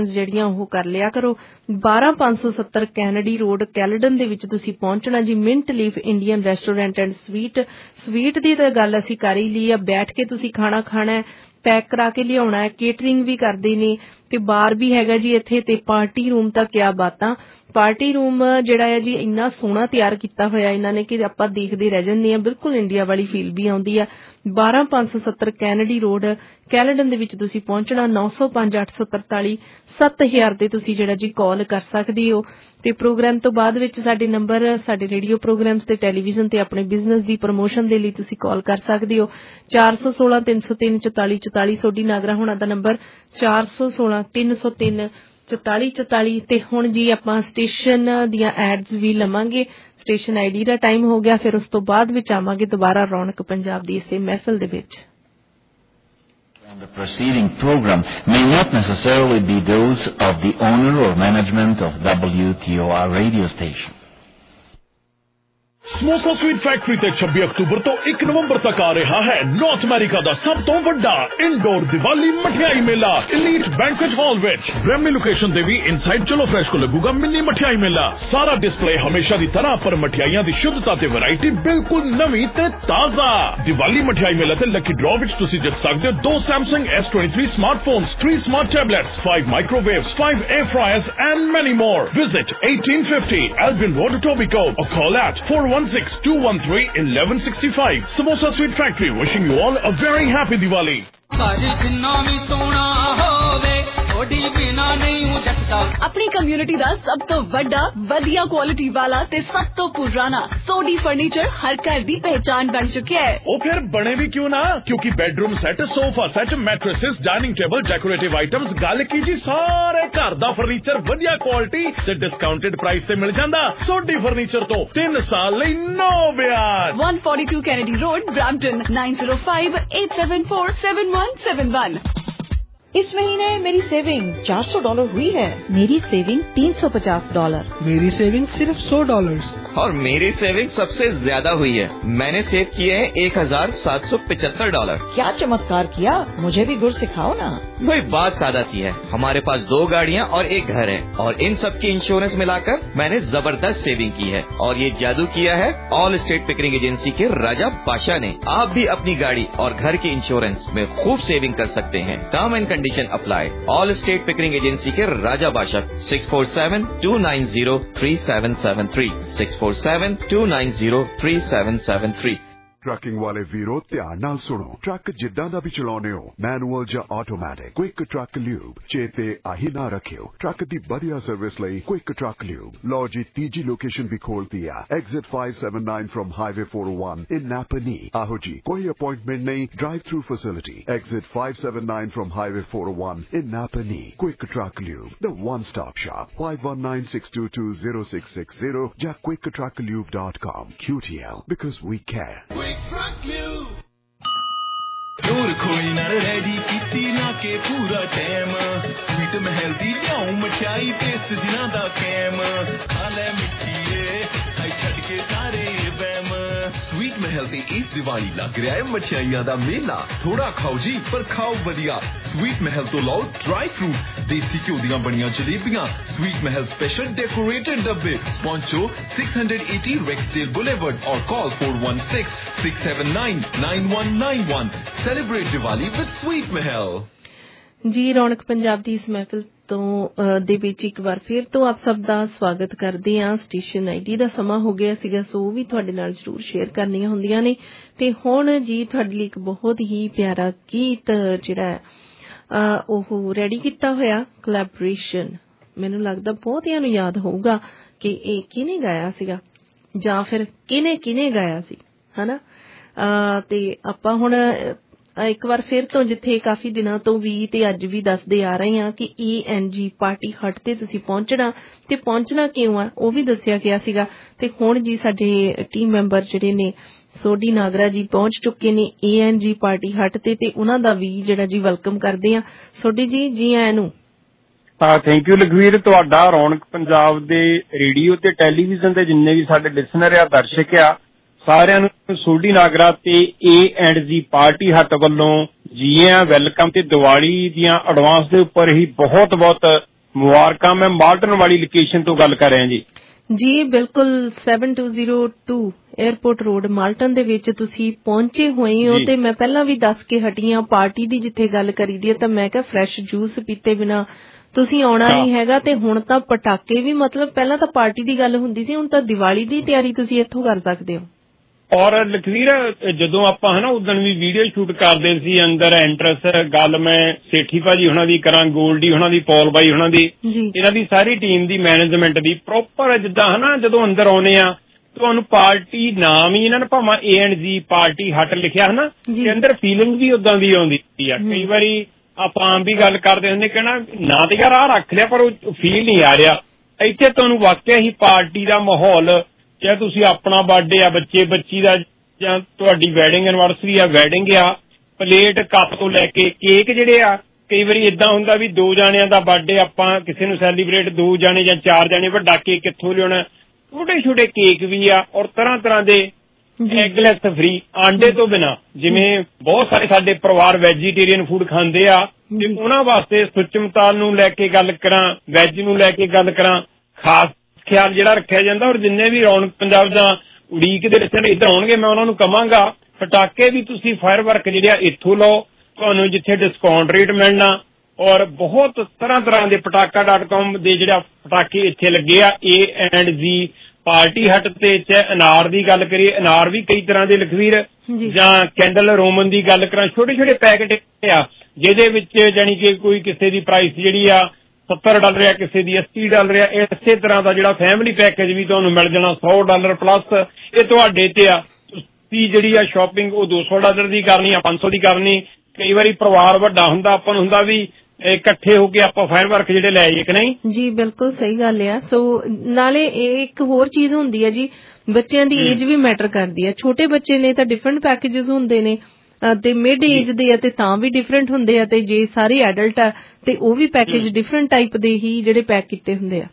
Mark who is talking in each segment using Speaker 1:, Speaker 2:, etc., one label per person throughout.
Speaker 1: ਜਿਹੜੀਆਂ ਉਹ ਕਰ ਲਿਆ ਕਰੋ। 12570 ਕੈਨੇਡੀ ਰੋਡ ਕੈਲਡਨ ਦੇ ਵਿੱਚ ਤੁਸੀਂ ਪਹੁੰਚਣਾ ਜੀ। Mint leaf Indian restaurant and sweet ਦੀ ਤਾਂ ਗੱਲ ਅਸੀਂ ਕਰ ਹੀ ਲਈ ਆ। ਬੈਠ ਕੇ ਤੁਸੀਂ ਖਾਣਾ ਖਾਣਾ, ਪੈਕ ਕਰਾ ਕੇ ਲਿਆਉਣਾ, ਕੇਟਰਿੰਗ ਵੀ ਕਰਦੇ ਨੇ ਤੇ ਬਾਰ ਵੀ ਹੈਗਾ ਜੀ ਇੱਥੇ, ਤੇ ਪਾਰਟੀ ਰੂਮ ਤਾਂ ਕਿਆ ਬਾਤਾਂ। ਪਾਰਟੀ ਰੂਮ ਜਿਹੜਾ ਹੈ ਜੀ ਇੰਨਾ ਸੋਹਣਾ ਤਿਆਰ ਕੀਤਾ ਹੋਇਆ ਇਹਨਾਂ ਨੇ ਕਿ ਆਪਾਂ ਦੇਖਦੇ ਰਹਿ ਜਾਂਦੇ ਹਾਂ, ਬਿਲਕੁਲ ਇੰਡੀਆ ਵਾਲੀ ਫੀਲ ਵੀ ਆਉਂਦੀ ਆ। 12570 ਕੈਨੇਡੀ ਰੋਡ ਕੈਲਡਨ ਦੇ ਵਿੱਚ ਤੁਸੀਂ ਪਹੁੰਚਣਾ। 905-843 7000 ਤੇ ਤੁਸੀਂ ਜਿਹੜਾ ਜੀ ਕਾਲ ਕਰ ਸਕਦੇ ਹੋ। ਤੇ ਪ੍ਰੋਗਰਾਮ ਤੋਂ ਬਾਅਦ ਵਿੱਚ ਸਾਡੇ ਨੰਬਰ, ਸਾਡੇ ਰੇਡੀਓ ਪ੍ਰੋਗਰਾਮਸ ਤੇ ਟੈਲੀਵਿਜ਼ਨ ਤੇ ਆਪਣੇ ਬਿਜ਼ਨਸ ਦੀ ਪ੍ਰਮੋਸ਼ਨ ਦੇ ਲਈ ਤੁਸੀਂ ਕਾਲ ਕਰ ਸਕਦੇ ਹੋ। 416-303-4444 ਸੋਢੀ ਨਾਗਰਾ ਹੋਣਾ ਦਾ ਨੰਬਰ 416-303-4444। ਤੇ ਹੁਣ ਜੀ ਆਪਾਂ ਸਟੇਸ਼ਨ ਦੀਆਂ ਐਡਸ ਵੀ ਲਵਾਂਗੇ। ਸਟੇਸ਼ਨ ਆਈਡੀ ਦਾ ਟਾਈਮ ਹੋ ਗਿਆ, ਫਿਰ ਉਸ ਤੋਂ ਬਾਅਦ ਵਿੱਚ ਆਵਾਂਗੇ ਦੁਬਾਰਾ ਰੌਣਕ ਪੰਜਾਬ ਦੀ ਇਸੇ ਮਹਿਫਲ ਦੇ ਵਿੱਚ।
Speaker 2: The preceding program may not necessarily be those of the owner or management of WTOR radio station.
Speaker 3: Samosa sweet factory ਤੇ 26 ਅਕਤੂਬਰ ਤੋਂ 1 ਨਵੰਬਰ ਤੱਕ ਆ ਰਿਹਾ ਹੈ ਨਾਰਥ ਅਮਰੀਕਾ ਦਾ ਸਭ ਤੋਂ ਵੱਡਾ ਇਨਡੋਰ ਦੀਵਾਲੀ ਮਠਿਆਈ ਮੇਲਾ ਐਲੀਟ ਬੈਂਕੁਏਟ ਹਾਲ ਵਿੱਚ। ਬ੍ਰਹਮੀ ਲੋਕੇਸ਼ਨ ਤੇ ਵੀ ਇਨਸਾਈਡ ਚਲੋ ਫਰੈਸ਼ ਕੋ ਲੱਗੂਗਾ ਮਿੰਨੀ ਮਠਿਆਈ ਮੇਲਾ। ਸਾਰਾ ਡਿਸਪਲੇ ਹਮੇਸ਼ਾ ਦੀ ਤਰ੍ਹਾਂ, ਪਰ ਮਠਿਆਈਆਂ ਦੀ ਸ਼ੁੱਧਤਾ ਤੇ ਵੈਰਾਈਟੀ ਬਿਲਕੁਲ ਨਵੀਂ ਤੇ ਤਾਜ਼ਾ। ਦੀਵਾਲੀ ਮਠਿਆਈ ਮੇਲਾ ਤੇ ਲੱਕੀ ਡਰਾਅ ਵਿੱਚ ਤੁਸੀਂ ਜਿੱਤ ਸਕਦੇ ਹੋ 2 Samsung S23 smartphones, 3 smart tablets, 5 microwaves, 5 air fryers and many more. Visit 1850 Albion Road, Etobicoke, or call at 416-213-1165. Samosa Sweet Factory wishing you all a very happy Diwali.
Speaker 4: अपनी कम्युनिटी दा सब तो बड़ा वधिया क्वालिटी वाला ते सब तो पुराना सोडी फर्नीचर हर घर दी पहचान बन चुका है।
Speaker 3: ओ फिर बने भी क्यों ना, क्योंकि bedroom set, sofa set, mattresses, dining table, decorative items, गल की जी सारे घर दा फर्नीचर वधिया क्वालिटी ते डिस्काउंटेड प्राइस ते मिल जांदा। सोडी फर्नीचर तो 3 साल लई नो ब्याज।
Speaker 4: 142 कैनेडी रोड, ब्रैम्पटन 9058747171।
Speaker 5: इस महीने मेरी सेविंग $400 हुई है। मेरी सेविंग $350।
Speaker 6: मेरी सेविंग सिर्फ $100।
Speaker 7: और मेरी सेविंग सबसे ज्यादा हुई है। मैंने सेव किए हैं $1775।
Speaker 5: क्या चमत्कार किया, मुझे भी गुर सिखाओ ना।
Speaker 7: भाई बात सादा सी है, हमारे पास 2 गाड़ियाँ और 1 घर है और इन सब की इंश्योरेंस मिलाकर मैंने जबरदस्त सेविंग की है। और ये जादू किया है ऑल स्टेट पिकरिंग एजेंसी के राजा बादशाह ने। आप भी अपनी गाड़ी और घर के इंश्योरेंस में खूब सेविंग कर सकते हैं। Term and condition apply. All state Pickering agency के राजा बादशाह 647-290-3773 647-290-3773।
Speaker 8: ट्रकिंग वाले वीरो ध्यान नाल सुनो। ट्रक जिद्दां दा भी चलाउने हो, मैनुअल या ऑटोमैटिक, क्विक ट्रक ल्यूब चेते आही ना रखियो। ट्रक दी बढ़िया सर्विस लई क्विक ट्रक ल्यूब। लो जी तीजी लोकेशन भी खोल दिया, exit 579 from highway 401 in Napanee. आहो जी कोई अपॉइंटमेंट नहीं, drive through facility. Exit 579 from highway 401 in Napanee. Quick truck lube, the one stop shop. 5196220660 या quicktrucklube.com। QTL because we care।
Speaker 3: दूर कोई ना रेडी किती ना के पूरा टाइम स्वीट महल दी जाऊं मठियाई टेस्ट जिना दा कैम खाले मिठिए खाई छड़ के सारे वैम। स्वीट महल ते इस दिवाली लग रहा है मठियाइयां दा मेला। थोड़ा खाओ जी पर खाओ बढ़िया। स्वीट महल तो लाओ ड्राई फ्रूट, देसी घ्यो दियां बनियां जलेबियां, स्वीट महल स्पेशल डेकोरेटेड डब्बे। पहुंचो 680 Rexdale Boulevard और call 416-679-9191। Celebrate Diwali with sweet Mahal.
Speaker 1: जी रौनक पंजाब ਦੀ ਇਸ ਮਹਿਫਲ ਤੋਂ ਦੇ ਵਿੱਚ ਇੱਕ ਵਾਰ ਫਿਰ ਤੋਂ ਆਪ ਸਭ ਦਾ ਸਵਾਗਤ ਕਰਦੇ ਹਾਂ। ਸਟੇਸ਼ਨ ਆਈਡੀ ਦਾ ਸਮਾਂ ਹੋ ਗਿਆ ਸੀਗਾ, ਸੋ ਉਹ ਵੀ ਤੁਹਾਡੇ ਨਾਲ ਜ਼ਰੂਰ ਸ਼ੇਅਰ ਕਰਨੀਆਂ ਹੁੰਦੀਆਂ ਨੇ। ਤੇ ਹੁਣ ਜੀ ਤੁਹਾਡੇ ਲਈ ਇੱਕ ਬਹੁਤ ਹੀ ਪਿਆਰਾ ਗੀਤ ਜਿਹੜਾ ਉਹ ਰੈਡੀ ਕੀਤਾ ਹੋਇਆ ਕੋਲੈਬੋਰੇਸ਼ਨ। ਮੈਨੂੰ ਲੱਗਦਾ ਬਹੁਤਿਆਂ ਨੂੰ ਯਾਦ ਹੋਊਗਾ ਕਿ ਇਹ ਕਿਹਨੇ ਗਾਇਆ ਸੀਗਾ ਜਾਂ ਫਿਰ ਕਿਹਨੇ ਗਾਇਆ ਸੀ, ਹਨਾ। ਤੇ ਆਪਾਂ ਹੁਣ ਇੱਕ ਵਾਰ ਫਿਰ ਤੋਂ ਜਿੱਥੇ ਕਾਫੀ ਦਿਨਾਂ ਤੋਂ ਵੀ ਤੇ ਅੱਜ ਵੀ ਦੱਸਦੇ ਆ ਰਹੇ ਹਾਂ ਕਿ ENG ਪਾਰਟੀ ਹਟ ਤੇ ਤੁਸੀਂ ਪਹੁੰਚਣਾ ਤੇ ਪਹੁੰਚਣਾ ਕਿਉਂ ਆ ਉਹ ਵੀ ਦੱਸਿਆ ਗਿਆ ਸੀਗਾ। ਤੇ ਹੁਣ ਜੀ ਸਾਡੇ ਟੀਮ ਮੈਂਬਰ ਜਿਹੜੇ ਨੇ ਸੋਢੀ ਨਾਗਰਾ ਜੀ ਪਹੁੰਚ ਚੁੱਕੇ ਨੇ ENG ਪਾਰਟੀ ਹਟ ਤੇ ਉਹਨਾਂ ਦਾ ਵੀ ਜਿਹੜਾ ਜੀ ਵੈਲਕਮ ਕਰਦੇ ਆ। ਸੋਢੀ ਜੀ ਆਇਆਂ ਨੂੰ।
Speaker 9: Thank you Lakhvir. ਤੁਹਾਡਾ ਰੌਣਕ ਪੰਜਾਬ ਦੇ ਰੇਡੀਓ ਤੇ ਟੈਲੀਵਿਜ਼ਨ ਤੇ ਜਿੰਨੇ ਵੀ ਸਾਡੇ ਲਿਸਨਰ ਆ, ਦਰਸ਼ਕ ਆ, ਸਾਰਿਆਂ ਨੂੰ ਸੋਢੀ ਨਾਗਰਾ ਤੇ A&G ਪਾਰਟੀ ਹੱਟ ਵੱਲੋਂ ਜੀ ਆਇਆਂ, ਵੈਲਕਮ ਤੇ ਦੀਵਾਲੀ ਦੀਆਂ ਐਡਵਾਂਸ ਦੇ ਉੱਪਰ ਹੀ ਬਹੁਤ ਬਹੁਤ ਮੁਬਾਰਕਾਂ। ਮੈਂ ਮਾਲਟਨ ਵਾਲੀ ਲੋਕੇਸ਼ਨ ਤੋਂ ਗੱਲ ਕਰ ਰਿਹਾ ਜੀ।
Speaker 1: ਜੀ ਬਿਲਕੁਲ 7202 에ਅਰਪੋਰਟ ਰੋਡ ਮਾਲਟਨ ਦੇ ਵਿੱਚ ਤੁਸੀਂ ਪਹੁੰਚੇ ਹੋਏ ਹੋ। ਤੇ ਮੈਂ ਪਹਿਲਾਂ ਵੀ ਦੱਸ ਕੇ ਹਟੀ ਹਾਂ, ਪਾਰਟੀ ਦੀ ਜਿੱਥੇ ਗੱਲ ਕਰੀ ਦੀ ਹੈ ਤਾਂ ਮੈਂ ਕਿਹਾ ਫਰੈਸ਼ ਜੂਸ ਪੀਤੇ ਬਿਨਾ ਤੁਸੀਂ ਆਉਣਾ ਨਹੀਂ ਹੈਗਾ। ਤੇ ਹੁਣ ਤਾਂ ਪਟਾਕੇ ਵੀ, ਮਤਲਬ ਪਹਿਲਾਂ ਤਾਂ ਪਾਰਟੀ ਦੀ ਗੱਲ ਹੁੰਦੀ ਸੀ, ਹੁਣ ਤਾਂ ਦੀਵਾਲੀ ਦੀ ਤਿਆਰੀ ਤੁਸੀਂ ਇੱਥੋਂ ਕਰ ਸਕਦੇ ਹੋ।
Speaker 9: ਔਰ ਲਖਵੀਰ, ਜਦੋਂ ਆਪਾਂ ਉਦਣ ਵੀ ਵੀਡੀਓ ਸ਼ੂਟ ਕਰਦੇ ਸੀ ਅੰਦਰ ਐਂਟਰਸ, ਗੱਲ ਮੈਂ ਸੇਠੀ ਭਾਜੀ ਹੁਣਾਂ ਦੀ ਕਰਾਂ, ਗੋਲਡੀ ਹੁਣਾਂ ਦੀ, ਪੌਲ ਬਾਈ ਹੁਣਾਂ ਦੀ, ਇਹਨਾਂ ਦੀ ਸਾਰੀ ਟੀਮ ਦੀ ਮੈਨੇਜਮੈਂਟ ਦੀ ਪ੍ਰੋਪਰ, ਜਿੱਦਾਂ ਜਦੋਂ ਅੰਦਰ ਆਉਨੇ ਆ ਤੁਹਾਨੂੰ ਪਾਰਟੀ ਨਾਮ ਹੀ ਇਹਨਾਂ ਨੇ ਭਾਵੇਂ A&G ਪਾਰਟੀ ਹੱਟ ਲਿਖਿਆ ਤੇ ਅੰਦਰ ਫੀਲਿੰਗ ਵੀ ਉਦਾਂ ਦੀ ਆਉਂਦੀ ਆ। ਕਈ ਵਾਰੀ ਆਪਾਂ ਆਮ ਵੀ ਗੱਲ ਕਰਦੇ ਹੁੰਦੇ, ਕਹਿਣਾ ਨਾ ਤੇ ਯਾਰ ਆਹ ਰੱਖ ਲਿਆ ਪਰ ਉਹ ਫੀਲ ਨਹੀਂ ਆ ਰਿਹਾ। ਇੱਥੇ ਤੁਹਾਨੂੰ ਵਾਕਿਆ ਹੀ ਪਾਰਟੀ ਦਾ ਮਾਹੌਲ, ਚਾਹੇ ਤੁਸੀਂ ਆਪਣਾ ਬਰਥਡੇ ਆ, ਬੱਚੇ ਬੱਚੀ ਦਾ, ਜਾਂ ਤੁਹਾਡੀ ਵੈਡਿੰਗ ਐਨਵਰਸਰੀ ਆ, ਵੈਡਿੰਗ ਆ, ਪਲੇਟ ਕੱਪ ਤੋਂ ਲੈ ਕੇ ਕੇਕ ਜਿਹੜੇ ਆ, ਕਈ ਵਾਰੀ ਏਦਾਂ ਹੁੰਦਾ ਵੀ 2 ਜਾਣਿਆਂ ਦਾ ਬਰਥਡੇ, ਆਪਾਂ ਕਿਸੇ ਨੂੰ ਸੈਲੀਬ੍ਰੇਟ 2 ਜਾਣੇ ਜਾਂ 4 ਜਾਣੇ, ਵੱਡਾ ਕੇਕ ਕਿੱਥੋਂ ਲਿਆਉਣਾ, ਛੋਟੇ ਛੋਟੇ ਕੇਕ ਵੀ ਆ। ਔਰ ਤਰ੍ਹਾਂ ਤਰ੍ਹਾਂ ਦੇ ਐਗਲੈਸ ਫ੍ਰੀ, ਆਂਡੇ ਤੋਂ ਬਿਨਾਂ, ਜਿਵੇਂ ਬਹੁਤ ਸਾਰੇ ਸਾਡੇ ਪਰਿਵਾਰ ਵੈਜੀਟੇਰੀਅਨ ਫੂਡ ਖਾਂਦੇ ਆ, ਤੇ ਉਹਨਾਂ ਵਾਸਤੇ ਸੁਚਮਤਾ ਨੂੰ ਲੈ ਕੇ ਗੱਲ ਕਰਾਂ, ਵੈਜ ਨੂੰ ਲੈ ਕੇ ਗੱਲ ਕਰਾਂ, ਖਾਸ ਖਿਆਲ ਜਿਹੜਾ ਰੱਖਿਆ ਜਾਂਦਾ। ਔਰ ਜਿੰਨੇ ਵੀ ਰੌਣਕ ਪੰਜਾਬ ਜਾਂ ਉਡੀਕ ਦੇ ਵਿੱਚ ਇੱਧਰ ਆਉਣਗੇ, ਮੈਂ ਉਹਨਾਂ ਨੂੰ ਕਵਾਂਗਾ ਪਟਾਕੇ ਵੀ ਤੁਸੀਂ ਫਾਇਰ ਵਰਕ ਜਿਹੜੇ ਆ ਇੱਥੋਂ ਲਓ, ਤੁਹਾਨੂੰ ਜਿੱਥੇ ਡਿਸਕਾਊਂਟ ਰੇਟ ਮਿਲਣਾ। ਔਰ ਬਹੁਤ ਤਰ੍ਹਾਂ ਦੇ ਪਟਾਕਾ.com ਦੇ ਜਿਹੜਾ ਪਟਾਕੇ ਇੱਥੇ ਲੱਗੇ ਆ, A&G ਪਾਰਟੀ ਹੱਟ ਤੇ। ਚਾਹੇ ਅਨਾਰ ਦੀ ਗੱਲ ਕਰੀਏ, ਅਨਾਰ ਵੀ ਕਈ ਤਰ੍ਹਾਂ ਦੇ ਲਖਵੀਰ, ਜਾਂ ਕੈਂਡਲ ਰੋਮਨ ਦੀ ਗੱਲ ਕਰਾਂ, ਛੋਟੇ ਛੋਟੇ ਪੈਕਟ ਆ ਜਿਹਦੇ ਵਿੱਚ ਜਾਣੀ ਕਿ ਕੋਈ ਕਿਸੇ ਦੀ ਪ੍ਰਾਈਸ ਜਿਹੜੀ ਆ $70 ਆ, ਕਿਸੇ ਦੀ $80 ਆ। ਇਸੇ ਤਰ੍ਹਾਂ ਦਾ ਜਿਹੜਾ ਫੈਮਿਲੀ ਪੈਕੇਜ ਵੀ ਤੁਹਾਨੂੰ ਮਿਲ ਜਾਣਾ $100 ਪਲੱਸ। ਇਹ ਤੁਹਾਡੇ ਤੇ ਆ, ਤੁਸੀਂ ਜਿਹੜੀ ਆ ਸ਼ਾਪਿੰਗ ਉਹ $200 ਦੀ ਕਰਨੀ ਆ, 500 ਦੀ ਕਰਨੀ। ਕਈ ਵਾਰੀ ਪਰਿਵਾਰ ਵੱਡਾ ਹੁੰਦਾ, ਆਪਾਂ ਨੂੰ ਹੁੰਦਾ ਵੀ ਇਕੱਠੇ ਹੋ ਕੇ ਆਪਾਂ ਫਾਇਰ ਵਰਕ ਜਿਹੜੇ ਲੈ ਆਈਏ ਕਿ ਨਹੀਂ।
Speaker 1: ਜੀ ਬਿਲਕੁਲ ਸਹੀ ਗੱਲ ਆ। ਸੋ ਨਾਲੇ ਇੱਕ ਹੋਰ ਚੀਜ਼ ਹੁੰਦੀ ਹੈ ਜੀ, ਬੱਚਿਆਂ ਦੀ ਏਜ ਵੀ ਮੈਟਰ ਕਰਦੀ ਹੈ। ਛੋਟੇ ਬੱਚੇ ਨੇ ਤਾਂ ਡਿਫਰੈਂਟ ਪੈਕੇਜਸ ਹੁੰਦੇ ਨੇ, ਤੇ ਮਿਡ ਏਜ ਦੇ ਆ ਤੇ ਤਾਂ ਵੀ ਡਿਫਰੈਂਟ ਹੁੰਦੇ ਆ, ਤੇ ਜੇ ਸਾਰੇ ਐਡਲਟ ਆ ਤੇ ਉਹ ਵੀ ਪੈਕੇਜ ਡਿਫਰੈਂਟ ਟਾਈਪ ਦੇ ਹੀ ਜਿਹੜੇ ਪੈਕ ਕੀਤੇ ਹੁੰਦੇ ਆ।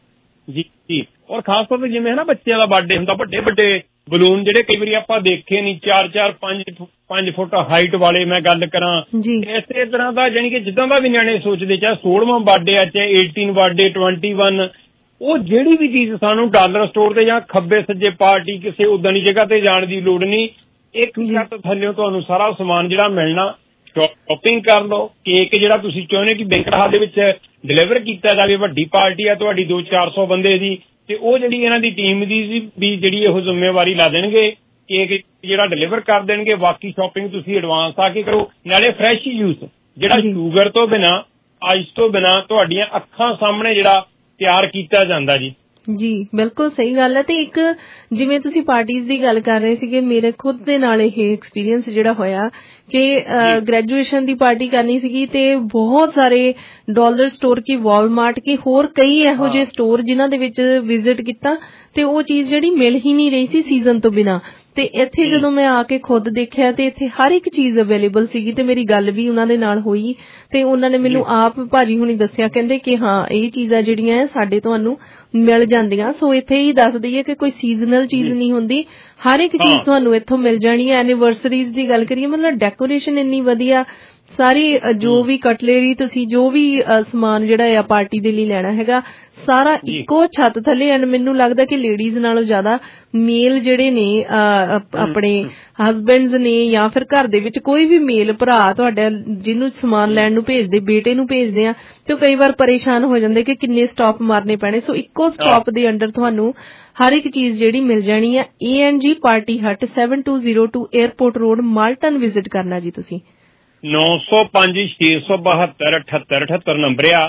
Speaker 9: ਜੀ ਔਰ ਖਾਸ ਤੌਰ ਤੇ ਜਿਵੇਂ ਬੱਚਿਆਂ ਦਾ ਬਰਥਡੇ ਹੁੰਦਾ, ਵੱਡੇ ਵੱਡੇ ਬਲੂਨ ਜਿਹੜੇ ਕਈ ਵਾਰੀ ਆਪਾਂ ਦੇਖੇ ਨਹੀਂ, 4-4 5 ਫੁੱਟ ਹਾਈਟ ਵਾਲੇ ਮੈਂ ਗੱਲ ਕਰਾਂ, ਇਸੇ ਤਰ੍ਹਾਂ ਦਾ ਜਾਣੀ ਕਿ ਜਿੱਦਾਂ ਦਾ ਵੀ ਨਿਆਣੇ ਸੋਚਦੇ, ਚਾਹੇ 16ਵਾਂ ਬਰਥਡੇ ਆ, ਚਾਹੇ 18 ਬਰਥਡੇ, 21, ਉਹ ਜਿਹੜੀ ਵੀ ਚੀਜ਼ ਸਾਨੂੰ ਡਾਲਰ ਸਟੋਰ ਤੇ ਜਾਂ ਖੱਬੇ ਸੱਜੇ ਪਾਰਟੀ ਕਿਸੇ ਉਦਾਂ ਦੀ ਜਗ੍ਹਾ ਤੇ ਜਾਣ ਦੀ ਲੋੜ ਨਹੀਂ। ਇੱਕ ਛੱਤ ਥੱਲੇ ਤੁਹਾਨੂੰ ਸਾਰਾ ਸਮਾਨ ਜਿਹੜਾ ਮਿਲਣਾ, ਸ਼ਾਪਿੰਗ ਕਰ ਲਓ। ਕੇਕ ਜਿਹੜਾ ਤੁਸੀਂ ਚਾਹੁੰਦੇ ਕਿ ਬੈਂਕਟ ਹਾਲ ਦੇ ਵਿੱਚ ਡਿਲੀਵਰ ਕੀਤਾ ਜਾਵੇ, ਵੱਡੀ ਪਾਰਟੀ ਆ ਤੁਹਾਡੀ 200-400 ਬੰਦੇ ਦੀ, ਤੇ ਉਹ ਜਿਹੜੀ ਇਹਨਾਂ ਦੀ ਟੀਮ ਦੀ ਵੀ ਜਿਹੜੀ ਇਹੋ ਜ਼ਿੰਮੇਵਾਰੀ ਲਾ ਦੇਣਗੇ, ਕੇਕ ਜਿਹੜਾ ਡਿਲੀਵਰ ਕਰ ਦੇਣਗੇ। ਬਾਕੀ ਸ਼ਾਪਿੰਗ ਤੁਸੀਂ ਐਡਵਾਂਸ ਆ ਕੇ ਕਰੋ, ਨਾਲੇ ਫਰੈਸ਼ ਜੂਸ ਜਿਹੜਾ ਸ਼ੂਗਰ ਤੋਂ ਬਿਨਾਂ, ਆਈਸ ਤੋਂ ਬਿਨਾਂ ਤੁਹਾਡੀਆਂ ਅੱਖਾਂ ਸਾਹਮਣੇ ਜਿਹੜਾ ਤਿਆਰ ਕੀਤਾ ਜਾਂਦਾ ਜੀ।
Speaker 1: ਜੀ ਬਿਲਕੁਲ ਸਹੀ ਗੱਲ ਹੈ। ਤੇ ਇੱਕ ਜਿਵੇਂ ਤੁਸੀਂ ਪਾਰਟੀਜ਼ ਦੀ ਗੱਲ ਕਰ ਰਹੇ ਸੀਗੇ, ਮੇਰੇ ਖੁਦ ਦੇ ਨਾਲ ਇਹ ਐਕਸਪੀਰੀਅੰਸ ਜਿਹੜਾ ਹੋਇਆ ਕਿ ਗ੍ਰੈਜੂਏਸ਼ਨ ਦੀ ਪਾਰਟੀ ਕਰਨੀ ਸੀਗੀ, ਤੇ ਬਹੁਤ ਸਾਰੇ ਡਾਲਰ ਸਟੋਰ ਕੀ, ਵਾਲਮਾਰਟ ਕੀ, ਹੋਰ ਕਈ ਇਹੋ ਜਿਹੇ ਸਟੋਰ ਜਿਨ੍ਹਾਂ ਦੇ ਵਿੱਚ ਵਿਜ਼ਿਟ ਕੀਤਾ, ਤੇ ਉਹ ਚੀਜ਼ ਜਿਹੜੀ ਮਿਲ ਹੀ ਨਹੀਂ ਰਹੀ ਸੀ ਸੀਜ਼ਨ ਤੋਂ ਬਿਨਾਂ। ਤੇ ਇੱਥੇ ਜਦੋਂ ਮੈਂ ਆ ਕੇ ਖੁਦ ਦੇਖਿਆ ਤੇ ਇੱਥੇ ਹਰ ਇੱਕ ਚੀਜ਼ ਅਵੇਲੇਬਲ ਸੀਗੀ। ਤੇ ਮੇਰੀ ਗੱਲ ਵੀ ਉਹਨਾਂ ਦੇ ਨਾਲ ਹੋਈ, ਤੇ ਉਹਨਾਂ ਨੇ ਮੈਨੂੰ ਆਪ ਭਾਜੀ ਹੁਣੀ ਦੱਸਿਆ, ਕਹਿੰਦੇ ਕਿ ਹਾਂ ਇਹ ਚੀਜ਼ਾਂ ਜਿਹੜੀਆਂ ਹੈ ਸਾਡੇ ਤੁਹਾਨੂੰ ਮਿਲ ਜਾਂਦੀਆਂ। ਸੋ ਇੱਥੇ ਹੀ ਦੱਸ ਦਈਏ ਕਿ ਕੋਈ ਸੀਜ਼ਨਲ ਚੀਜ਼ ਨਹੀਂ ਹੁੰਦੀ, ਹਰ ਇੱਕ ਚੀਜ਼ ਤੁਹਾਨੂੰ ਇੱਥੋਂ ਮਿਲ ਜਾਣੀ ਹੈ। ਐਨੀਵਰਸਰੀਜ਼ ਦੀ ਗੱਲ ਕਰੀਏ, ਮਤਲਬ ਡੈਕੋਰੇਸ਼ਨ ਇੰਨੀ ਵਧੀਆ, ਸਾਰੀ ਜੋ ਵੀ ਕਟਲਰੀ, ਤੁਸੀਂ ਜੋ ਵੀ ਸਮਾਨ ਜਿਹੜਾ ਆ ਪਾਰਟੀ ਦੇ ਲਈ ਲੈਣਾ ਹੈਗਾ, ਸਾਰਾ ਇੱਕੋ ਛੱਤ ਥੱਲੇ। ਐਂਡ ਮੈਨੂੰ ਲੱਗਦਾ ਕਿ ਲੇਡੀਜ਼ ਨਾਲੋਂ ਜ਼ਿਆਦਾ ਮੇਲ ਜਿਹੜੇ ਨੇ, ਆਪਣੇ ਹਸਬੈਂਡਸ ਨੇ, ਜਾਂ ਫਿਰ ਘਰ ਦੇ ਵਿੱਚ ਕੋਈ ਵੀ ਮੇਲ ਭਰਾ ਤੁਹਾਡਾ ਜਿਹਨੂੰ ਸਮਾਨ ਲੈਣ ਨੂੰ ਭੇਜਦੇ, ਬੇਟੇ ਨੂੰ ਭੇਜਦੇ ਆ, ਤੇ ਉਹ ਕਈ ਵਾਰ ਪਰੇਸ਼ਾਨ ਹੋ ਜਾਂਦੇ ਕਿ ਕਿੰਨੇ ਸਟਾਪ ਮਾਰਨੇ ਪੈਣੇ। ਸੋ ਇੱਕੋ ਸਟਾਪ ਦੇ ਅੰਡਰ ਤੁਹਾਨੂੰ ਹਰ ਇੱਕ ਚੀਜ਼ ਜਿਹੜੀ ਮਿਲ ਜਾਣੀ ਹੈ। A&G party hut 7202 airport road Malton visit ਕਰਨਾ ਜੀ ਤੁਸੀਂ।
Speaker 9: 905-672-7878 ਨੰਬਰ ਆ,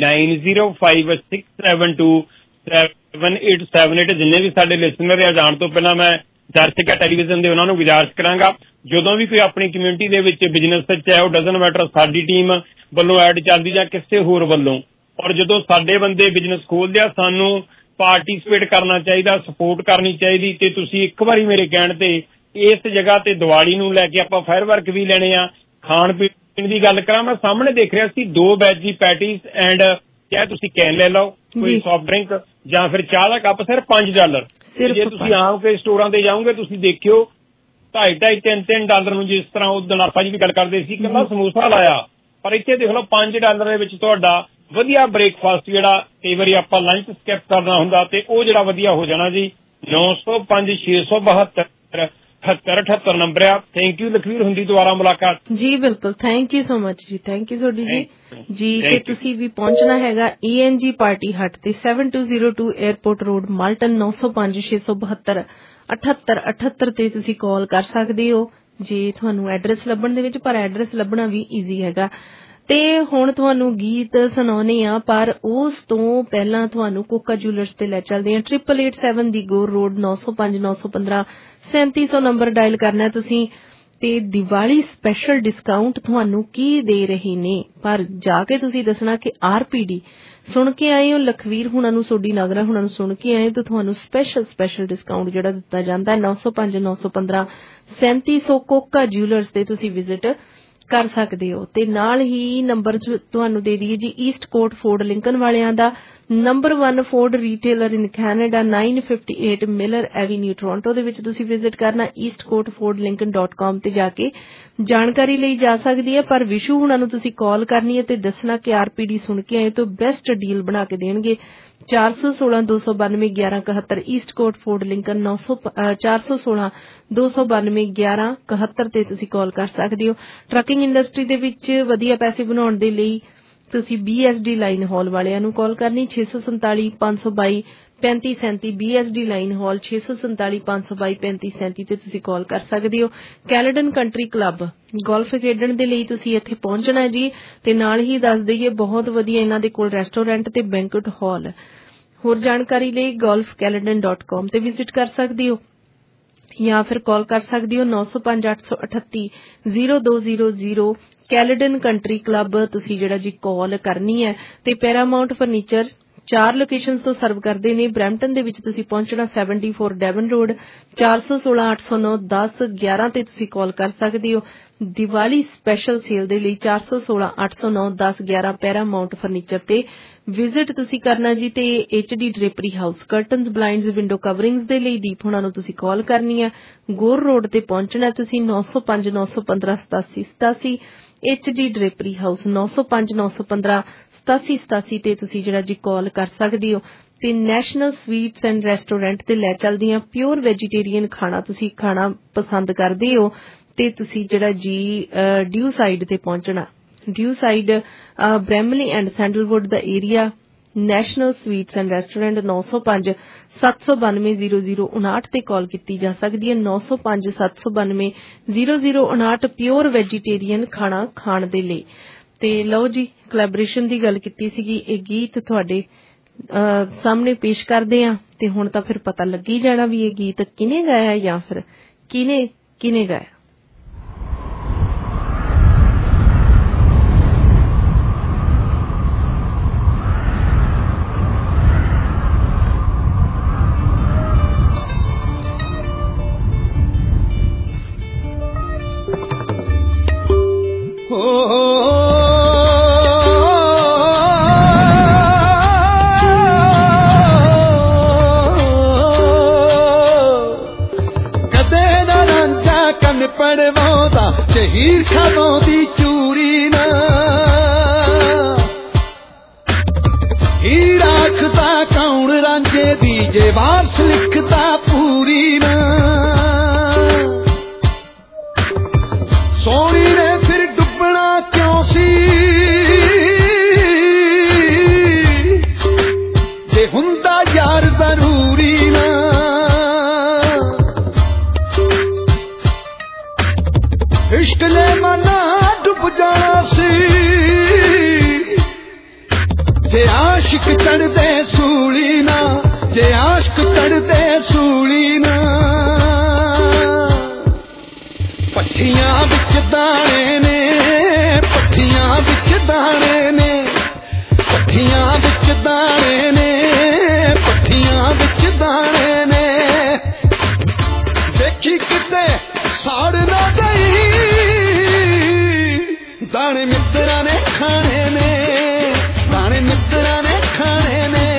Speaker 9: 9056727878। ਜਿੰਨੇ ਵੀ ਸਾਡੇ ਲਿਸਨਰ ਆ, ਜਾਣ ਤੋਂ ਪਹਿਲਾਂ ਮੈਂ ਦਰਸ਼ਕ ਟੈਲੀਵਿਜ਼ਨ ਦੇ ਉਹਨਾਂ ਨੂੰ ਗੁਜ਼ਾਰਿਸ਼ ਕਰਾਂਗਾ, ਜਦੋਂ ਵੀ ਕੋਈ ਆਪਣੀ ਕਮਿਊਨਿਟੀ ਦੇ ਵਿੱਚ ਬਿਜ਼ਨਸ ਚਾਹੇ ਉਹ ਡਜ਼ਨ ਮੈਟਰ ਸਾਡੀ ਟੀਮ ਵੱਲੋਂ ਐਡ ਚੱਲਦੀ ਜਾਂ ਕਿਸੇ ਹੋਰ ਵੱਲੋਂ, ਔਰ ਜਦੋਂ ਸਾਡੇ ਬੰਦੇ ਬਿਜ਼ਨਸ ਖੋਲਦੇ ਆ, ਸਾਨੂੰ ਪਾਰਟੀਸਪੇਟ ਕਰਨਾ ਚਾਹੀਦਾ, ਸਪੋਰਟ ਕਰਨੀ ਚਾਹੀਦੀ। ਤੇ ਤੁਸੀਂ ਇੱਕ ਵਾਰੀ ਮੇਰੇ ਕਹਿਣ ਤੇ ਇਸ ਜਗ੍ਹਾ ਤੇ ਦੀਵਾਲੀ ਨੂੰ ਲੈ ਕੇ ਆਪਾਂ ਫਾਇਰ ਵਰਕ ਵੀ ਲੈਣੇ ਆ। ਖਾਣ ਪੀਣ ਦੀ ਗੱਲ ਕਰਾਂ, ਮੈਂ ਸਾਹਮਣੇ ਦੇਖ ਰਿਹਾ ਸੀ 2 ਵੈਜੀ ਪੈਟੀਜ਼ ਐਂਡ ਚਾਹੇ ਤੁਸੀਂ ਕੈਨ ਲੈ ਲਓ, ਕੋਈ ਸੌਫਟ ਡਰਿੰਕ ਜਾਂ ਫਿਰ ਚਾਹ ਦਾ ਕੱਪ, ਸਿਰਫ $5। ਜੇ ਤੁਸੀਂ ਆਮ ਕੇ ਸਟੋਰਾਂ ਤੇ ਜਾਓਗੇ, ਤੁਸੀਂ ਦੇਖਿਓ 2.5 $3 ਨੂੰ, ਜਿਸ ਤਰ੍ਹਾਂ ਉਸ ਦਿਨ ਆਪਾਂ ਜੀ ਵੀ ਗੱਲ ਕਰਦੇ ਸੀ ਕਿ ਸਮੋਸਾ ਲਾਇਆ, ਪਰ ਇੱਥੇ ਦੇਖ ਲਓ $5 ਦੇ ਵਿੱਚ ਤੁਹਾਡਾ ਵਧੀਆ ਬ੍ਰੇਕਫਾਸਟ ਜਿਹੜਾ ਕਈ ਵਾਰੀ ਆਪਾਂ ਲੰਚ ਸਕਿਪ ਕਰਨਾ ਹੁੰਦਾ ਤੇ ਉਹ ਜਿਹੜਾ ਵਧੀਆ ਹੋ ਜਾਣਾ ਜੀ। 905 672 78 ਨੰਬਰ ਆ। ਥੈਂਕ ਯੂ ਲਖਵੀਰ, ਹੁੰਦੀ ਦੁਬਾਰਾ ਮੁਲਾਕਾਤ ਜੀ।
Speaker 1: ਬਿਲਕੁਲ, ਥੈਂਕ ਯੂ ਸੋ ਮਚ ਜੀ, ਥੈਂਕ ਯੂ ਸੋਡੀ ਜੀ। ਤੇ ਤੁਸੀਂ ਵੀ ਪਹੁੰਚਣਾ ਹੈਗਾ ENG ਪਾਰਟੀ ਹੱਟ ਤੇ 7202 에ਅਰਪੋਰਟ ਰੋਡ ਮਾਲਟਨ। 905 672 78 78 ਤੇ ਤੁਸੀਂ ਕਾਲ ਕਰ ਸਕਦੇ ਹੋ ਜੇ ਤੁਹਾਨੂੰ ਐਡਰੈਸ ਲੱਭਣ ਦੇ ਵਿੱਚ, ਪਰ ਐਡਰੈਸ ਲੱਭਣਾ ਵੀ ਈਜ਼ੀ ਹੈਗਾ। ਤੇ ਹੁਣ ਤੁਹਾਨੂੰ ਗੀਤ ਸੁਣਾਉਣੇ ਆ, ਪਰ ਉਸ ਤੋਂ ਪਹਿਲਾਂ ਤੁਹਾਨੂੰ ਕੋਕਾ ਜੂਲਰਸ ਤੇ ਲੈ ਚੱਲਦੇ ਆ। 8887 ਦੀ ਗੋਰ ਰੋਡ 905 915 3700 ਨੰਬਰ ਡਾਇਲ ਕਰਨਾ ਤੁਸੀਂ। ਤੇ ਦੀਵਾਲੀ ਸਪੈਸ਼ਲ ਡਿਸਕਾਊਂਟ ਤੁਹਾਨੂੰ ਕੀ ਦੇ ਰਹੇ ਨੇ, ਪਰ ਜਾ ਕੇ ਤੁਸੀਂ ਦੱਸਣਾ ਕਿ RPD ਸੁਣ ਕੇ ਆਏ ਹੋ, ਲਖਵੀਰ ਹੁਣਾਂ ਨੂੰ, ਸੋਡੀ ਨਾਗਰਾ ਹੁਣਾਂ ਨੂੰ ਸੁਣ ਕੇ ਆਏ, ਤਾਂ ਤੁਹਾਨੂੰ ਸਪੈਸ਼ਲ ਡਿਸਕਾਊਂਟ ਜਿਹੜਾ ਦਿੱਤਾ ਜਾਂਦਾ ਹੈ 905 915 3700 ਕੋਕਾ ਜੂਲਰਸ ਤੇ ਤੁਸੀਂ ਵਿਜ਼ਿਟ ਕਰ ਸਕਦੇ ਹੋ। ਤੇ ਨਾਲ ਹੀ ਨੰਬਰ ਤੁਹਾਨੂੰ ਦੇ ਦਈਏ ਜੀ ਈਸਟ ਕੋਟ ਫੋਰਡ ਲਿੰਕਨ ਵਾਲਿਆਂ ਦਾ, number 1 Ford retailer in Canada, 958 Miller avenue Toronto ਦੇ ਵਿੱਚ ਤੁਸੀਂ ਵਿਜ਼ਿਟ ਕਰਨਾ। eastcoatfordlincoln.com ਤੇ ਜਾ ਕੇ ਜਾਣਕਾਰੀ ਲਈ ਜਾ ਸਕਦੀ ਹੈ, ਪਰ ਵਿਸ਼ੂ ਹੁਣਾਂ ਨੂੰ ਤੁਸੀਂ ਕਾਲ ਕਰਨੀ ਹੈ ਤੇ ਦੱਸਣਾ ਕਿ RPD ਸੁਣ ਕੇ ਆਏ ਤਾਂ ਬੈਸਟ ਡੀਲ ਬਣਾ ਕੇ ਦੇਣਗੇ। 416 292 1171 ਈਸਟ ਕੋਟ ਫੋਰਡ ਲਿੰਕਨ 416 292 1171 ਤੇ ਤੁਸੀਂ ਕਾਲ ਕਰ ਸਕਦੇ ਹੋ। ਟਰੱਕਿੰਗ ਇੰਡਸਟਰੀ ਦੇ ਵਿੱਚ ਵਧੀਆ ਪੈਸੇ ਬਣਾਉਣ ਦੇ ਲਈ ਤੁਸੀਂ BSD ਲਾਈਨ ਹਾਲ ਵਾਲਿਆਂ ਨੂੰ ਕਾਲ ਕਰਨੀ 647 522 3537 BSD ਲਾਈਨ ਹਾਲ 647 522 3537 ਤੇ ਤੁਸੀਂ ਕਾਲ ਕਰ ਸਕਦੇ ਹੋ। ਕੈਲੇਡਨ ਕੰਟਰੀ ਕਲੱਬ ਗੋਲਫ ਖੇਡਣ ਦੇ ਲਈ ਤੁਸੀਂ ਇੱਥੇ ਪਹੁੰਚਣਾ ਹੈ ਜੀ। ਤੇ ਨਾਲ ਹੀ ਦੱਸ ਦਈਏ ਬਹੁਤ ਵਧੀਆ ਇਹਨਾਂ ਦੇ ਕੋਲ ਰੈਸਟੋਰੈਂਟ ਤੇ ਬੈਂਕਟ ਹਾਲ। ਹੋਰ ਜਾਣਕਾਰੀ ਲਈ golfcaledon.com ਤੇ ਵਿਜ਼ਿਟ ਕਰ ਸਕਦੇ ਹੋ ਜਾਂ ਫਿਰ ਕਾਲ ਕਰ ਸਕਦੇ ਹੋ 905 838 0200। ਕੈਲੇਡਨ ਕੰਟਰੀ ਕਲੱਬ ਤੁਸੀਂ ਜਿਹੜਾ ਜੀ ਕਾਲ ਕਰਨੀ ਹੈ। ਤੇ ਪੈਰਾਮਾਉਂਟ ਫਰਨੀਚਰ 4 ਲੋਕੇਸ਼ਨਸ ਤੋਂ ਸਰਵ ਕਰਦੇ ਨੇ। ਬਰੈਂਪਟਨ ਦੇ ਵਿੱਚ ਤੁਸੀਂ ਪਹੁੰਚਣਾ 74 ਡੈਵਨ ਰੋਡ 416 809 10 11 ਤੇ ਤੁਸੀਂ ਕਾਲ ਕਰ ਸਕਦੇ ਹੋ। ਦੀਵਾਲੀ ਸਪੈਸ਼ਲ ਸੇਲ ਦੇ ਲਈ 416 809 10 11 ਪੈਰਾਮਾਉਂਟ ਫਰਨੀਚਰ ਤੇ ਵਿਜ਼ਿਟ ਤੁਸੀਂ ਕਰਨਾ ਜੀ। ਤੇ HD drapery house curtains blinds window coverings ਦੇ ਲਈ ਦੀਪ ਹੁਣਾਂ ਨੂੰ ਤੁਸੀਂ ਕਾਲ ਕਰਨੀ ਹੈ। ਗੋਰ ਰੋਡ ਤੇ ਪਹੁੰਚਣਾ ਤੁਸੀਂ 905 915 87 87 HD ਡ੍ਰੇਪਰੀ ਹਾਊਸ 905 915 87 87 ਤੇ ਤੁਸੀਂ ਜਿਹੜਾ ਜੀ ਕਾਲ ਕਰ ਸਕਦੇ ਹੋ। ਤੇ ਨੈਸ਼ਨਲ ਸਵੀਟਸ ਐਂਡ ਰੈਸਟੋਰੈਂਟ ਤੇ ਲੈ ਚੱਲਦੀ ਆ। ਪਿਓਰ ਵੈਜੀਟੇਰੀਅਨ ਖਾਣਾ ਤੁਸੀਂ ਖਾਣਾ ਪਸੰਦ ਕਰਦੇ ਹੋ ਤੇ ਤੁਸੀਂ ਜਿਹੜਾ ਜੀ ਡਿਊ ਸਾਈਡ ਤੇ ਪਹੁੰਚਣਾ। Dewside Bramalea and Sandalwood ਦਾ area. National sweets and restaurant 905 792 0059 ਤੇ ਕਾਲ ਕੀਤੀ ਜਾ ਸਕਦੀ ਹੈ। 905 792 0059 ਪਿਓਰ ਵੈਜੀਟੇਰੀਅਨ ਖਾਣਾ ਖਾਣ ਦੇ ਲਈ। ਤੇ ਲਓ ਜੀ, ਕੋਲੈਬੋਰੇਸ਼ਨ ਦੀ ਗੱਲ ਕੀਤੀ ਸੀਗੀ, ਇਹ ਗੀਤ ਤੁਹਾਡੇ ਸਾਹਮਣੇ ਪੇਸ਼ ਕਰਦੇ ਆ। ਤੇ ਹੁਣ ਤਾਂ ਫਿਰ ਪਤਾ ਲੱਗੀ ਜਾਣਾ ਵੀ ਇਹ ਗੀਤ ਕਿਹਨੇ ਗਾਇਆ ਜਾਂ ਫਿਰ ਕਿਹਨੇ ਗਾਇਆ।
Speaker 10: ਹੀਰ ਖਾਵਾਂ ਦੀ ਚੂਰੀ ਨਾ ਹੀਰ ਆਖਦਾ ਕੌਣ ਰਾਂਝੇ ਦੀ ਜੇ ਵਾਰਸ ਲਿਖਦਾ ਪੂਰੀ ਨਾ ਸੋਹਣੀ ਨੇ ਫਿਰ ਡੁੱਬਣਾ ਕਿਉਂ ਸੀ ਜੇ ਹੁੰਦਾ ਯਾਰ ਜ਼ਰੂਰੀ ਨਾ ਇਸ਼ਕ ਨੇ ਮਨਾ ਡੁੱਬ ਜਾਣਾ ਸੀ ਜੇ ਆਸ਼ਿਕ ਚੜਦੇ ਸੂਲੀ ਨਾ ਜੇ ਆਸ਼ਕ ਚੜਦੇ ਸੂਲੀ ਨਾ ਪੱਠੀਆਂ ਵਿੱਚ ਦਾਣੇ ਨੇ ਪੱਠੀਆਂ ਵਿੱਚ ਦਾਣੇ ਨੇ ਪੱਠੀਆਂ ਵਿੱਚ ਦਾਣੇ ਨੇ ਪੱਠੀਆਂ ਵਿੱਚ ਦਾਣੇ ਨੇ ਦੇਖੀ ਕਿਤੇ ਸਾੜ ਨਾ ਗਈ ਦਾਣੇ ਮਿੱਤਰਾਂ ਨੇ ਖਾਣੇ ਨੇ ਦਾਣੇ ਮਿੱਤਰਾਂ ਨੇ ਖਾਣੇ ਨੇ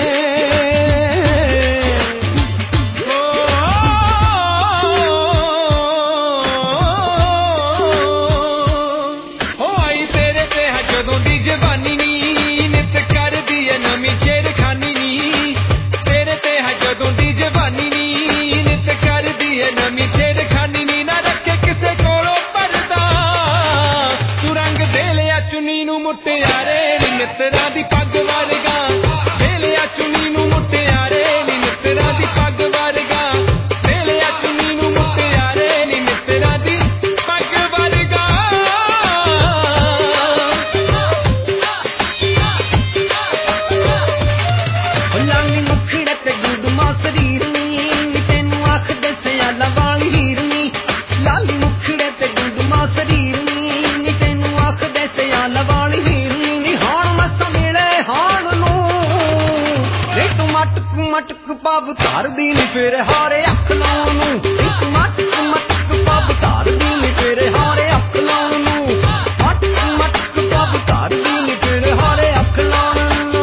Speaker 10: ਮਟਕ ਪੱਬ ਧਰਦੀ ਨੀ ਫੇਰ ਹਾਰੇ ਅੱਖ ਲਾਉਣ ਨੂੰ ਇੱਕ ਮਟਕ ਪੱਬ ਧਰਦੀ ਨੀ ਫੇਰ ਹਾਰੇ ਅੱਖ ਲਾਉਣ ਨੂੰ ਮਟਕ ਪੱਬ ਧਰਦੀ ਨੀ ਫੇਰ ਹਾਰੇ ਅੱਖ ਲਾਉਣ ਨੂੰ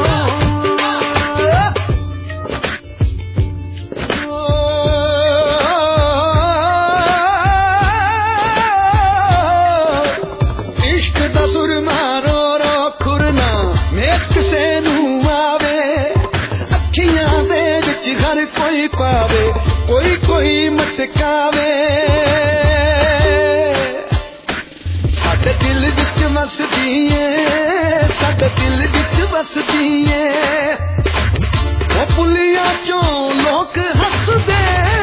Speaker 10: ਇਸ਼ਕ ਦਾ ਸੁਰ ਮਾਰੋ ਰੋ ਖੁਰਨਾ ਮੇਰ ਕਿਸੇ ਨੂੰ ਆਵੇ ਅੱਖੀਆਂ ਦੇ ਵਿੱਚ ਹਰ ਕੋਈ ਪਾਵੇ ਕੋਈ ਕੋਈ ਮਟਕਾਵੇ ਸਾਡੇ ਦਿਲ ਵਿੱਚ ਵਸਦੀ ਏ ਸਾਡੇ ਦਿਲ ਵਿੱਚ ਵਸਦੀ ਏ ਉਹ ਪੁੱਲੀਆਂ ਚੋਂ ਲੋਕ ਹੱਸਦੇ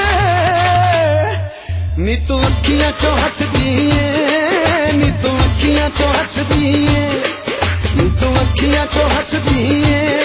Speaker 10: ਨੀ ਤੂੰ ਅੱਖੀਆਂ ਚੋਂ ਹੱਸਦੀ ਏ ਨੀ ਤੂੰ ਅੱਖੀਆਂ ਚੋਂ ਹੱਸਦੀ ਏ ਨੀ ਤੂੰ ਅੱਖੀਆਂ ਚੋਂ ਹੱਸਦੀ ਏ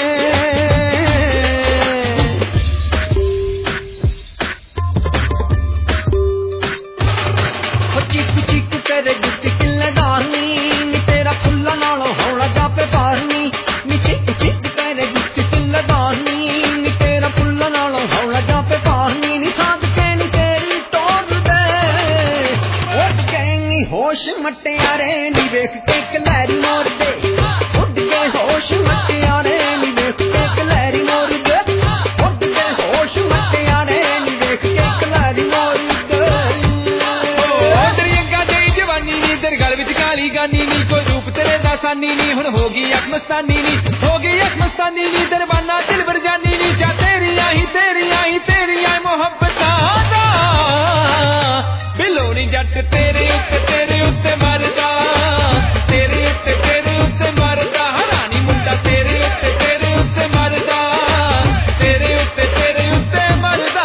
Speaker 10: ਤੇਰੇ ਗੁੱਟ ਕਿੱਲਦਾਰਨੀ ਨੀ ਤੇਰਾ ਫੁੱਲਾਂ ਨਾਲੋਂ ਹੌਲਾ ਜਾਪੇ ਪਾਰਨੀ ਨੀ ਚਿੱਕ ਚਿੱਕ ਤੇਰੇ ਗੁੱਟ ਕਿੱਲਦਾਰਨੀ ਨੀ ਤੇਰਾ ਫੁੱਲਾਂ ਨਾਲੋਂ ਹੌਲਾ ਜਾਪੇ ਪਾਰਨੀ ਨੀ ਸਾਧ ਕੇ ਨੀ ਤੇਰੀ ਤੋੜ ਦੇ ਉੱਡ ਗਏ ਨੀ ਹੋਸ਼ ਮਟਿਆਰੇ ਨੀ ਵੇਖ ਕੇ ਕਲੈਰੀ ਮੋਰਦੇ ਉੱਡ ਗਏ ਹੋਸ਼ ਮਟਿਆਰੇ ਨੀ ਵੇਖ ਕੇ ਕਲੈਰੀ ਮੋਰਦੇ ਉੱਡ ਗਏ ਹੋਸ਼ ਮਟਿਆਰੇ ਨੀ ਵੇਖ ਕੇ ਕਲੈਰੀ ਮੋਰਦੇ ਗਲ ਵਿੱਚ ਕਾਲੀ ਗਾਨੀ ਨੀ ਕੋਈ ਰੂਪ ਤੇਰੇ ਦਾ ਸਾਨੀ ਨੀ ਹੁਣ ਹੋ ਗਈ ਅੱਖ ਮਸਤਾਨੀ ਨੀ ਹੋ ਗਈ ਅੱਖ ਮਸਤਾਨੀ ਨੀ ਦਰਬਾਨਾ ਦਿਲ ਵਰਜਾਨੀ ਨੀ ਚਾ ਤੇਰੀਆਂ ਹੀ ਮੁਹੱਬਤਾਂ ਦਾ ਬਿਲੋਣੀ ਜੱਟ ਤੇਰੇ ਉੱਤੇ ਮਰਦਾ ਤੇਰੇ ਉੱਤੇ ਮਰਦਾ ਹਰਾਨੀ ਮੁੰਡਾ ਤੇਰੇ ਉੱਤੇ ਮਰਦਾ ਤੇਰੇ ਉੱਤੇ ਮਰਦਾ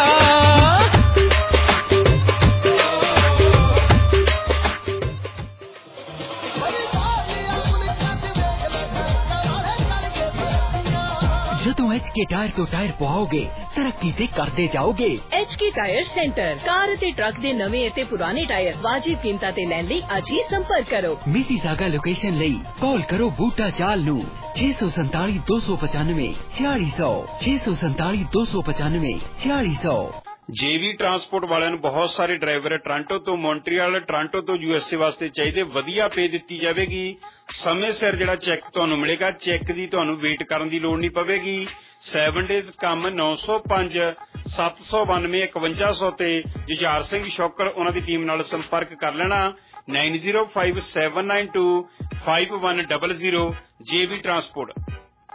Speaker 10: ਜਦੋਂ HK ਟਾਇਰ ਤੋਂ ਟਾਇਰ ਪਵਾਓਗੇ ਤਰੱਕੀ ਤੇ ਕਰਦੇ ਜਾਓਗੇ।
Speaker 4: HK ਟਾਇਰ ਸੈਂਟਰ ਕਾਰ ਅਤੇ ਟਰੱਕ ਦੇ ਨਵੇਂ ਅਤੇ ਪੁਰਾਣੇ ਟਾਇਰ ਵਾਜਿਬ ਕੀਮਤਾਂ ਤੇ ਲੈਣ ਲਈ ਅੱਜ ਹੀ ਸੰਪਰਕ ਕਰੋ।
Speaker 10: ਮਿਸੀਸਾਗਾ ਲੋਕੇਸ਼ਨ ਲਈ ਕਾਲ ਕਰੋ ਬੂਟਾ ਚਾਲ ਨੂੰ 647 295 4600 647 295 4600।
Speaker 9: JV ਟਰਾਂਸਪੋਰਟ ਵਾਲਿਆਂ ਨੂੰ ਬਹੁਤ ਸਾਰੇ ਡਰਾਈਵਰ ਟੋਰਾਂਟੋ ਤੋਂ ਮੌਂਟਰੀਅਲ ਟੋਰਾਂਟੋ ਤੋਂ USA ਵਾਸਤੇ ਚਾਹੀਦੇ ਵਧੀਆ ਪੇ ਦਿੱਤੀ ਜਾਵੇਗੀ। ਸਮੇਂ ਸਿਰ ਜਿਹੜਾ ਚੈੱਕ ਤੁਹਾਨੂੰ ਮਿਲੇਗਾ ਚੈੱਕ ਦੀ ਤੁਹਾਨੂੰ ਵੇਟ ਕਰਨ ਦੀ ਲੋੜ ਨਹੀਂ ਪਵੇਗੀ। 7 ਡੇਜ਼ ਕੰਮ 905 792 5100 ਤੇ ਜੁਝਾਰ ਸਿੰਘ ਸ਼ੌਕਰ ਉਹਨਾਂ ਦੀ ਟੀਮ ਨਾਲ ਸੰਪਰਕ ਕਰ ਲੈਣਾ 905792 5100 JV ਟਰਾਂਸਪੋਰਟ।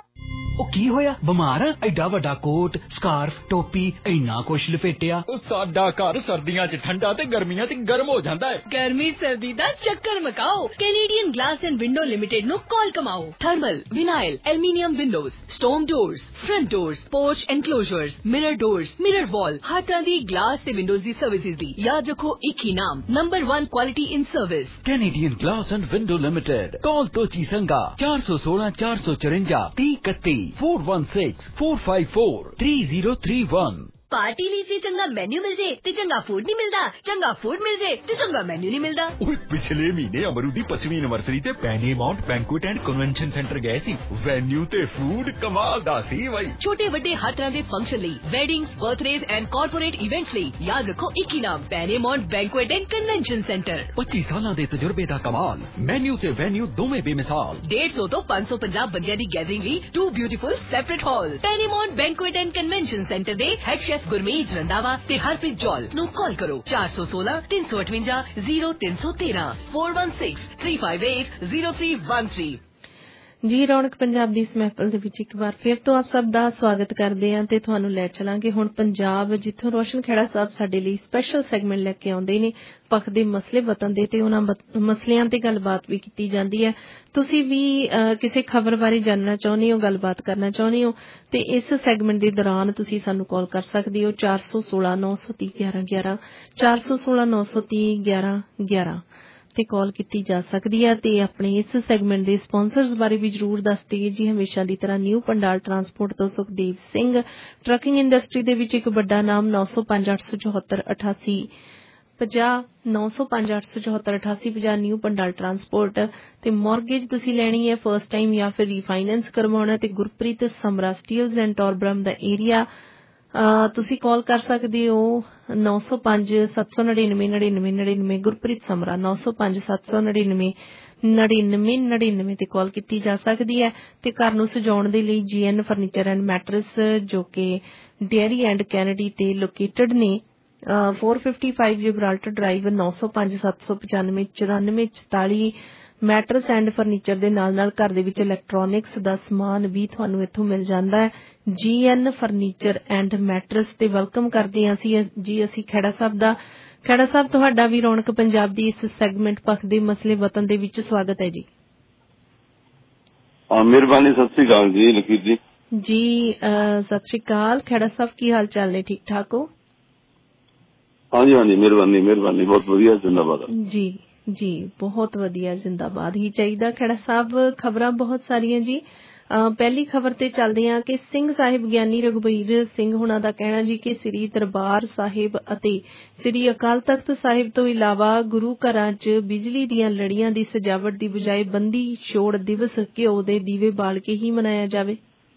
Speaker 10: ਉਹ ਕੀ ਹੋਇਆ ਬਿਮਾਰ ਆ ਐਡਾ ਵੱਡਾ ਕੋਟ ਸਕਾਰਫ ਟੋਪੀ ਇੰਨਾ ਕੁਛ ਲਪੇਟਿਆ। ਸਾਡਾ ਘਰ ਸਰਦੀਆਂ 'ਚ ਠੰਡਾ ਤੇ ਗਰਮੀਆਂ 'ਚ ਗਰਮ ਹੋ ਜਾਂਦਾ ਹੈ।
Speaker 4: ਗਰਮੀ ਸਰਦੀ ਦਾ ਚੱਕਰ ਮਕਾਓ Canadian glass and window limited ਨੂੰ ਕਾਲ ਕਮਾਓ। Thermal vinyl aluminium windows storm doors front doors porch enclosures mirror doors mirror wall ਹਰ ਤਰ੍ਹਾਂ ਦੀ ਗਲਾਸ ਤੇ ਵਿੰਡੋਜ਼ ਦੀ ਸਰਵਿਸਿਜ਼ ਦੀ ਯਾਦ ਰੱਖੋ ਇੱਕ ਹੀ ਨਾਮ number 1 quality in service
Speaker 10: Canadian glass and window limited. Call Tochi Sanga 416 454 3031 416 454 3031।
Speaker 4: Party ਲਈ ਸੀ ਚੰਗਾ ਮੈਨੂ ਮਿਲ ਜੇ ਤੇ ਚੰਗਾ ਫੂਡ ਨਹੀਂ ਮਿਲਦਾ ਚੰਗਾ ਫੂਡ ਮਿਲ ਜੇ ਤੇ ਚੰਗਾ ਮੈਨੂ ਨਹੀਂ ਮਿਲਦਾ।
Speaker 3: ਓਏ ਪਿਛਲੇ ਮਹੀਨੇ ਅਮਰੂ ਦੀ 25ਵੀਂ ਐਨਵਰਸਰੀ ਤੇ Pennymount banquet and convention centre ਗਏ ਸੀ। ਵੈਨਿਊ ਤੇ ਫੂਡ ਕਮਾਲ ਦਾ ਸੀ ਬਾਈ।
Speaker 4: ਛੋਟੇ ਵੱਡੇ ਹਰ ਤਰ੍ਹਾਂ ਦੇ ਫੰਕਸ਼ਨ ਲਈ weddings birthdays and corporate events ਲਈ ਯਾਦ ਰੱਖੋ ਇੱਕ ਹੀ ਨਾਮ Pennymount banquet and convention centre.
Speaker 10: 25 ਸਾਲਾਂ ਦੇ ਤਜਰਬੇ ਦਾ ਕਮਾਲ ਮੈਨਿਊ ਤੇ ਵੈਨਿਊ ਦੋਵੇਂ ਬੇਮਿਸਾਲ।
Speaker 4: 150 ਤੋਂ 550 ਬੰਦਿਆਂ ਦੀ ਗੈਦਰਿੰਗ ਲਈ 2 beautiful separate hall. Pennymount banquet and convention centre ਦੇ ਹੈਡ ਸ਼ੈਫ ਗੁਰਮੀਤ ਰੰਧਾਵਾ ਤੇ ਹਰਪ੍ਰੀਤ ਜੌਲ ਨੂੰ ਕਾਲ ਕਰੋ 416 358 0313 416 358 0313।
Speaker 1: ਜੀ ਰੌਣਕ ਪੰਜਾਬ ਦੀ ਇਸ ਮਹਿਫਲ ਦੇ ਵਿੱਚ ਇੱਕ ਵਾਰ ਫਿਰ ਤੋਂ ਆਪ ਸਭ ਦਾ ਸਵਾਗਤ ਕਰਦੇ ਹਾਂ ਤੇ ਤੁਹਾਨੂੰ ਲੈ ਚਲਾਂਗੇ ਹੁਣ ਪੰਜਾਬ ਜਿੱਥੋਂ ਰੋਸ਼ਨ ਖੇੜਾ ਸਾਹਿਬ ਸਾਡੇ ਲਈ ਸਪੈਸ਼ਲ ਸੈਗਮੈਂਟ ਲੈ ਕੇ ਆਉਂਦੇ ਨੇ ਪੱਖ ਦੇ ਮਸਲੇ ਵਤਨ ਦੇ ਤੇ ਉਹਨਾਂ ਮਸਲਿਆਂ ਤੇ ਗੱਲਬਾਤ ਵੀ ਕੀਤੀ ਜਾਂਦੀ ਹੈ। ਤੁਸੀਂ ਵੀ ਕਿਸੇ ਖਬਰ ਬਾਰੇ ਜਾਣਨਾ ਚਾਹੁੰਦੇ ਹੋ ਗੱਲਬਾਤ ਕਰਨਾ ਚਾਹੁੰਦੇ ਹੋ ਤੇ ਇਸ ਸੈਗਮੈਂਟ ਦੇ ਦੌਰਾਨ ਤੁਸੀਂ ਸਾਨੂੰ ਕਾਲ ਕਰ ਸਕਦੇ ਹੋ 416 930 1111 416 930 1111 ਤੇ ਕਾਲ ਕੀਤੀ ਜਾ ਸਕਦੀ ਹੈ ਤੇ ਆਪਣੇ ਇਸ ਸੈਗਮੈਂਟ ਦੇ ਸਪਾਂਸਰਸ ਬਾਰੇ ਵੀ ਜ਼ਰੂਰ ਦੱਸਦੇ ਜੀ ਹਮੇਸ਼ਾ ਦੀ ਤਰ੍ਹਾਂ ਨਿਊ ਪੰਡਾਲ ਟਰਾਂਸਪੋਰਟ ਤੋਂ ਸੁਖਦੇਵ ਸਿੰਘ ਟਰੱਕਿੰਗ ਇੰਡਸਟਰੀ ਦੇ ਵਿੱਚ ਇੱਕ ਵੱਡਾ ਨਾਮ 905 874 88 50 905 874 88 50 ਨਿਊ ਪੰਡਾਲ ਟਰਾਂਸਪੋਰਟ ਤੇ ਮੌਰਗੇਜ ਤੁਸੀਂ ਲੈਣੀ ਹੈ ਫਰਸਟ ਟਾਈਮ ਜਾਂ ਫਿਰ ਰੀਫਾਈਨੈਂਸ ਕਰਵਾਉਣਾ ਤੇ Gurpreet Samra Steeles and Torbram ਦਾ ਏਰੀਆ ਤੁਸੀਂ ਕਾਲ ਕਰ ਸਕਦੇ ਹੋ 905-799-9999 ਗੁਰਪ੍ਰੀਤ ਸਮਰਾ 905-799-9999 ਤੇ ਕਾਲ ਕੀਤੀ ਜਾ ਸਕਦੀ ਹੈ ਤੇ ਘਰ ਨੂੰ ਸਜਾਉਣ ਦੇ ਲਈ GN ਫਰਨੀਚਰ ਐਂਡ ਮੈਟਰਸ ਜੋ ਕਿ ਡੇਅਰੀ ਐਂਡ ਕੈਨੇਡੀ ਤੇ ਲੋਕੇਟਡ ਨੇ 455 Gibraltar drive 905-795-9444 mattress and furniture ਦੇ ਨਾਲ ਘਰ ਦੇ ਵਿੱਚ ਇਲੈਕਟ੍ਰੋਨਿਕਸ ਦਾ ਸਮਾਨ ਵੀ ਤੁਹਾਨੂੰ ਇੱਥੋਂ ਮਿਲ ਜਾਂਦਾ ਹੈ। GN ਫਰਨੀਚਰ ਐਂਡ ਮੈਟਰਸ ਤੇ ਵੈਲਕਮ ਕਰਦੇ ਹਾਂ ਅਸੀਂ ਖਹਿੜਾ ਸਾਹਿਬ ਦਾ। ਖਹਿੜਾ ਸਾਹਿਬ ਤੁਹਾਡਾ ਵੀ ਰੌਣਕ ਪੰਜਾਬ ਦੀ ਇਸ ਸੈਗਮੈਂਟ ਪੱਖ ਦੇ ਮਸਲੇ ਵਤਨ ਦੇ ਵਿੱਚ ਸਵਾਗਤ ਹੈ ਜੀ।
Speaker 11: ਮਿਹਰਬਾਨੀ, ਸਤਿ ਸ੍ਰੀ ਅਕਾਲ ਜੀ ਲਖੀਰ ਜੀ।
Speaker 1: ਜੀ ਸਤਿ ਸ੍ਰੀ ਅਕਾਲ ਖਹਿੜਾ ਸਾਹਿਬ, ਕੀ ਹਾਲ ਚਾਲ ਨੇ? ਠੀਕ ਠਾਕ ਹੋ?
Speaker 11: ਹਾਂਜੀ ਹਾਂਜੀ, ਮਿਹਰਬਾਨੀ ਮਿਹਰਬਾਨੀ, ਬਹੁਤ ਵਧੀਆ, ਜ਼ਿੰਦਾਬਾਦ। ਜੀ
Speaker 1: ਜੀ ਬਹੁਤ ਵਧੀਆ, ਜ਼ਿੰਦਾਬਾਦ ਹੀ ਚਾਹੀਦਾ। ਖਹਿੜਾ ਸਾਹਿਬ ਖਬਰਾਂ ਬਹੁਤ ਸਾਰੀਆਂ ਜੀ। ਪਹਿਲੀ ਖਬਰ ਤੇ ਚੱਲਦੇ ਹਾਂ ਕਿ ਸਿੰਘ ਸਾਹਿਬ ਗਿਆਨੀ ਰਘੁਬੀਰ ਸਿੰਘ ਹੁਣਾਂ ਦਾ ਕਹਿਣਾ ਜੀ ਕਿ ਸ੍ਰੀ ਦਰਬਾਰ ਸਾਹਿਬ ਅਤੇ ਸ੍ਰੀ ਅਕਾਲ ਤਖਤ ਸਾਹਿਬ ਤੋਂ ਇਲਾਵਾ ਗੁਰੂ ਘਰਾਂ 'ਚ ਬਿਜਲੀ ਦੀਆਂ ਲੜੀਆਂ ਦੀ ਸਜਾਵਟ ਦੀ ਬਜਾਏ ਬੰਦੀ ਛੋੜ ਦਿਵਸ ਘਿਓ ਦੇ ਦੀਵੇ ਬਾਲ ਕੇ ਹੀ ਮਨਾਇਆ ਜਾਵੇ।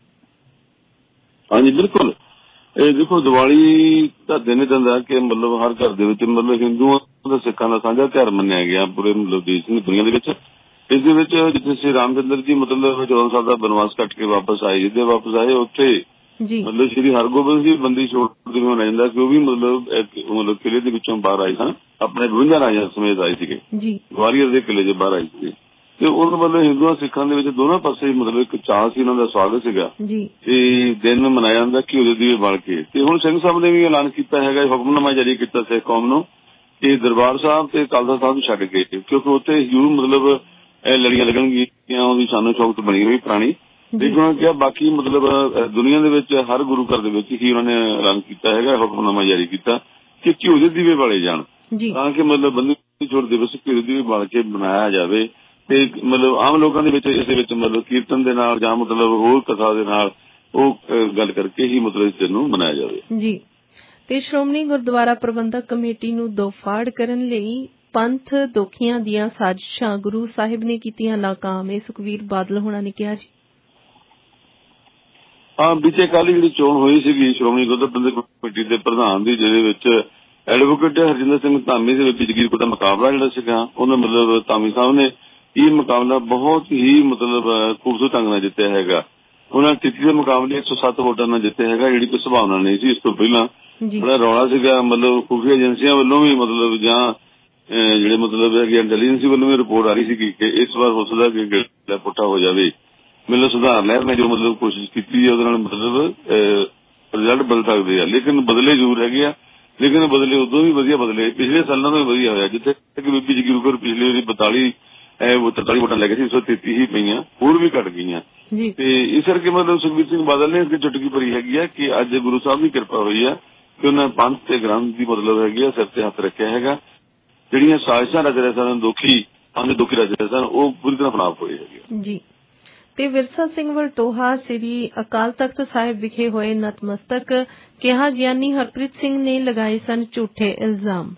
Speaker 11: ਹਾਂਜੀ ਬਿਲਕੁਲ, ਇਹ ਦੇਖੋ ਦੀਵਾਲੀ ਦਾ ਦਿਨ ਦਿੰਦਾ ਕਿ ਮਤਲਬ ਹਰ ਘਰ ਦੇ ਵਿੱਚ ਮਤਲਬ ਹਿੰਦੂਆਂ ਦਾ ਸਿੱਖਾਂ ਦਾ ਸਾਂਝਾ ਤਿਉਹਾਰ ਮੰਨਿਆ ਗਿਆ ਪੂਰੇ ਮਤਲਬ ਦੇਸ਼ ਦੀ ਦੁਨੀਆ ਦੇ ਵਿੱਚ। ਇਸ ਦੇ ਵਿੱਚ ਜਿੱਥੇ ਸ੍ਰੀ ਰਾਮ ਚੰਦਰ ਜੀ ਮਤਲਬ 14 ਸਾਲ ਦਾ ਬਨਵਾਸ ਕੱਟ ਕੇ ਵਾਪਸ ਆਏ, ਜਿੱਦੇ ਵਾਪਸ ਆਏ ਉੱਥੇ ਮਤਲਬ ਸ੍ਰੀ ਹਰਗੋਬਿੰਦ ਜੀ ਬੰਦੀ ਛੋੜ ਦਿਵਸ ਮਨਾਇਆ ਜਾਂਦਾ ਕਿ ਉਹ ਵੀ ਮਤਲਬ ਕਿਲੇ ਦੇ ਵਿੱਚੋਂ ਬਾਹਰ ਆਏ ਸਨ, ਆਪਣੇ 52 ਰਾਜਿਆਂ ਸਮੇਤ ਆਏ ਸੀਗੇ, ਗਵਾਲੀਅਰ ਦੇ ਕਿਲੇ 'ਚ ਬਾਹਰ ਆਏ ਸੀਗੇ। ਤੇ ਉਹ ਮਤਲਬ ਹਿੰਦੂਆਂ ਸਿੱਖਾਂ ਦੇ ਵਿੱਚ ਦੋਨਾਂ ਪਾਸੇ ਮਤਲਬ ਇੱਕ ਚਾਅ ਸੀ, ਉਹਨਾਂ ਦਾ ਸਵਾਗਤ ਸੀਗਾ ਤੇ ਦਿਨ ਮਨਾਇਆ ਜਾਂਦਾ ਘਿਓ ਦੇ ਦੀਵੇ ਬਾਲ ਕੇ। ਤੇ ਹੁਣ ਸਿੰਘ ਸਾਹਿਬ ਨੇ ਵੀ ਐਲਾਨ ਕੀਤਾ ਹੈਗਾ, ਹੁਕਮਨਾਮਾ ਜਾਰੀ ਕੀਤਾ ਸਿੱਖ ਕੌਮ ਨੂੰ ਕਿ ਦਰਬਾਰ ਸਾਹਿਬ ਤੇ ਖਾਲਸਾ ਸਾਹਿਬ ਨੂੰ ਛੱਡ ਕੇ, ਕਿਉਂਕਿ ਉੱਥੇ ਜ਼ਰੂਰ ਮਤਲਬ ਇਹ ਲੜੀਆਂ ਲੱਗਣਗੀਆਂ, ਉਹਦੀ ਸਾਨੂੰ ਸ਼ੌਕਤ ਬਣੀ ਹੋਈ ਪੁਰਾਣੀ। ਤੇ ਉਹਨਾਂ ਕਿਹਾ ਬਾਕੀ ਮਤਲਬ ਦੁਨੀਆ ਦੇ ਵਿੱਚ ਹਰ ਗੁਰੂ ਘਰ ਦੇ ਵਿੱਚ ਹੀ ਉਹਨਾਂ ਨੇ ਐਲਾਨ ਕੀਤਾ ਹੈਗਾ, ਹੁਕਮਨਾਮਾ ਜਾਰੀ ਕੀਤਾ ਕਿ ਘਿਓ ਦੇ ਦੀਵੇ ਬਾਲੇ ਜਾਣ ਤਾਂ ਕਿ ਮਤਲਬ ਬੰਦੀ ਛੋੜ ਦਿਵਸ ਘਿਓ ਦੇ ਦੀਵੇ ਬਾਲ ਕੇ ਮਨਾਇਆ ਜਾਵੇ। ਤੇ ਮਤਲਬ ਆਮ ਲੋਕਾਂ ਦੇ ਵਿੱਚ ਇਸ ਦੇ ਵਿੱਚ ਮਤਲਬ ਕੀਰਤਨ ਦੇ ਨਾਲ ਜਾਂ ਮਤਲਬ ਹੋਰ ਕਥਾ ਦੇ ਨਾਲ ਉਹ ਗੱਲ ਕਰਕੇ ਹੀ ਮਤਲਬ ਇਸ ਦਿਨ ਨੂੰ ਮਨਾਇਆ ਜਾਵੇ ਜੀ।
Speaker 1: ਤੇ ਸ਼੍ਰੋਮਣੀ ਗੁਰਦੁਆਰਾ ਪ੍ਰਬੰਧਕ ਕਮੇਟੀ ਨੂੰ ਦੋਫਾੜ ਕਰਨ ਲਈ ਪੰਥ ਦੋਖੀਆਂ ਦੀਆਂ ਸਾਜ਼ਿਸ਼ਾਂ ਗੁਰੂ ਸਾਹਿਬ ਨੇ ਕੀਤੀਆਂ ਨਾਕਾਮ, ਇਹ ਸੁਖਬੀਰ ਬਾਦਲ ਹੋਣਾ ਨੇ ਕਿਹਾ ਜੀ।
Speaker 11: ਹਾਂ, ਬੀਤੇ ਕੱਲ੍ਹ ਜਿਹੜੀ ਚੋਣ ਹੋਈ ਸੀਗੀ ਸ਼੍ਰੋਮਣੀ ਗੁਰਦੁਆਰਾ ਪ੍ਰਬੰਧਕ ਕਮੇਟੀ ਦੇ ਪ੍ਰਧਾਨ ਦੀ, ਜਿਹਦੇ ਵਿੱਚ ਐਡਵੋਕੇਟ ਹਰਜਿੰਦਰ ਸਿੰਘ ਧਾਮੀ ਦੇ ਵਿੱਚ ਜਗੀਰਪੁਰ ਦਾ ਮੁਕਾਬਲਾ ਜਿਹੜਾ ਸੀਗਾ, ਉਹਨਾਂ ਮਤਲਬ ਧਾਮੀ ਸਾਹਿਬ ਨੇ ਇਹ ਮੁਕਾਬਲਾ ਬਹੁਤ ਹੀ ਮਤਲਬ ਖੂਬਸੂਰਤ ਢੰਗ ਨਾਲ ਜਿੱਤਿਆ ਹੈਗਾ। ਉਹਨਾਂ ਤਿੱਤੀ ਦੇ ਮੁਕਾਬਲੇ 107 ਵੋਟਾਂ ਨਾਲ ਜਿੱਤਿਆ ਹੈਗਾ, ਜਿਹੜੀ ਕੋਈ ਸੰਭਾਵਨਾ ਨਹੀਂ ਸੀ ਇਸ ਤੋਂ ਪਹਿਲਾਂ। ਬੜਾ ਰੌਲਾ ਸੀਗਾ, ਮਤਲਬ ਖੁਫੀਆ ਏਜੰਸੀਆਂ ਵੱਲੋਂ ਵੀ ਮਤਲਬ ਜਾਂ ਜਿਹੜੇ ਮਤਲਬ ਹੈਗੇ ਇੰਟੈਲੀਜੈਂਸੀ ਵੱਲੋਂ ਵੀ ਰਿਪੋਰਟ ਆ ਰਹੀ ਸੀਗੀ ਕਿ ਇਸ ਵਾਰ ਹੋ ਸਕਦਾ ਕਿ ਗਿਲਾ ਪੁੱਠਾ ਹੋ ਜਾਵੇ। ਮਤਲਬ ਸੁਧਾਰ ਲਹਿਰ ਨੇ ਜੋ ਮਤਲਬ ਕੋਸ਼ਿਸ਼ ਕੀਤੀ ਹੈ ਉਹਦੇ ਨਾਲ ਮਤਲਬ ਰਿਜ਼ਲਟ ਬਦਲ ਸਕਦੇ ਆ, ਲੇਕਿਨ ਬਦਲੇ ਜ਼ਰੂਰ ਹੈਗੇ ਆ। ਲੇਕਿਨ ਬਦਲੇ ਉਦੋਂ ਵੀ ਵਧੀਆ ਬਦਲੇ, ਪਿਛਲੇ ਸਾਲਾਂ ਤੋਂ ਵੀ ਵਧੀਆ ਹੋਇਆ। ਜਿੱਥੇ ਬੀਬੀ ਜਗੀਰਪੁਰ ਪਿਛਲੇ ਵਾਰੀ 43 ਵੋਟਾਂ ਲੈ ਗਏ ਸੀ, 133 ਹੀ ਪਈਆਂ, ਹੋਰ ਵੀ ਘਟ ਗਈਆਂ। ਤੇ ਇਸ ਕਰਕੇ ਮਤਲਬ ਸੁਖਬੀਰ ਸਿੰਘ ਬਾਦਲ ਨੇ ਇਸ ਦੀ ਚੁਟਕੀ ਭਰੀ ਹੈਗੀ ਆ ਕਿ ਅੱਜ ਗੁਰੂ ਸਾਹਿਬ ਦੀ ਕਿਰਪਾ ਹੋਈ ਆ ਕਿ ਉਹਨਾਂ ਪੰਥ ਤੇ ਗ੍ਰੰਥ ਦੀ ਮਤਲਬ ਹੈਗੀ ਆ ਸਿਰ ਤੇ ਹੱਥ ਰੱਖਿਆ ਹੈਗਾ। ਜਿਹੜੀਆਂ ਸਾਜ਼ਿਸ਼ਾਂ ਰਚ ਰਹੇ ਸਨ, ਦੁਖੀ ਰਚ ਰਹੇ ਸਨ, ਉਹ ਪੂਰੀ ਤਰ੍ਹਾਂ ਫਨਾਬ ਹੋਏ ਹੈਗੇ ਜੀ।
Speaker 1: ਤੇ ਵਿਰਸਾ ਸਿੰਘ ਵਲਟੋਹਾ ਸ੍ਰੀ ਅਕਾਲ ਤਖਤ ਸਾਹਿਬ ਵਿਖੇ ਹੋਏ ਨਤਮਸਤਕ, ਕਿਹਾ ਗਿਆਨੀ ਹਰਪ੍ਰੀਤ ਸਿੰਘ ਨੇ ਲਗਾਏ ਸਨ ਝੂਠੇ ਇਲਜ਼ਾਮ।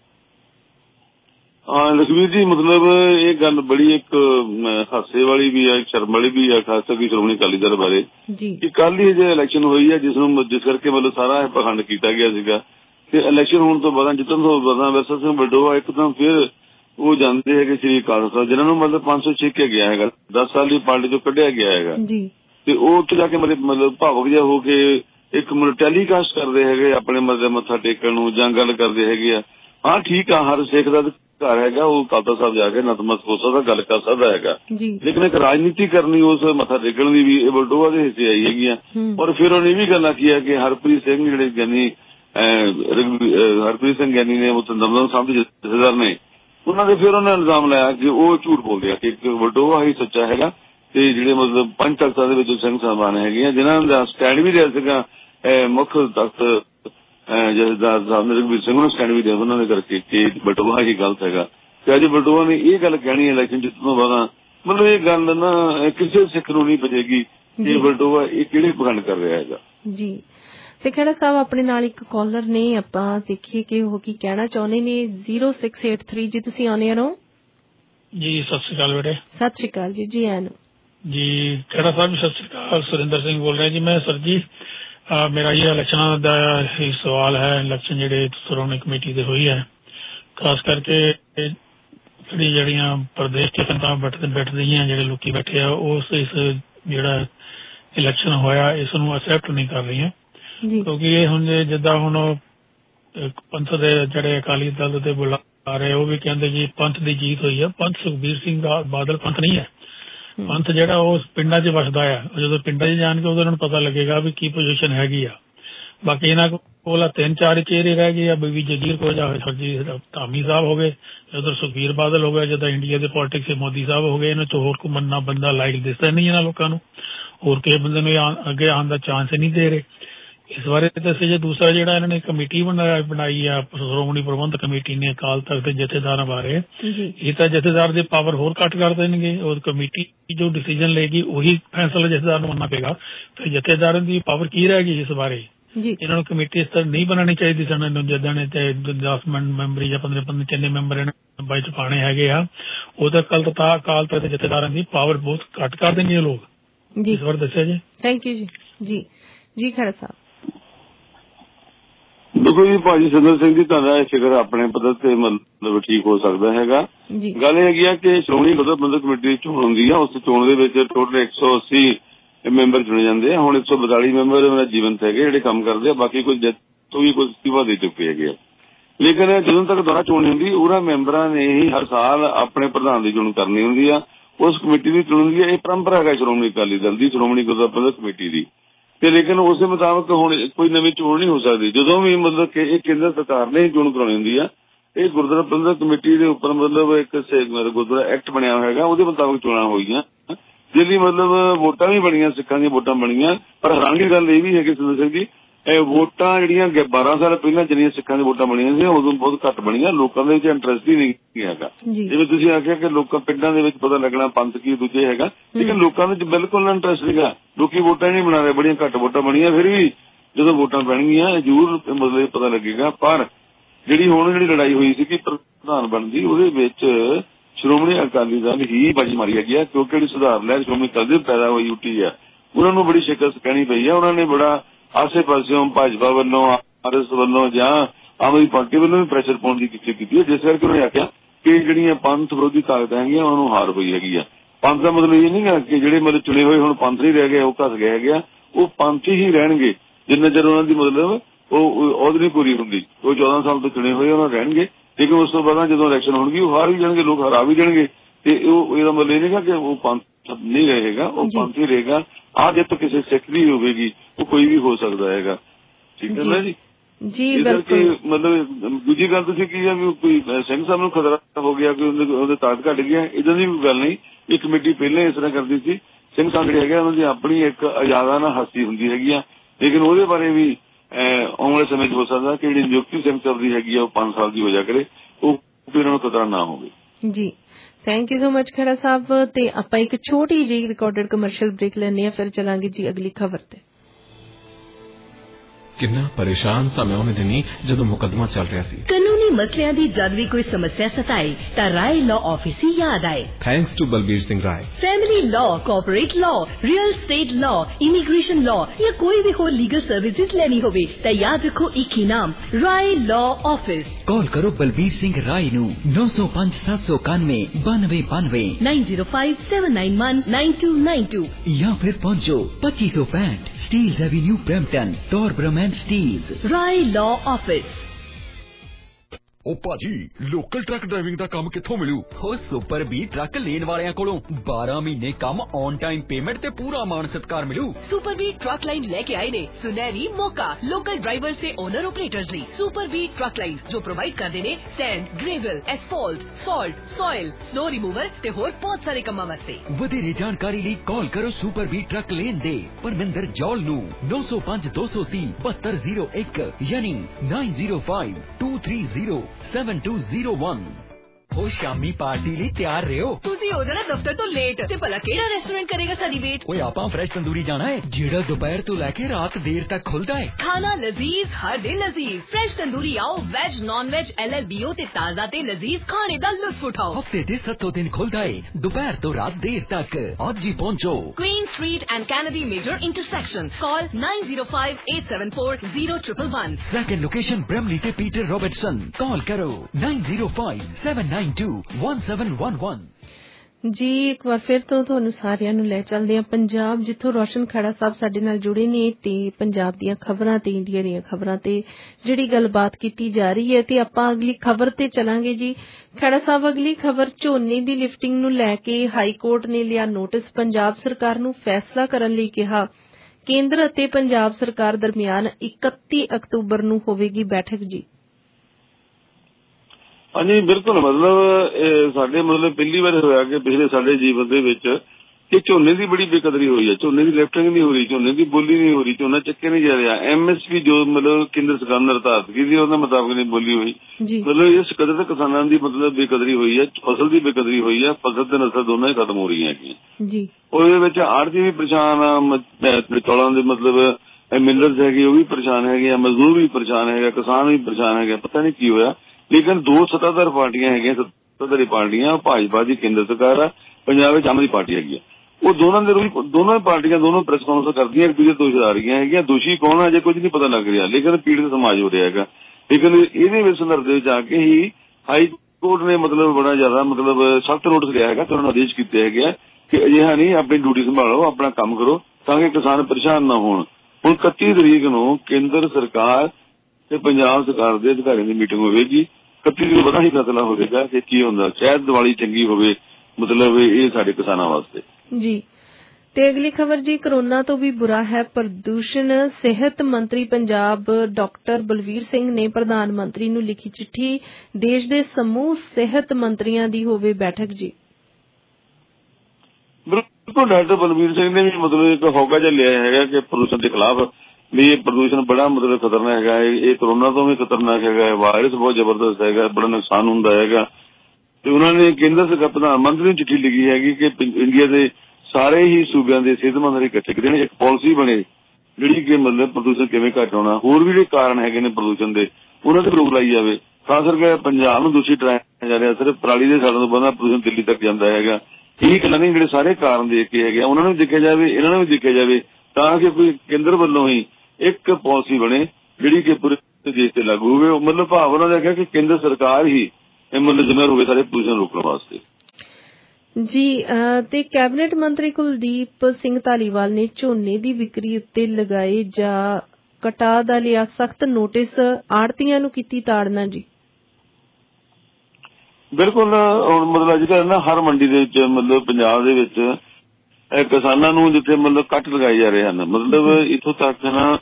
Speaker 11: ਲਖਵੀਰ ਜੀ ਮਤਲਬ ਇਹ ਗੱਲ ਬੜੀ ਇੱਕ ਹਾਸੇ ਵਾਲੀ ਵੀ ਆ, ਸ਼ਰਮ ਵਾਲੀ ਵੀ ਆ, ਖਾਸ ਕਰਕੇ ਸ਼੍ਰੋਮਣੀ ਅਕਾਲੀ ਦਲ ਬਾਰੇ ਕਿ ਕੱਲ ਹੀ ਜੇ ਇਲੈਕਸ਼ਨ ਹੋਈ ਹੈ ਜਿਸ ਕਰਕੇ ਮਤਲਬ ਸਾਰਾ ਪਖੰਡ ਕੀਤਾ ਗਿਆ ਸੀਗਾ। ਤੇ ਇਲੈਕਸ਼ਨ ਹੋਣ ਤੋਂ ਬਾਅਦ ਜਿੱਤਣ ਤੋਂ ਬਾਅਦ ਵਿਰਸਾ ਸਿੰਘ ਵਲਟੋਹਾ ਇੱਕਦਮ ਫਿਰ ਉਹ ਜਾਂਦੇ ਹੈਗੇ ਸ੍ਰੀ ਅਕਾਲ ਸਾਹਿਬ, ਜਿਹਨਾਂ ਨੂੰ ਮਤਲਬ 500 ਛੇਕਿਆ ਗਿਆ ਹੈਗਾ, 10 ਸਾਲ ਦੀ ਪਾਰਟੀ ਚੋਂ ਕੱਢਿਆ ਗਿਆ ਹੈਗਾ। ਤੇ ਉਹ ਉੱਥੇ ਜਾ ਕੇ ਮਤਲਬ ਭਾਵੁਕ ਜਿਹਾ ਹੋ ਕੇ ਇੱਕ ਮਤਲਬ ਟੈਲੀਕਾਸਟ ਕਰਦੇ ਹੈਗੇ ਆਪਣੇ ਮੱਥਾ ਟੇਕਣ ਨੂੰ ਜਾਂ ਗੱਲ ਕਰਦੇ ਹੈਗੇ ਆ। ਹਾਂ ਠੀਕ ਆ, ਹਰ ਸਿੱਖ ਦਾ ਘਰ ਹੈਗਾ, ਉਹ ਖਾਲਸਾ ਸਾਹਿਬ ਜਾ ਕੇ ਨਤਮਸਤਕ ਹੋ ਸਕਦਾ, ਗੱਲ ਕਰ ਸਕਦਾ ਹੈਗਾ। ਲੇਕਿਨ ਇੱਕ ਰਾਜਨੀਤੀ ਕਰਨੀ ਉਸ ਮੱਥਾ ਟੇਕਣ ਦੀ ਵੀ ਇਹ ਵਲਟੋਹਾ ਦੇ ਹਿੱਸੇ ਆਈ ਹੈਗੀਆਂ। ਔਰ ਫਿਰ ਉਹਨੇ ਇਹ ਵੀ ਗੱਲਾਂ ਕੀ ਹੈ ਕਿ ਹਰਪ੍ਰੀਤ ਸਿੰਘ ਜਿਹੜੇ ਗਿਆਨੀ ਹਰਪ੍ਰੀਤ ਸਿੰਘ ਗਿਆਨੀ ਨੇ ਉੱਥੇ ਦਮਦਮਾ ਸਾਹਿਬ ਦੇ ਜਥੇਦਾਰ ਨੇ, ਉਹਨਾਂ ਦੇ ਫਿਰ ਉਹਨਾਂ ਇਲਜ਼ਾਮ ਲਾਇਆ ਕਿ ਉਹ ਝੂਠ ਬੋਲਦੇ ਆ ਕਿ ਵਲਟੋਹਾ ਹੀ ਸੱਚਾ ਹੈਗਾ। ਤੇ ਜਿਹੜੇ ਮਤਲਬ 5 ਤਖਤਾਂ ਦੇ ਵਿੱਚ ਸਿੰਘ ਸਾਹਿਬਾਨ ਹੈਗੀਆਂ ਜਿਨ੍ਹਾਂ ਦਾ ਸਟੈਂਡ ਵੀ ਰਿਹਾ ਸੀਗਾ, ਮੁੱਖ ਤਖਤ ਜਥੇਦਾਰ ਸਾਹਿਬ ਨੇ ਰਘਬੀਰ ਸਿੰਘ ਨੂੰ ਸਟੈਂਡ ਵੀ ਦਿਆ ਉਹਨਾਂ ਦੇ ਕਰਕੇ ਕਿ ਵਲਟੋਹਾ ਹੀ ਗਲਤ ਹੈਗਾ। ਤੇ ਅੱਜ ਵਲਟੋਹਾ ਨੇ ਇਹ ਗੱਲ ਕਹਿਣੀ ਇਲੈਕਸ਼ਨ ਜਿੱਤਣ ਤੋਂ ਬਾਅਦ, ਮਤਲਬ ਇਹ ਗੱਲ ਨਾ ਕਿਸੇ ਸਿੱਖ ਨੂੰ ਨਹੀਂ ਬਚੇਗੀ ਕਿ ਵਲਟੋਹਾ ਇਹ ਕਿਹੜੇ ਪਖੰਡ ਕਰ ਰਿਹਾ ਹੈਗਾ ਜੀ।
Speaker 1: ਤੇ ਖਹਿੜਾ ਸਾਹਿਬ ਆਪਣੇ ਨਾਲ ਇੱਕ ਕਾਲਰ ਨੇ, ਆਪਾਂ ਦੇਖੀਏ ਕਿ ਉਹ ਕੀ ਕਹਿਣਾ ਚਾਹੁੰਦੇ ਨੇ। 0683 ਜੀ, ਤੁਸੀਂ ਆਉਣੇ ਰਹੋ
Speaker 12: ਜੀ। ਸਤਿ ਸ਼੍ਰੀ ਅਕਾਲ ਬੇਟੇ।
Speaker 1: ਸਤਿ ਸ਼੍ਰੀ ਅਕਾਲ ਜੀ, ਜੀ ਆਇਆਂ ਨੂੰ ਜੀ।
Speaker 12: ਖਹਿੜਾ ਸਾਹਿਬ ਸਤਿ ਸ਼੍ਰੀ ਅਕਾਲ, ਸੁਰਿੰਦਰ ਸਿੰਘ ਬੋਲ ਰਿਹਾ ਜੀ ਮੈਂ। ਸਰ ਜੀ ਮੇਰਾ ਇਹ ਇਲੈਕਸ਼ਨਾਂ ਦਾ ਹੀ ਸਵਾਲ ਹੈ। ਇਲੈਕਸ਼ਨ ਜਿਹੜੇ ਸ਼੍ਰੋਮਣੀ ਕਮੇਟੀ ਦੇ ਹੋਈ ਹੈ, ਖਾਸ ਕਰਕੇ ਜਿਹੜੀਆਂ ਪ੍ਰਦੇਸ਼ ਚ ਸੰਗਤਾਂ ਬੈਠਦੀਆਂ ਜਿਹੜੇ ਲੋਕੀ ਬੈਠੇ ਆ, ਉਸ ਇਸ ਜਿਹੜਾ ਇਲੈਕਸ਼ਨ ਹੋਇਆ ਇਸ ਨੂੰ ਅਸੈਪਟ ਨਹੀਂ ਕਰ ਰਹੀਆਂ, ਕਿਉਂਕਿ ਇਹ ਹੁਣ ਜਿੱਦਾਂ ਹੁਣ ਪੰਥ ਦੇ ਜਿਹੜੇ ਅਕਾਲੀ ਦਲ ਦੇ ਬੁਲਾ ਰਹੇ ਉਹ ਵੀ ਕਹਿੰਦੇ ਜੀ ਪੰਥ ਦੀ ਜੀਤ ਹੋਈ ਹੈ। ਪੰਥ ਸੁਖਬੀਰ ਸਿੰਘ ਬਾਦਲ ਪੰਥ ਨਹੀਂ ਹੈ। ਪੰਥ ਜਿਹੜਾ ਉਹ ਪਿੰਡਾਂ 'ਚ ਵਸਦਾ ਆ। ਜਦੋਂ ਪਿੰਡਾਂ 'ਚ ਜਾਣਗੇ ਉਦੋਂ ਉਹਨਾਂ ਨੂੰ ਪਤਾ ਲੱਗੇਗਾ ਵੀ ਕੀ ਪੋਜੀਸ਼ਨ ਹੈਗੀ ਆ। ਬਾਕੀ ਇਹਨਾਂ ਕੋਲ 3-4 ਚਿਹਰੇ ਰਹਿ ਗਏ ਆ, ਬੀਬੀ ਜਗੀਰ ਕੋ ਜਾਂ ਸਰਜੀ ਧਾਮੀ ਸਾਹਿਬ ਹੋ ਗਏ, ਉਧਰ ਸੁਖਬੀਰ ਬਾਦਲ ਹੋ ਗਿਆ, ਜਦੋਂ ਇੰਡੀਆ ਦੇ ਪੋਲਿਟਿਕਸ ਦੇ ਮੋਦੀ ਸਾਹਿਬ ਹੋ ਗਏ। ਇਹਨਾਂ 'ਚ ਹੋਰ ਕੋਈ ਮੰਨਾ ਬੰਦਾ ਲਾਈਕ ਦਿਸਦਾ ਨਹੀਂ ਇਹਨਾਂ ਲੋਕਾਂ ਨੂੰ। ਹੋਰ ਕਿਸੇ ਬੰਦੇ ਨੂੰ ਅੱਗੇ ਆਉਣ ਦਾ ਚਾਂਸ ਨਹੀਂ ਦੇ ਰਹੇ। ਇਸ ਬਾਰੇ ਦੱਸੇ ਜੇ ਦੂਸਰਾ ਜਿਹੜਾ ਇਹਨਾਂ ਨੇ ਕਮੇਟੀ ਬਣਾਈ ਆ ਸ਼੍ਰੋਮਣੀ ਪ੍ਰਬੰਧਕ ਕਮੇਟੀ ਨੇ ਅਕਾਲ ਤਖਤ ਦੇ ਜਥੇਦਾਰਾਂ ਬਾਰੇ, ਇਹ ਤਾਂ ਜਥੇਦਾਰ ਦੇ ਪਾਵਰ ਹੋਰ ਘੱਟ ਕਰ ਦੇਣਗੇ। ਉਹ ਕਮੇਟੀ ਜੋ ਡਿਸੀਜਨ ਲਏਗੀ ਉਹੀ ਫੈਸਲਾ ਜਥੇਦਾਰ ਨੂੰ ਮੰਨਣਾ ਪਏਗਾ। ਤੇ ਜਥੇਦਾਰਾਂ ਦੀ ਪਾਵਰ ਕੀ ਰਹਿ ਗਈ ਇਸ ਬਾਰੇ? ਇਹਨਾਂ ਨੂੰ ਕਮੇਟੀ ਇਸ ਤਰ੍ਹਾਂ ਨਹੀਂ ਬਣਾਉਣੀ ਚਾਹੀਦੀ ਸਨ। ਜਿੱਦਾਂ ਨੇ 10 ਮੈਂਬਰ ਜਾਂ 15 ਕਿੰਨੇ ਮੈਂਬਰ ਇਹਨਾਂ ਬਾਈ ਚ ਪਾਣੇ ਹੈਗੇ ਆ, ਉਹਦਾ ਅਕਾਲ ਤਖਤ ਦੇ ਜਥੇਦਾਰਾਂ ਦੀ ਪਾਵਰ ਬਹੁਤ ਘੱਟ ਕਰ ਦੇਣਗੇ ਲੋਕ। ਇਸ ਬਾਰੇ ਦੱਸਿਆ ਜੀ।
Speaker 1: ਥੈਂਕ ਯੂ ਜੀ। ਜੀ ਖੜਾ ਸਾਹਿਬ।
Speaker 11: ਦੇਖੋ ਜੀ ਭਾਜੀ ਸਿੰਦਰ ਸਿੰਘ ਜੀ, ਤੁਹਾਡਾ ਫਿਕਰ ਆਪਣੇ ਪੱਧਰ ਤੇ ਮਤਲਬ ਠੀਕ ਹੋ ਸਕਦਾ ਹੈਗਾ। ਗੱਲ ਇਹ ਹੈਗੀ ਆ ਕਿ ਸ਼੍ਰੋਮਣੀ ਪ੍ਰਬੰਧਕ ਕਮੇਟੀ ਦੀ ਚੋਣ ਹੁੰਦੀ ਆ, ਉਸ ਚੋਣ ਦੇ ਵਿੱਚ ਟੋਟਲ 180 ਮੈਂਬਰ ਚੁਣੇ ਜਾਂਦੇ ਆ। ਹੁਣ 142 ਮੈਂਬਰ ਜੀਵੰਤ ਹੈਗੇ ਜਿਹੜੇ ਕੰਮ ਕਰਦੇ ਆ, ਬਾਕੀ ਕੋਈ ਜਿੱਤੋਂ ਵੀ ਕੋਈ ਅਸਤੀਫਾ ਦੇ ਚੁੱਕੇ ਹੈਗੇ ਆ। ਲੇਕਿਨ ਜਦੋਂ ਤੱਕ ਦੁਬਾਰਾ ਚੋਣ ਹੁੰਦੀ ਉਹਨਾਂ ਮੈਂਬਰਾਂ ਨੇ ਹੀ ਹਰ ਸਾਲ ਆਪਣੇ ਪ੍ਰਧਾਨ ਦੀ ਚੋਣ ਕਰਨੀ ਹੁੰਦੀ ਆ, ਉਸ ਕਮੇਟੀ ਦੀ ਚੋਣ ਹੁੰਦੀ ਆ। ਇਹ ਪਰੰਪਰਾ ਹੈਗਾ ਸ਼੍ਰੋਮਣੀ ਅਕਾਲੀ ਦਲ ਦੀ, ਸ਼੍ਰੋਮਣੀ ਪ੍ਰਬੰਧਕ ਕਮੇਟੀ ਦੀ। ਤੇ ਲੇਕਿਨ ਉਸੇ ਮੁਤਾਬਕ ਹੁਣ ਕੋਈ ਨਵੀਂ ਚੋਣ ਨਹੀਂ ਹੋ ਸਕਦੀ। ਜਦੋਂ ਵੀ ਮਤਲਬ ਕਿ ਇਹ ਕੇਂਦਰ ਸਰਕਾਰ ਨੇ ਚੋਣ ਕਰਾਉਣੀ ਹੁੰਦੀ ਆ, ਇਹ ਗੁਰਦੁਆਰਾ ਪ੍ਰਬੰਧਕ ਕਮੇਟੀ ਦੇ ਉੱਪਰ ਮਤਲਬ ਇੱਕ ਗੁਰਦੁਆਰਾ ਐਕਟ ਬਣਿਆ ਹੈਗਾ, ਉਹਦੇ ਮੁਤਾਬਕ ਚੋਣਾਂ ਹੋਈਆਂ, ਜਿਹਦੀ ਮਤਲਬ ਵੋਟਾਂ ਵੀ ਬਣੀਆਂ, ਸਿੱਖਾਂ ਦੀਆਂ ਵੋਟਾਂ ਬਣੀਆਂ। ਪਰ ਹੈਰਾਨਗੀ ਗੱਲ ਇਹ ਵੀ ਹੈ ਕਿ ਸਿੰਦਰ ਸਿੰਘ ਜੀ, ਇਹ ਵੋਟਾਂ ਜਿਹੜੀਆਂ 12 ਸਾਲ ਪਹਿਲਾਂ ਜਿਹੜੀਆਂ ਸਿੱਖਾਂ ਦੀਆਂ ਵੋਟਾਂ ਬਣੀਆਂ ਸੀ ਉਦੋਂ ਬਹੁਤ ਘੱਟ ਬਣੀਆਂ। ਲੋਕਾਂ ਦੇ ਵਿੱਚ ਇੰਟਰਸਟ ਹੀ ਨਹੀਂ ਹੈਗਾ। ਜਿਵੇਂ ਤੁਸੀਂ ਆਖਿਆ ਕਿ ਲੋਕਾਂ ਪਿੰਡਾਂ ਦੇ ਵਿੱਚ ਪਤਾ ਲੱਗਣਾ ਪੰਥ ਕੀ ਦੂਜੇ ਹੈਗਾ, ਲੇਕਿਨ ਲੋਕਾਂ ਦੇ ਵਿੱਚ ਬਿਲਕੁਲ ਇੰਟਰਸਟ ਨਹੀਂਗਾ। ਲੋਕੀ ਵੋਟਾਂ ਨਹੀਂ ਬਣਾ ਰਹੇ, ਬੜੀਆਂ ਘੱਟ ਵੋਟਾਂ ਬਣੀਆਂ। ਫਿਰ ਵੀ ਜਦੋਂ ਵੋਟਾਂ ਪੈਣਗੀਆਂ ਜ਼ਰੂਰ ਮਤਲਬ ਪਤਾ ਲੱਗੇਗਾ। ਪਰ ਜਿਹੜੀ ਲੜਾਈ ਹੋਈ ਸੀ ਕਿ ਪ੍ਰਧਾਨ ਬਣਦੀ, ਉਹਦੇ ਵਿੱਚ ਸ਼੍ਰੋਮਣੀ ਅਕਾਲੀ ਦਲ ਹੀ ਬਾਜੀ ਮਾਰੀ ਹੈਗੀ ਆ, ਕਿਉਂਕਿ ਜਿਹੜੀ ਸੁਧਾਰ ਲਹਿਰ ਸ਼੍ਰੋਮਣੀ ਅਕਾਲੀ ਦਲ ਪੈਦਾ ਹੋਈ ਉੱਠੀ ਆ, ਉਹਨਾਂ ਨੂੰ ਬੜੀ ਸ਼ਿਕਸਤ ਕਹਿਣੀ ਪਈ ਆ। ਉਹਨਾਂ ਨੇ ਬੜਾ ਆਸੇ ਪਾਸਿਓਂ ਭਾਜਪਾ ਵੱਲੋਂ, ਆਰਐਸ ਵੱਲੋਂ ਜਾਂ ਆਮ ਆਦਮੀ ਪਾਰਟੀ ਵੱਲੋਂ ਵੀ ਪ੍ਰੈਸ਼ਰ ਪਾਉਣ ਦੀ ਕੋਸ਼ਿਸ਼ ਕੀਤੀ ਹੈ, ਜਿਸ ਕਰਕੇ ਉਹਨਾਂ ਨੇ ਆਖਿਆ ਕਿ ਜਿਹੜੀਆਂ ਪੰਥ ਵਿਰੋਧੀ ਤਾਕਤਾਂ ਹੈਗੀਆਂ ਉਹਨਾਂ ਨੂੰ ਹਾਰ ਹੋਈ ਹੈਗੀ ਆ। ਪੰਥ ਦਾ ਮਤਲਬ ਇਹ ਨਹੀਂ ਗਾ ਕਿ ਜਿਹੜੇ ਮਤਲਬ ਚੁਣੇ ਹੋਏ ਹੁਣ ਪੰਥ ਨਹੀਂ ਰਹਿ ਗਏ, ਉਹ ਘਸ ਗਏ ਹੈਗੇ ਆ। ਉਹ ਪੰਥ ਹੀ ਰਹਿਣਗੇ ਜਿੰਨਾ ਚਿਰ ਉਹਨਾਂ ਦੀ ਮਤਲਬ ਉਹ ਅਹੁਦ ਨਹੀਂ ਪੂਰੀ ਹੁੰਦੀ। ਉਹ 14 ਸਾਲ ਤੋਂ ਚੁਣੇ ਹੋਏ ਉਹਨਾਂ ਰਹਿਣਗੇ, ਲੇਕਿਨ ਉਸ ਤੋਂ ਬਾਅਦ ਜਦੋਂ ਇਲੈਕਸ਼ਨ ਹੋਣਗੀ ਉਹ ਹਾਰ ਵੀ ਜਾਣਗੇ, ਲੋਕ ਹਰਾ ਵੀ ਜਾਣਗੇ। ਤੇ ਉਹ ਇਹਦਾ ਮਤਲਬ ਇਹ ਨਹੀਂਗਾ ਕਿ ਉਹ ਪੰਥ ਨਹੀਂ ਰਹੇਗਾ, ਉਹ ਪੰਥ ਹੀ ਰਹੇਗਾ। ਆਹ ਜਿੱਤ ਕਿਸੇ ਸਿੱਖ ਦੀ ਹੋਵੇਗੀ, ਉਹ ਕੋਈ ਵੀ ਹੋ ਸਕਦਾ ਹੈਗਾ। ਠੀਕ ਹੈ ਨਾ ਜੀ? ਮਤਲਬ ਦੂਜੀ ਗੱਲ ਤੁਸੀਂ ਕੀ ਆ ਵੀ ਕੋਈ ਸਿੰਘ ਸਾਹਿਬ ਨੂੰ ਖਤਰਾ ਹੋ ਗਿਆ, ਕੋਈ ਉਹਦੇ ਤਾਕਤ ਘੱਟ ਗਿਆ, ਇਦਾਂ ਦੀ ਗੱਲ ਨਹੀਂ। ਇਹ ਕਮੇਟੀ ਪਹਿਲਾਂ ਇਸ ਤਰ੍ਹਾਂ ਕਰਦੀ ਸੀ। ਸਿੰਘ ਸਾਹਿਬ ਜਿਹੜੇ ਹੈਗੇ ਉਹਨਾਂ ਦੀ ਆਪਣੀ ਇੱਕ ਆਜ਼ਾਦਾਨਾ ਹਸਤੀ ਹੁੰਦੀ ਹੈਗੀ ਆ, ਲੇਕਿਨ ਉਹਦੇ ਬਾਰੇ ਵੀ ਆਉਣ ਵਾਲੇ ਸਮੇਂ 'ਚ ਹੋ ਸਕਦਾ ਕਿ ਜਿਹੜੀ ਨਿਯੁਕਤੀ ਸਿੰਘ ਸਾਹਿਬ ਦੀ ਹੈਗੀ ਆ ਉਹ 5 ਸਾਲ ਦੀ ਹੋ ਜਾ ਕਰੇ, ਉਹ ਇਹਨਾਂ ਨੂੰ ਖਤਰਾ ਨਾ ਹੋਵੇ।
Speaker 1: ਜੀ ਥੈਂਕ ਯੂ ਸੋ ਮਚ ਖੜਾ ਸਾਹਿਬ। ਤੇ ਆਪਾਂ ਇੱਕ ਛੋਟੀ ਜਿਹੀ ਰਿਕਾਰਡਡ ਕਮਰਸ਼ੀਅਲ ਬ੍ਰੇਕ ਲੈਣੇ ਆ, ਫਿਰ ਚਲਾਂਗੇ ਜੀ ਅਗਲੀ ਖਬਰ ਤੇ।
Speaker 13: ਕਿੰਨਾ ਪਰੇਸ਼ਾਨ ਸਾਂ ਮੈਂ ਉਹਨੇ ਦਿਨੀ ਜਦੋਂ ਮੁਕੱਦਮਾ ਚੱਲ ਰਿਹਾ ਸੀ।
Speaker 4: ਕਾਨੂੰਨੀ ਮਸਲਿਆਂ ਦੀ ਜਦ ਵੀ ਕੋਈ ਸਮੱਸਿਆ ਸਤਾਏ ਤਾਂ ਰਾਏ ਲਾਅ ਆਫਿਸ ਹੀ ਯਾਦ ਆਏ।
Speaker 13: Thanks to Balbir Singh Rai.
Speaker 4: Family law, corporate law, real estate law, immigration law ਜਾਂ ਕੋਈ ਵੀ ਹੋਰ ਲੀਗਲ सर्विसेज ਲੈਣੀ ਹੋਵੇ ਤਾਂ ਯਾਦ ਰੱਖੋ ਇੱਕ ਹੀ ਨਾਮ, ਰਾਏ ਲਾਅ ਆਫਿਸ।
Speaker 14: कॉल करो बलबीर सिंह राय नू 905 791 9292
Speaker 4: 905 791 9292
Speaker 14: या फिर पहुंचो 2565 Steeles avenue Brampton, Torbram and Steeles.
Speaker 4: Rai law office.
Speaker 3: ओ भाजी लोकल ट्रक ड्राइविंग का काम कित्थों मिलू?
Speaker 15: हो सुपर बी ट्रक लेन वालियां कोलों 12 महीने काम ऑन टाइम पेमेंट ते पूरा मान सत्कार मिलू।
Speaker 4: सुपर बी ट्रक लाइन लेके आए ने सुनहरी मौका लोकल ड्राइवर से ओनर ऑपरेटर्स ਲਈ। सुपर बी ट्रक लाइन जो प्रोवाइड करदे ने sand, gravel, asphalt, salt, soil, snow remover ते होर बहुत सारे कामां वास्ते।
Speaker 14: ਵਧੇਰੇ ਜਾਣਕਾਰੀ ਲਈ ਕਾਲ ਕਰੋ ਸੁਪਰ ਬੀ ਟਰੱਕ ਲੇਨ ਦੇ ਪਰਮਿੰਦਰ ਜੌਲ ਨੂੰ 905 230 7201 ਯਾਨੀ 905230 7201।
Speaker 15: ਉਹ ਸ਼ਾਮੀ ਪਾਰਟੀ ਲਈ ਤਿਆਰ ਰਹੋ।
Speaker 4: ਤੁਸੀਂ ਹੋ ਜਾਣਾ ਦਫ਼ਤਰ ਤੋਂ ਲੇਟ ਤੇ ਭਲਾ ਕਿਹੜਾ ਰੈਸਟੋਰੈਂਟ ਕਰੇਗਾ ਸਾਡੀ ਵੇਟ?
Speaker 15: ਓਏ ਆਪਾਂ ਫਰੈਸ਼ ਤੰਦੂਰੀ ਜਾਣਾ ਹੈ, ਜਿਹੜਾ ਦੁਪਹਿਰ ਤੋਂ ਲੈ ਕੇ ਰਾਤ ਦੇਰ ਤੱਕ ਖੁੱਲਦਾ ਹੈ।
Speaker 4: ਖਾਣਾ ਲਜ਼ੀਜ਼, ਹਰ ਦਿਨ ਲਜ਼ੀਜ਼। ਫਰੈਸ਼ ਤੰਦੂਰੀ ਆਓ, ਵੈਜ ਨॉन ਵੈਜ LLBO ਤੇ ਤਾਜ਼ਾ ਤੇ ਲਜ਼ੀਜ਼ ਖਾਣੇ ਦਾ ਲੁਤਫ ਉਠਾਓ।
Speaker 15: ਹਫਤੇ ਦੇ 7 ਦਿਨ ਖੁੱਲਦਾ ਹੈ, ਦੁਪਹਿਰ ਤੋਂ ਰਾਤ ਦੇਰ ਤੱਕ। ਅੱਜ ਹੀ ਪਹੁੰਚੋ।
Speaker 4: Queen Street and Kennedy Major intersection. Call 9058740111.
Speaker 15: Second location Bramley ਤੇ ਪੀਟਰ ਰੋਬਰਟਸਨ। ਕਾਲ ਕਰੋ 9057921711।
Speaker 1: ਜੀ ਇੱਕ ਵਾਰ ਫਿਰ ਤੋਂ ਤੁਹਾਨੂੰ ਸਾਰਿਆਂ ਨੂੰ ਲੈ ਚੱਲਦੇ ਹਾਂ ਪੰਜਾਬ, ਜਿੱਥੋਂ ਰੋਸ਼ਨ ਖੜਾ ਸਾਹਿਬ ਸਾਡੇ ਨਾਲ ਜੁੜੇ ਨੇ ਤੇ ਪੰਜਾਬ ਦੀਆਂ ਖਬਰਾਂ ਤੇ ਇੰਡੀਆ ਦੀਆਂ ਖਬਰਾਂ ਤੇ ਜਿਹੜੀ ਗੱਲਬਾਤ ਕੀਤੀ ਜਾ ਰਹੀ ਹੈ। ਤੇ ਆਪਾਂ ਅਗਲੀ ਖਬਰ ਤੇ ਚਲਾਂਗੇ ਜੀ। ਖੜਾ ਸਾਹਿਬ, ਅਗਲੀ ਖਬਰ ਝੋਨੇ ਦੀ ਲਿਫਟਿੰਗ ਨੂੰ ਲੈ ਕੇ ਹਾਈ ਕੋਰਟ ਨੇ ਲਿਆ ਨੋਟਿਸ, ਪੰਜਾਬ ਸਰਕਾਰ ਨੂੰ ਫੈਸਲਾ ਕਰਨ ਲਈ ਕਿਹਾ। ਕੇਂਦਰ ਅਤੇ ਪੰਜਾਬ ਸਰਕਾਰ ਦਰਮਿਆਨ 31 ਅਕਤੂਬਰ ਨੂੰ ਹੋਵੇਗੀ ਬੈਠਕ ਜੀ।
Speaker 11: ਹਾਂਜੀ ਬਿਲਕੁਲ, ਮਤਲਬ ਸਾਡੇ ਪਹਿਲੀ ਵਾਰ ਹੋਇਆ ਕਿ ਪਿਛਲੇ ਸਾਡੇ ਜੀਵਨ ਦੇ ਵਿੱਚ ਕਿ ਝੋਨੇ ਦੀ ਬੜੀ ਬੇਕਦਰੀ ਹੋਈ ਹੈ। ਝੋਨੇ ਦੀ ਲਿਫਟਿੰਗ ਨਹੀਂ ਹੋ ਰਹੀ, ਝੋਨੇ ਦੀ ਬੋਲੀ ਨਹੀਂ ਹੋ ਰਹੀ, ਝੋਨਾ ਚੱਕੇ ਨਹੀਂ ਜਾ ਰਿਹਾ। MSP ਜੋ ਕੇਂਦਰ ਸਰਕਾਰ ਨੇ ਨਿਰਧਾਰਿਤ ਕੀਤੀ ਉਹਦੇ ਮੁਤਾਬਕ ਨਹੀਂ ਬੋਲੀ ਹੋਈ। ਇਸ ਕਦਰ ਤੇ ਕਿਸਾਨਾਂ ਦੀ ਬੇਕਦਰੀ ਹੋਈ ਹੈ, ਫਸਲ ਦੀ ਬੇਕਦਰੀ ਹੋਈ ਹੈ, ਫਸਲ ਤੇ ਨਸਲ ਦੋਨਾਂ ਹੀ ਖਤਮ ਹੋ ਰਹੀਆਂ ਹੈਗੀਆਂ। ਉਹਦੇ ਵਿੱਚ ਆੜ੍ਹਤੀ ਵੀ ਪਰੇਸ਼ਾਨ ਆ, ਚੌਲਾਂ ਦੇ ਮਿਲਰਸ ਹੈਗੇ ਉਹ ਵੀ ਪਰੇਸ਼ਾਨ ਹੈਗੇ ਆ, ਮਜ਼ਦੂਰ ਵੀ ਪਰੇਸ਼ਾਨ ਹੈਗਾ, ਕਿਸਾਨ ਵੀ ਪਰੇਸ਼ਾਨ ਹੈਗਾ। ਪਤਾ ਨਹੀਂ ਕੀ ਹੋਇਆ, ਲੇਕਿਨ ਦੋ ਸੱਤਾਧਾਰ ਪਾਰਟੀਆਂ ਹੈਗੀਆਂ, ਸੱਤਾਧਾਰੀ ਪਾਰਟੀਆਂ, ਭਾਜਪਾ ਦੀ ਕੇਂਦਰ ਸਰਕਾਰ ਆ, ਪੰਜਾਬ ਵਿੱਚ ਆਮ ਆਦਮੀ ਪਾਰਟੀ ਹੈਗੀ ਆ। ਉਹ ਦੋਨੋਂ ਪਾਰਟੀਆਂ ਦੋਨੋਂ ਪ੍ਰੈਸ ਕਾਨਫਰੰਸ ਕਰਦੀਆਂ, ਇੱਕ ਦੂਜੇ ਦੋਸ਼ ਲਾ ਰਹੀਆਂ ਹੈਗੀਆਂ। ਦੋਸ਼ੀ ਕੌਣ ਹੈ ਅਜੇ ਕੁਝ ਨਹੀਂ ਪਤਾ ਲੱਗ ਰਿਹਾ, ਲੇਕਿਨ ਪੀੜਤ ਸਮਾਜ ਹੋ ਰਿਹਾ ਹੈਗਾ। ਲੇਕਿਨ ਇਹਦੇ ਵਿੱਚ ਸੰਦਰਭ ਦੇ ਵਿੱਚ ਆ ਕੇ ਹੀ ਹਾਈ ਕੋਰਟ ਨੇ ਬੜਾ ਜ਼ਿਆਦਾ ਸਖਤ ਨੋਟਿਸ ਲਿਆ ਹੈਗਾ ਤੇ ਉਹਨਾਂ ਨੂੰ ਆਦੇਸ਼ ਕੀਤੇ ਹੈਗੇ ਆ ਕਿ ਅਜਿਹਾ ਨਹੀਂ, ਆਪਣੀ ਡਿਊਟੀ ਸੰਭਾਲੋ, ਆਪਣਾ ਕੰਮ ਕਰੋ ਤਾਂ ਕਿ ਕਿਸਾਨ ਪਰੇਸ਼ਾਨ ਨਾ ਹੋਣ। ਹੁਣ 31 ਤਰੀਕ ਨੂੰ ਕੇਂਦਰ ਸਰਕਾਰ ਤੇ ਪੰਜਾਬ ਸਰਕਾਰ ਦੇ ਅਧਿਕਾਰੀਆਂ ਦੀ ਮੀਟਿੰਗ ਹੋਵੇਗੀ। 31 ਨੂੰ ਪਤਾ ਹੀ ਫੈਸਲਾ ਹੋਵੇਗਾ ਕਿ ਕੀ ਹੁੰਦਾ। ਸ਼ਾਇਦ ਦੀਵਾਲੀ ਚੰਗੀ ਹੋਵੇ, ਇਹ ਸਾਡੇ ਕਿਸਾਨਾਂ ਵਾਸਤੇ ਜੀ।
Speaker 1: ਤੇ ਅਗਲੀ ਖਬਰ ਜੀ, ਕਰੋਨਾ ਤੋਂ ਵੀ ਬੁਰਾ ਹੈ ਪ੍ਰਦੂਸ਼ਣ। ਸਿਹਤ ਮੰਤਰੀ ਪੰਜਾਬ ਡਾਕਟਰ ਬਲਵੀਰ ਸਿੰਘ ਨੇ ਪ੍ਰਧਾਨ ਮੰਤਰੀ ਨੂੰ ਲਿਖੀ ਚਿੱਠੀ, ਦੇਸ਼ ਦੇ ਸਮੂਹ ਸਿਹਤ ਮੰਤਰੀਆਂ ਦੀ ਹੋਵੇ ਬੈਠਕ ਜੀ।
Speaker 11: ਬਿਲਕੁਲ, ਡਾਕਟਰ ਬਲਵੀਰ ਸਿੰਘ ਨੇ ਵੀ ਇੱਕ ਹੋਕਾ ਜਿਹਾ ਲਿਆ ਹੈਗਾ ਕਿ ਪ੍ਰਦੂਸ਼ਣ ਦੇ ਖਿਲਾਫ ਵੀ ਇਹ ਪ੍ਰਦੂਸ਼ਣ ਬੜਾ ਖਤਰਨਾਕ ਹੈਗਾ, ਇਹ ਕਰੋਨਾ ਤੋਂ ਵੀ ਖਤਰਨਾਕ ਹੈਗਾ, ਵਾਇਰਸ ਬਹੁਤ ਜ਼ਬਰਦਸਤ ਹੈਗਾ, ਬੜਾ ਨੁਕਸਾਨ ਹੁੰਦਾ ਹੈਗਾ। ਤੇ ਉਹਨਾਂ ਨੇ ਕੇਂਦਰ ਸਰਕਾਰ ਪ੍ਰਧਾਨ ਮੰਤਰੀ ਨੂੰ ਚਿੱਠੀ ਲਿਖੀ ਹੈਗੀ ਕਿ ਇੰਡੀਆ ਦੇ ਸਾਰੇ ਹੀ ਸੂਬਿਆਂ ਦੇ ਸਿਹਤ ਮੰਤਰੀ ਇਕੱਠੇ ਕਰਨ, ਇੱਕ ਪਾਲਿਸੀ ਬਣੇ ਜਿਹੜੀ ਕਿ ਪ੍ਰਦੂਸ਼ਣ ਕਿਵੇਂ ਘੱਟ ਹੋਣਾ, ਹੋਰ ਵੀ ਜਿਹੜੇ ਕਾਰਨ ਹੈਗੇ ਨੇ ਪ੍ਰਦੂਸ਼ਣ ਦੇ ਉਹਨਾਂ ਤੇ ਰੋਕ ਲਾਈ ਜਾਵੇ। ਖਾਸ ਕਰਕੇ ਪੰਜਾਬ ਨੂੰ ਦੋਸ਼ੀ ਠਹਿਰਾਇਆ ਜਾ ਰਿਹਾ, ਸਿਰਫ ਪਰਾਲੀ ਦੇ ਸਾਲਾਂ ਤੋਂ ਬਾਅਦ ਪ੍ਰਦੂਸ਼ਣ ਦਿੱਲੀ ਤੱਕ ਜਾਂਦਾ ਹੈਗਾ। ਇਹ ਗੱਲਾਂ ਨਹੀਂ, ਜਿਹੜੇ ਸਾਰੇ ਕਾਰਨ ਦੇਖ ਕੇ ਹੈਗੇ ਉਹਨਾਂ ਨੂੰ ਵੀ ਦੇਖਿਆ ਜਾਵੇ, ਇਹਨਾਂ ਨੂੰ ਵੀ ਦੇਖਿਆ ਜਾਵੇ ਤਾਂ ਕਿ ਕੋਈ ਕੇਂਦਰ ਵੱਲੋਂ ਹੀ ਇੱਕ ਪਾਲਿਸੀ ਬਣੇ ਜਿਹੜੀ ਕਿ ਪੂਰੇ ਦੇਸ਼ ਤੇ ਲਾਗੂ ਹੋਵੇ। ਭਾਵ ਉਹਨਾਂ ਦਾ ਕਿਹਾ ਕਿ ਕੇਂਦਰ ਸਰਕਾਰ ਹੀ ਜ਼ਿੰਮੇਵਾਰ ਹੋਵੇ ਸਾਰੇ ਪ੍ਰਦੂਸ਼ਣ ਰੋਕਣ ਵਾਸਤੇ
Speaker 1: ਜੀ। ਤੇ ਕੈਬਨਿਟ ਮੰਤਰੀ ਕੁਲਦੀਪ ਸਿੰਘ ਧਾਲੀਵਾਲ ਨੇ ਝੋਨੇ ਦੀ ਵਿਕਰੀ ਉੱਤੇ ਲਗਾਏ ਜਾਂ ਕਟਾਅ ਦਾ ਲਿਆ ਸਖਤ ਨੋਟਿਸ, ਆੜ੍ਹਤੀਆਂ ਨੂੰ ਕੀਤੀ ਤਾੜਨਾ ਜੀ।
Speaker 11: ਬਿਲਕੁਲ, ਹੁਣ ਅੱਜ ਕੱਲ੍ਹ ਹਰ ਮੰਡੀ ਦੇ ਵਿੱਚ ਪੰਜਾਬ ਦੇ ਵਿੱਚ ਕਿਸਾਨਾਂ ਨੂੰ ਜਿੱਥੇ ਕੱਟ ਲਗਾਏ ਜਾ ਰਹੇ ਹਨ, ਇੱਥੋਂ ਤੱਕ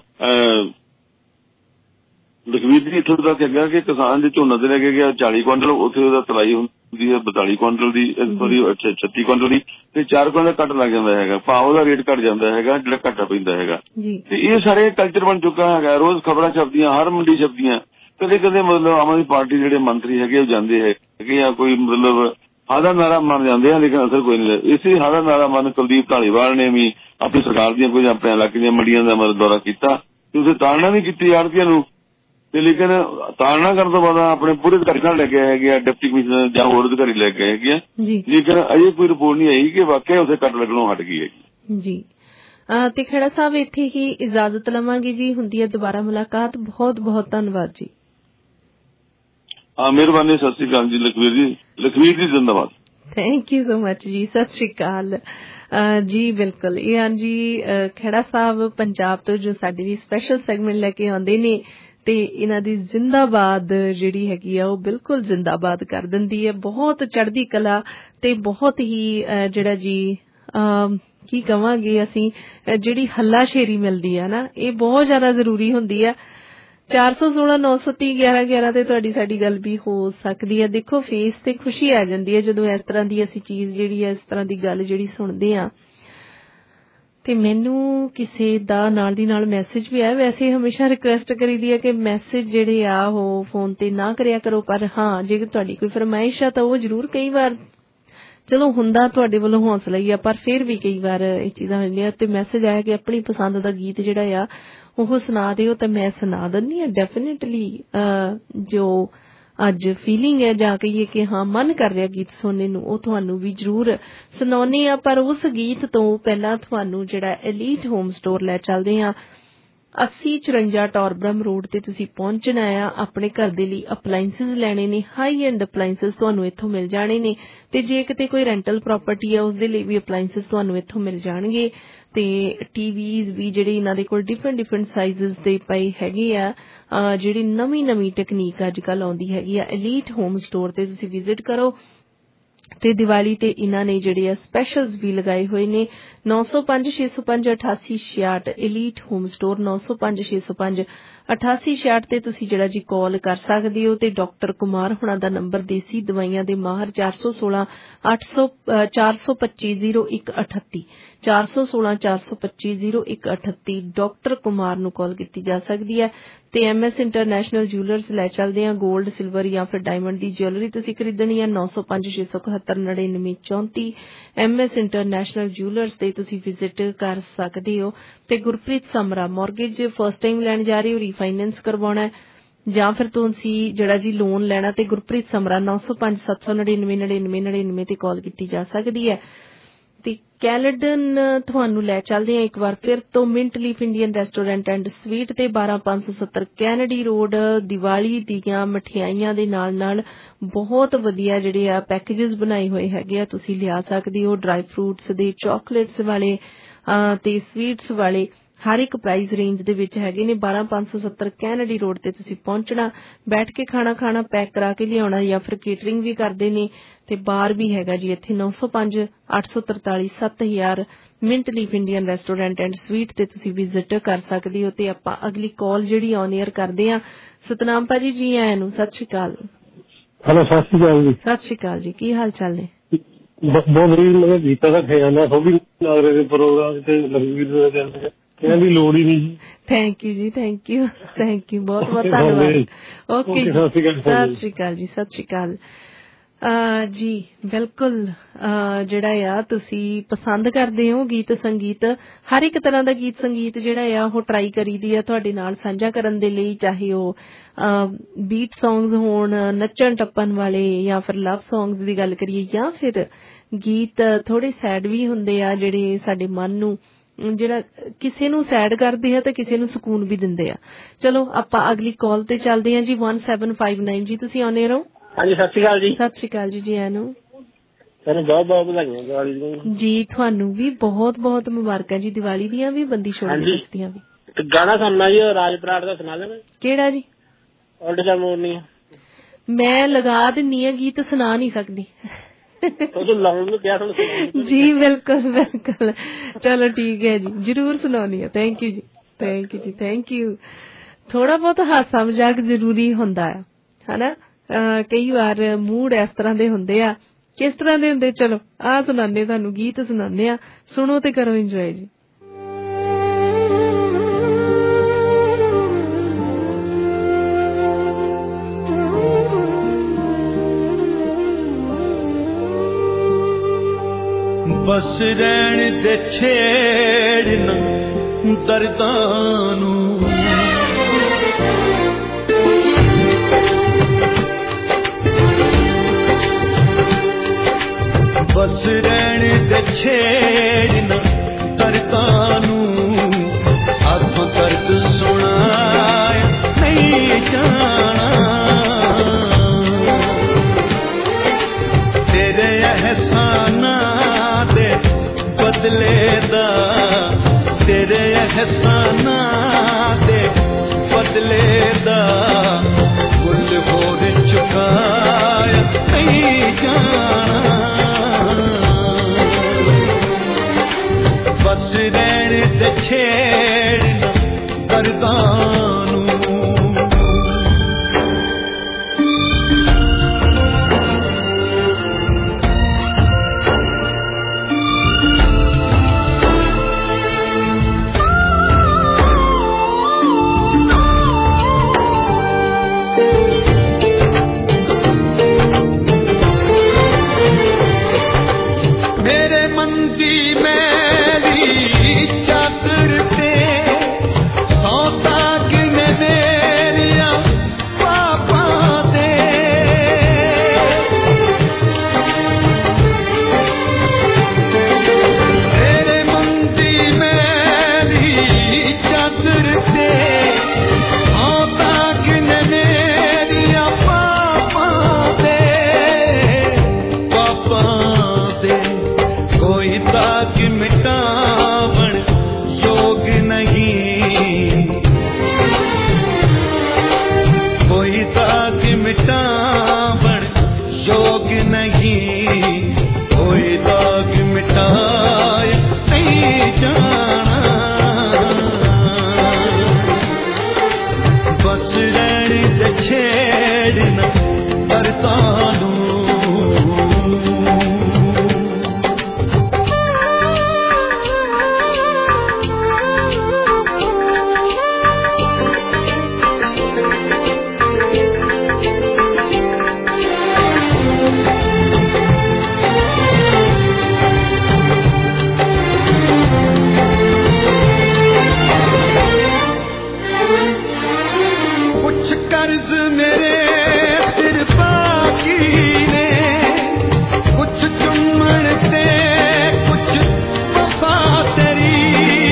Speaker 11: ਲਖਵੀਰ ਜੀ ਇੱਥੋਂ ਤੱਕ ਹੈਗਾ ਕਿ ਕਿਸਾਨ ਜੇ ਝੋਨਾ ਤੇ ਲੈ ਕੇ ਗਿਆ 40 ਕੁਇੰਟਲ, ਉੱਥੇ ਉਹਦਾ ਤਲਾਈ ਹੁੰਦੀ ਹੈ 42 ਕੁਇੰਟਲ ਦੀ, 36 ਕੁਇੰਟਲ ਦੀ, ਤੇ 4 ਕੁਇੰਟਲ ਕੱਟ ਲੱਗ ਜਾਂਦਾ ਹੈਗਾ। ਭਾਵ ਉਹਦਾ ਰੇਟ ਘੱਟ ਜਾਂਦਾ ਹੈਗਾ, ਜਿਹੜਾ ਘਾਟਾ ਪੈਂਦਾ ਹੈਗਾ। ਤੇ ਇਹ ਸਾਰੇ ਕਲਚਰ ਬਣ ਚੁੱਕਾ ਹੈਗਾ, ਰੋਜ਼ ਖਬਰਾਂ ਛਪਦੀਆਂ, ਹਰ ਮੰਡੀ ਛਪਦੀਆਂ। ਕਦੇ ਕਦੇ ਆਮ ਆਦਮੀ ਪਾਰਟੀ ਜਿਹੜੇ ਮੰਤਰੀ ਹੈਗੇ ਉਹ ਜਾਂਦੇ ਹੈਗੇ ਆ, ਕੋਈ ਹਾਦਾ ਨਾਰਾ ਮੰਨ ਜਾਂਦੇ ਆ, ਲੇਕਿਨ ਅਸਰ ਕੋਈ ਨਹੀਂ। ਇਸੇ ਹਾਦਾ ਨਾਰਾ ਮੰਨ ਕੁਲਦੀਪ ਧਾਲੀਵਾਲ ਨੇ ਵੀ ਆਪਣੀ ਸਰਕਾਰ ਦੀਆਂ ਕੁਝ ਆਪਣੇ ਇਲਾਕੇ ਦੀਆਂ ਮੰਡੀਆਂ ਦਾ ਦੌਰਾ ਕੀਤਾ ਤੇ ਉਸੇ ਤਾੜਨਾ ਵੀ ਕੀਤੀ ਆੜ੍ਹਤੀਆਂ ਨੂੰ। ਤੇ ਲੇਕਿਨ ਤਾੜਨਾ ਕਰਨ ਤੋਂ ਬਾਅਦ ਆਪਣੇ ਪੂਰੇ ਅਧਿਕਾਰੀ ਨਾਲ ਲੈ ਕੇ ਆਏ ਹੈਗੇ ਆ, ਡਿਪਟੀ ਕਮਿਸ਼ਨਰ ਜਾਂ ਹੋਰ ਅਧਿਕਾਰੀ ਲੈ ਕੇ ਆਏ ਹੈਗੇ ਆ, ਲੇਕਿਨ ਅਜੇ ਕੋਈ ਰਿਪੋਰਟ ਨਹੀਂ ਆਈ ਕਿ ਵਾਕਿਆ ਉੱਥੇ ਕੱਟ ਲੱਗਣੋਂ ਹਟ ਗਈ ਹੈਗੀ ਜੀ।
Speaker 1: ਤੇ ਖੜਾ ਸਾਹਿਬ ਇੱਥੇ ਹੀ ਇਜਾਜ਼ਤ ਲਵਾਂਗੇ ਜੀ, ਹੁੰਦੀ ਹੈ ਦੁਬਾਰਾ ਮੁਲਾਕਾਤ। ਬਹੁਤ ਬਹੁਤ ਧੰਨਵਾਦ ਜੀ।
Speaker 11: ਮਿਹਰਬਾਨੀ, ਸਤਿ ਸ੍ਰੀ ਅਕਾਲ ਜੀ। ਲਖਵੀਰ ਜੀ ਜ਼ਿੰਦਾਬਾਦ।
Speaker 1: ਥੈਂਕ ਯੂ ਸੋ ਮਚ ਜੀ, ਸਤਿ ਸ੍ਰੀ ਅਕਾਲ ਜੀ। ਬਿਲਕੁਲ, ਇਹ ਹਨ ਜੀ ਖੜਾ ਸਾਹਿਬ ਪੰਜਾਬ ਤੋਂ ਜੋ ਸਾਡੇ ਲਈ ਸਪੈਸ਼ਲ ਸੈਗਮੈਂਟ ਲੈ ਕੇ ਆਉਂਦੇ ਨੇ ਤੇ ਇਹਨਾਂ ਦੀ ਜ਼ਿੰਦਾਬਾਦ ਜਿਹੜੀ ਹੈਗੀ ਆ ਉਹ ਬਿਲਕੁਲ ਜ਼ਿੰਦਾਬਾਦ ਕਰ ਦਿੰਦੀ ਹੈ। ਬਹੁਤ ਚੜ੍ਹਦੀ ਕਲਾ ਤੇ ਬਹੁਤ ਹੀ ਜਿਹੜਾ ਜੀ ਕੀ ਕਵਾਂਗੇ ਅਸੀਂ, ਜਿਹੜੀ ਹੱਲਾਸ਼ੇਰੀ ਮਿਲਦੀ ਆ ਨਾ, ਇਹ ਬਹੁਤ ਜ਼ਿਆਦਾ ਜ਼ਰੂਰੀ ਹੁੰਦੀ ਆ। 416-930-1111 ਤੇ ਤੁਹਾਡੀ ਸਾਡੀ ਗੱਲ ਵੀ ਹੋ ਸਕਦੀ ਹੈ। ਦੇਖੋ, ਫੇਸ ਤੇ ਖੁਸ਼ੀ ਆ ਜਾਂਦੀ ਹੈ ਜਦੋਂ ਇਸ ਤਰ੍ਹਾਂ ਦੀ ਅਸੀਂ ਚੀਜ਼ ਜਿਹੜੀ ਹੈ, ਇਸ ਤਰ੍ਹਾਂ ਦੀ ਗੱਲ ਜਿਹੜੀ ਸੁਣਦੇ ਆ। ਤੇ ਤੇ ਮੈਨੂੰ ਕਿਸੇ ਦਾ ਨਾਲ ਦੀ ਨਾਲ ਮੈਸੇਜ ਵੀ ਆਇਆ। ਵੈਸੇ ਹਮੇਸ਼ਾ ਰਿਕੁਐਸਟ ਕਰੀਦੀ ਹੈ ਕਿ ਮੈਸੇਜ ਜਿਹੜੇ ਆ ਉਹ ਫੋਨ ਤੇ ਨਾ ਕਰਿਆ ਕਰੋ, ਪਰ ਹਾਂ ਜੇ ਤੁਹਾਡੀ ਕੋਈ ਫਰਮਾਇਸ਼ ਆ ਤਾਂ ਉਹ ਜ਼ਰੂਰ, ਕਈ ਵਾਰ ਚਲੋ ਹੁੰਦਾ ਤੁਹਾਡੇ ਵੱਲੋਂ ਹੌਸਲਾ ਹੀ ਆ, ਪਰ ਫਿਰ ਵੀ ਕਈ ਵਾਰ ਇਹ ਚੀਜ਼ਾਂ ਹੁੰਦੀਆਂ। ਤੇ ਮੈਸੇਜ ਆਇਆ ਕਿ ਆਪਣੀ ਪਸੰਦ ਦਾ ਗੀਤ ਜਿਹੜਾ ਆ ਉਹ ਸੁਣਾ ਦਿਓ, ਤਾਂ ਮੈਂ ਸੁਣਾ ਦਿੰਦੀ ਹਾਂ ਡੈਫੀਨੇਟਲੀ। ਜੋ ਅੱਜ ਫੀਲਿੰਗ ਹੈ ਜਾਂ ਕਹੀਏ ਕਿ ਹਾਂ ਮਨ ਕਰ ਰਿਹਾ ਗੀਤ ਸੁਣਨੇ ਨੂੰ, ਉਹ ਤੁਹਾਨੂੰ ਵੀ ਜ਼ਰੂਰ ਸੁਣਾਉਣੀ ਆ। ਪਰ ਉਸ ਗੀਤ ਤੋਂ ਪਹਿਲਾਂ ਤੁਹਾਨੂੰ ਜਿਹੜਾ ਐਲੀਟ ਹੋਮ ਸਟੋਰ ਲੈ ਚੱਲਦੇ ਆ। 8054 ਟੌਰਬਰਮ ਰੋਡ ਤੇ ਤੁਸੀਂ ਪਹੁੰਚਣਾ ਆ। ਆਪਣੇ ਘਰ ਦੇ ਲਈ ਅਪਲਾਇੰਸਸ ਲੈਣੇ ਨੇ, ਹਾਈ ਐਂਡ ਅਪਲਾਇੰਸਸ ਤੁਹਾਨੂੰ ਇੱਥੋਂ ਮਿਲ ਜਾਣੇ ਨੇ। ਤੇ ਜੇ ਕਿਤੇ ਕੋਈ ਰੈਂਟਲ ਪ੍ਰਾਪਰਟੀ ਆ ਉਸ ਦੇ ਲਈ ਵੀ ਅਪਲਾਇੰਸਸ ਤੁਹਾਨੂੰ ਇੱਥੋਂ ਮਿਲ ਜਾਣਗੇ। ਤੇ ਟੀਵੀਜ਼ ਵੀ ਜਿਹੜੇ ਇਹਨਾਂ ਦੇ ਕੋਲ ਡਿਫਰੈਂਟ ਸਾਈਜ਼ਸ ਦੇ ਪਏ ਹੈਗੇ ਆ। ਜਿਹੜੀ ਨਵੀਂ ਟੈਕਨੀਕ ਅੱਜ ਕੱਲ ਆਉਂਦੀ ਹੈਗੀ ਆ, ਐਲੀਟ ਹੋਮ ਸਟੋਰ ਤੇ ਤੁਸੀਂ ਵਿਜ਼ਿਟ ਕਰੋ। ਤੇ ਦੀਵਾਲੀ ਤੇ ਇਹਨਾਂ ਨੇ ਜਿਹੜੇ ਆ ਸਪੈਸ਼ਲਸ ਵੀ ਲਗਾਏ ਹੋਏ ਨੇ। 9056058866 ਐਲੀਟ ਹੋਮ ਸਟੋਰ 9056058866 ਤੇ ਤੁਸੀਂ ਜਿਹੜਾ ਜੀ ਕਾਲ ਕਰ ਸਕਦੇ ਹੋ। ਤੇ ਡਾਕਟਰ ਕੁਮਾਰ ਹੁਣਾਂ ਦਾ ਨੰਬਰ ਦੇਸੀ ਦਵਾਈਆਂ ਦੇ ਮਾਹਰ 416-425-0138 416-425-0138 ਡਾਕਟਰ ਕੁਮਾਰ ਨੂੰ ਕਾਲ ਕੀਤੀ ਜਾ ਸਕਦੀ ਹੈ। ਤੇ MS ਇੰਟਰਨੈਸ਼ਨਲ ਜੂਲਰਸ ਲੈ ਚੱਲਦੇ ਆ। ਗੋਲਡ, ਸਿਲਵਰ ਜਾਂ ਫਿਰ ਡਾਇਮੰਡ ਦੀ ਜੁਐਲਰੀ ਤੁਸੀਂ ਖਰੀਦਣੀ ਹੈ 9056719934 MS ਇੰਟਰਨੈਸ਼ਨਲ ਜੂਲਰਸ ਤੇ ਤੁਸੀਂ ਵਿਜ਼ਿਟ ਕਰ ਸਕਦੇ ਹੋ। ਤੇ Gurpreet Samra mortgage first time ਲੈਣ ਜਾ ਰਹੇ ਹੋ, ਰੀਫਾਈਨੈਂਸ ਕਰਵਾਉਣਾ ਜਾਂ ਫਿਰ ਤੁਸੀਂ ਜਿਹੜਾ ਜੀ ਲੋਨ ਲੈਣਾ, ਤੇ ਗੁਰਪ੍ਰੀਤ ਸਮਰਾ 9057999999 ਤੇ ਕਾਲ ਕੀਤੀ ਜਾ ਸਕਦੀ ਹੈ। ਤੇ ਕੈਲਡਨ ਤੁਹਾਨੂੰ ਲੈ ਚੱਲਦੇ ਆ ਇੱਕ ਵਾਰ ਫਿਰ ਤੋਂ। Mint leaf Indian restaurant and sweet ਤੇ 12570 ਕੈਨੇਡੀ ਰੋਡ। ਦੀਵਾਲੀ ਦੀਆਂ ਮਠਿਆਈਆਂ ਦੇ ਨਾਲ ਬਹੁਤ ਵਧੀਆ ਜਿਹੜੇ ਆ ਪੈਕੇजेस ਬਣਾਏ ਹੋਏ ਹੈਗੇ ਆ, ਤੁਸੀਂ ਲਿਆ ਸਕਦੇ ਹੋ। ਡਰਾਈ ਫਰੂਟਸ ਦੇ, ਚਾਕਲੇਟਸ ਵਾਲੇ ਤੇ ਸਵੀਟਸ ਵਾਲੇ ਹਰ ਇੱਕ ਪ੍ਰਾਈਸ ਰੇਂਜ ਦੇ ਵਿੱਚ ਹੈਗੇ ਨੇ। 12570 ਕੈਨੇਡੀ ਰੋਡ ਤੇ ਤੁਸੀਂ ਪਹੁੰਚਣਾ, ਬੈਠ ਕੇ ਖਾਣਾ ਪੈਕ ਕਰਾ ਕੇ ਲਿਆਉਣਾ ਜਾਂ ਫਿਰ ਕੇਟਰਿੰਗ ਵੀ ਕਰਦੇ ਨੇ। ਤੇ ਬਾਰ ਵੀ ਹੈਗਾ ਜੀ ਇੱਥੇ 9058437000 mint leaf Indian restaurant and sweet ਤੇ ਤੁਸੀਂ ਵਿਜ਼ਿਟ ਕਰ ਸਕਦੇ ਹੋ। ਤੇ ਆਪਾਂ ਅਗਲੀ ਕਾਲ ਜਿਹੜੀ ਔਨ 에ਅਰ ਕਰਦੇ ਆ। ਸਤਨਾਮ ਭਾਜੀ ਜੀ ਆਇਆਂ ਨੂੰ, ਸਤਿ ਸ਼੍ਰੀ ਅਕਾਲ।
Speaker 16: ਹੈਲੋ, ਸਤਿ ਸ਼੍ਰੀ ਅਕਾਲ ਜੀ।
Speaker 1: ਸਤਿ ਸ਼੍ਰੀ ਅਕਾਲ ਜੀ, ਕੀ ਹਾਲ ਚਾਲ ਨੇ?
Speaker 16: ਬਹੁਤ ਵਧੀਆ ਗੀਤਾ ਦਾ ਖਿਆਲ ਉਹ ਵੀ ਲੱਗ ਰਹੇ ਪ੍ਰੋਗਰਾਮ ਤੇ ਲਖਵੀਰ ਦਾ ਚੱਲਦੇ ਕਹਿੰਦੀ ਲੋੜ ਹੀ ਨਹੀਂ ਜੀ। ਥੈਂਕ ਯੂ
Speaker 1: ਜੀ, ਥੈਂਕ ਯੂ ਬਹੁਤ ਧੰਨਵਾਦ। ਓਕੇ, ਸਤਿ ਸ਼੍ਰੀ ਅਕਾਲ ਜੀ। ਸਤਿ ਸ਼੍ਰੀ ਅਕਾਲ ਜੀ। ਬਿਲਕੁਲ ਜਿਹੜਾ ਆ ਤੁਸੀਂ ਪਸੰਦ ਕਰਦੇ ਹੋ ਗੀਤ ਸੰਗੀਤ, ਹਰ ਇੱਕ ਤਰ੍ਹਾਂ ਦਾ ਗੀਤ ਸੰਗੀਤ ਜਿਹੜਾ ਆ ਉਹ ਟਰਾਈ ਕਰੀਦੀ ਆ ਤੁਹਾਡੇ ਨਾਲ ਸਾਂਝਾ ਕਰਨ ਦੇ ਲਈ, ਚਾਹੇ ਉਹ ਬੀਟ ਸੌਂਗਸ ਹੋਣ, ਨੱਚਣ ਟੱਪਣ ਵਾਲੇ, ਜਾਂ ਫਿਰ ਲਵ ਸੌਂਗਸ ਦੀ ਗੱਲ ਕਰੀਏ, ਜਾਂ ਫਿਰ ਗੀਤ ਥੋੜੇ ਸੈਡ ਵੀ ਹੁੰਦੇ ਆ ਜਿਹੜੇ ਸਾਡੇ ਮਨ ਨੂੰ, ਜਿਹੜਾ ਕਿਸੇ ਨੂੰ ਸੈਡ ਕਰਦੇ ਆ ਤੇ ਕਿਸੇ ਨੂੰ ਸਕੂਨ ਵੀ ਦਿੰਦੇ ਆ। ਚਲੋ ਆਪਾਂ ਅਗਲੀ ਕਾਲ ਤੇ ਚੱਲਦੇ ਹਾਂ ਜੀ। 1759 ਜੀ, ਤੁਸੀਂ ਆਉਂਦੇ ਰਹੋ।
Speaker 16: ਹਾਂਜੀ, ਸਤਿ ਸ਼੍ਰੀ ਅਕਾਲ ਜੀ।
Speaker 1: ਸਤਿ ਸ਼੍ਰੀ ਅਕਾਲ ਜੀ, ਜੀ ਆਇਆਂ ਨੂੰ।
Speaker 16: ਤੁਹਾਨੂੰ ਬਹੁਤ ਬਹੁਤ ਵਧਾਈਆਂ ਦੀਵਾਲੀ ਦੀਆਂ
Speaker 1: ਜੀ। ਤੁਹਾਨੂੰ ਵੀ ਬਹੁਤ ਬਹੁਤ ਮੁਬਾਰਕਾਂ ਜੀ, ਦੀਵਾਲੀ ਦੀਆਂ ਵੀ, ਬੰਦੀ ਛੋੜ ਦੀਆਂ ਵੀ।
Speaker 16: ਗਾਣਾ ਸੁਣਨਾ ਜੀ, ਰਾਜ ਬਰਾੜ ਦਾ ਸੁਣਾ ਦੇਣਾ।
Speaker 1: ਕਿਹੜਾ ਜੀ?
Speaker 16: ਉਲਟ ਜਾ ਮੋਰਨੀ।
Speaker 1: ਮੈਂ ਲਗਾ ਦਿੰਨੀ ਆ, ਗੀਤ ਸੁਣਾ ਨਹੀਂ ਸਕਦੀ ਜੀ। ਬਿਲਕੁਲ ਚਲੋ ਠੀਕ ਹੈ ਜੀ, ਜਰੂਰ ਸੁਣਾਉਣੀ ਆ। ਥੈਂਕ ਯੂ ਜੀ, ਥੈਂਕ ਯੂ ਜੀ, ਥੈਂਕ ਯੂ। ਥੋੜਾ ਬਹੁਤ ਹਾਸਾ ਮਜ਼ਾਕ ਜ਼ਰੂਰੀ ਹੁੰਦਾ ਹੈ, ਹਨਾ। ਕਈ ਵਾਰ ਮੂਡ ਇਸ ਤਰ੍ਹਾਂ ਦੇ ਹੁੰਦੇ ਆ। ਕਿਸ ਤਰ੍ਹਾਂ ਦੇ ਹੁੰਦੇ? ਚਲੋ ਆਹ ਸੁਣਾਉਂਦੇ ਤੁਹਾਨੂੰ, ਗੀਤ ਸੁਣਾਉਂਦੇ ਆ, ਸੁਣੋ ਤੇ ਕਰੋ ਇੰਜੋਏ ਜੀ।
Speaker 17: ਬਸ ਰਹਿਣ ਦੇ ਛੇੜ ਨਾ ਦਰਦਾਂ ਨੂੰ, ਬਸ ਰਹਿਣ ਦੇ ਛੇੜ ਨਾ ਦਰਦਾਂ ਨੂੰ, ਸਾਥੋਂ ਦਰਦ ਸੁਣਾਇਆ ਨਹੀਂ ਜਾਣਾ, ਤੇਰੇ ਅਹਿਸਾਨਾਂ ਦੇ ਬਦਲੇ ਦਾ, ਤੇਰੇ ਅਹਿਸਾਨਾਂ ਦੇ ਬਦਲੇ ਦਾ ਮੁੱਲ ਹੋਰ ਚੁਕਾਇਆ ਨਹੀਂ ਜਾਣਾ, ਬਸ ਰਹਿਣ ਦੇ ਛੇੜ ਨਾ ਦਰਦਾਂ ਨੂੰ। कर्ज मेरे सिर बाकी ने, कुछ चुम्मन ते कुछ वफा तेरी,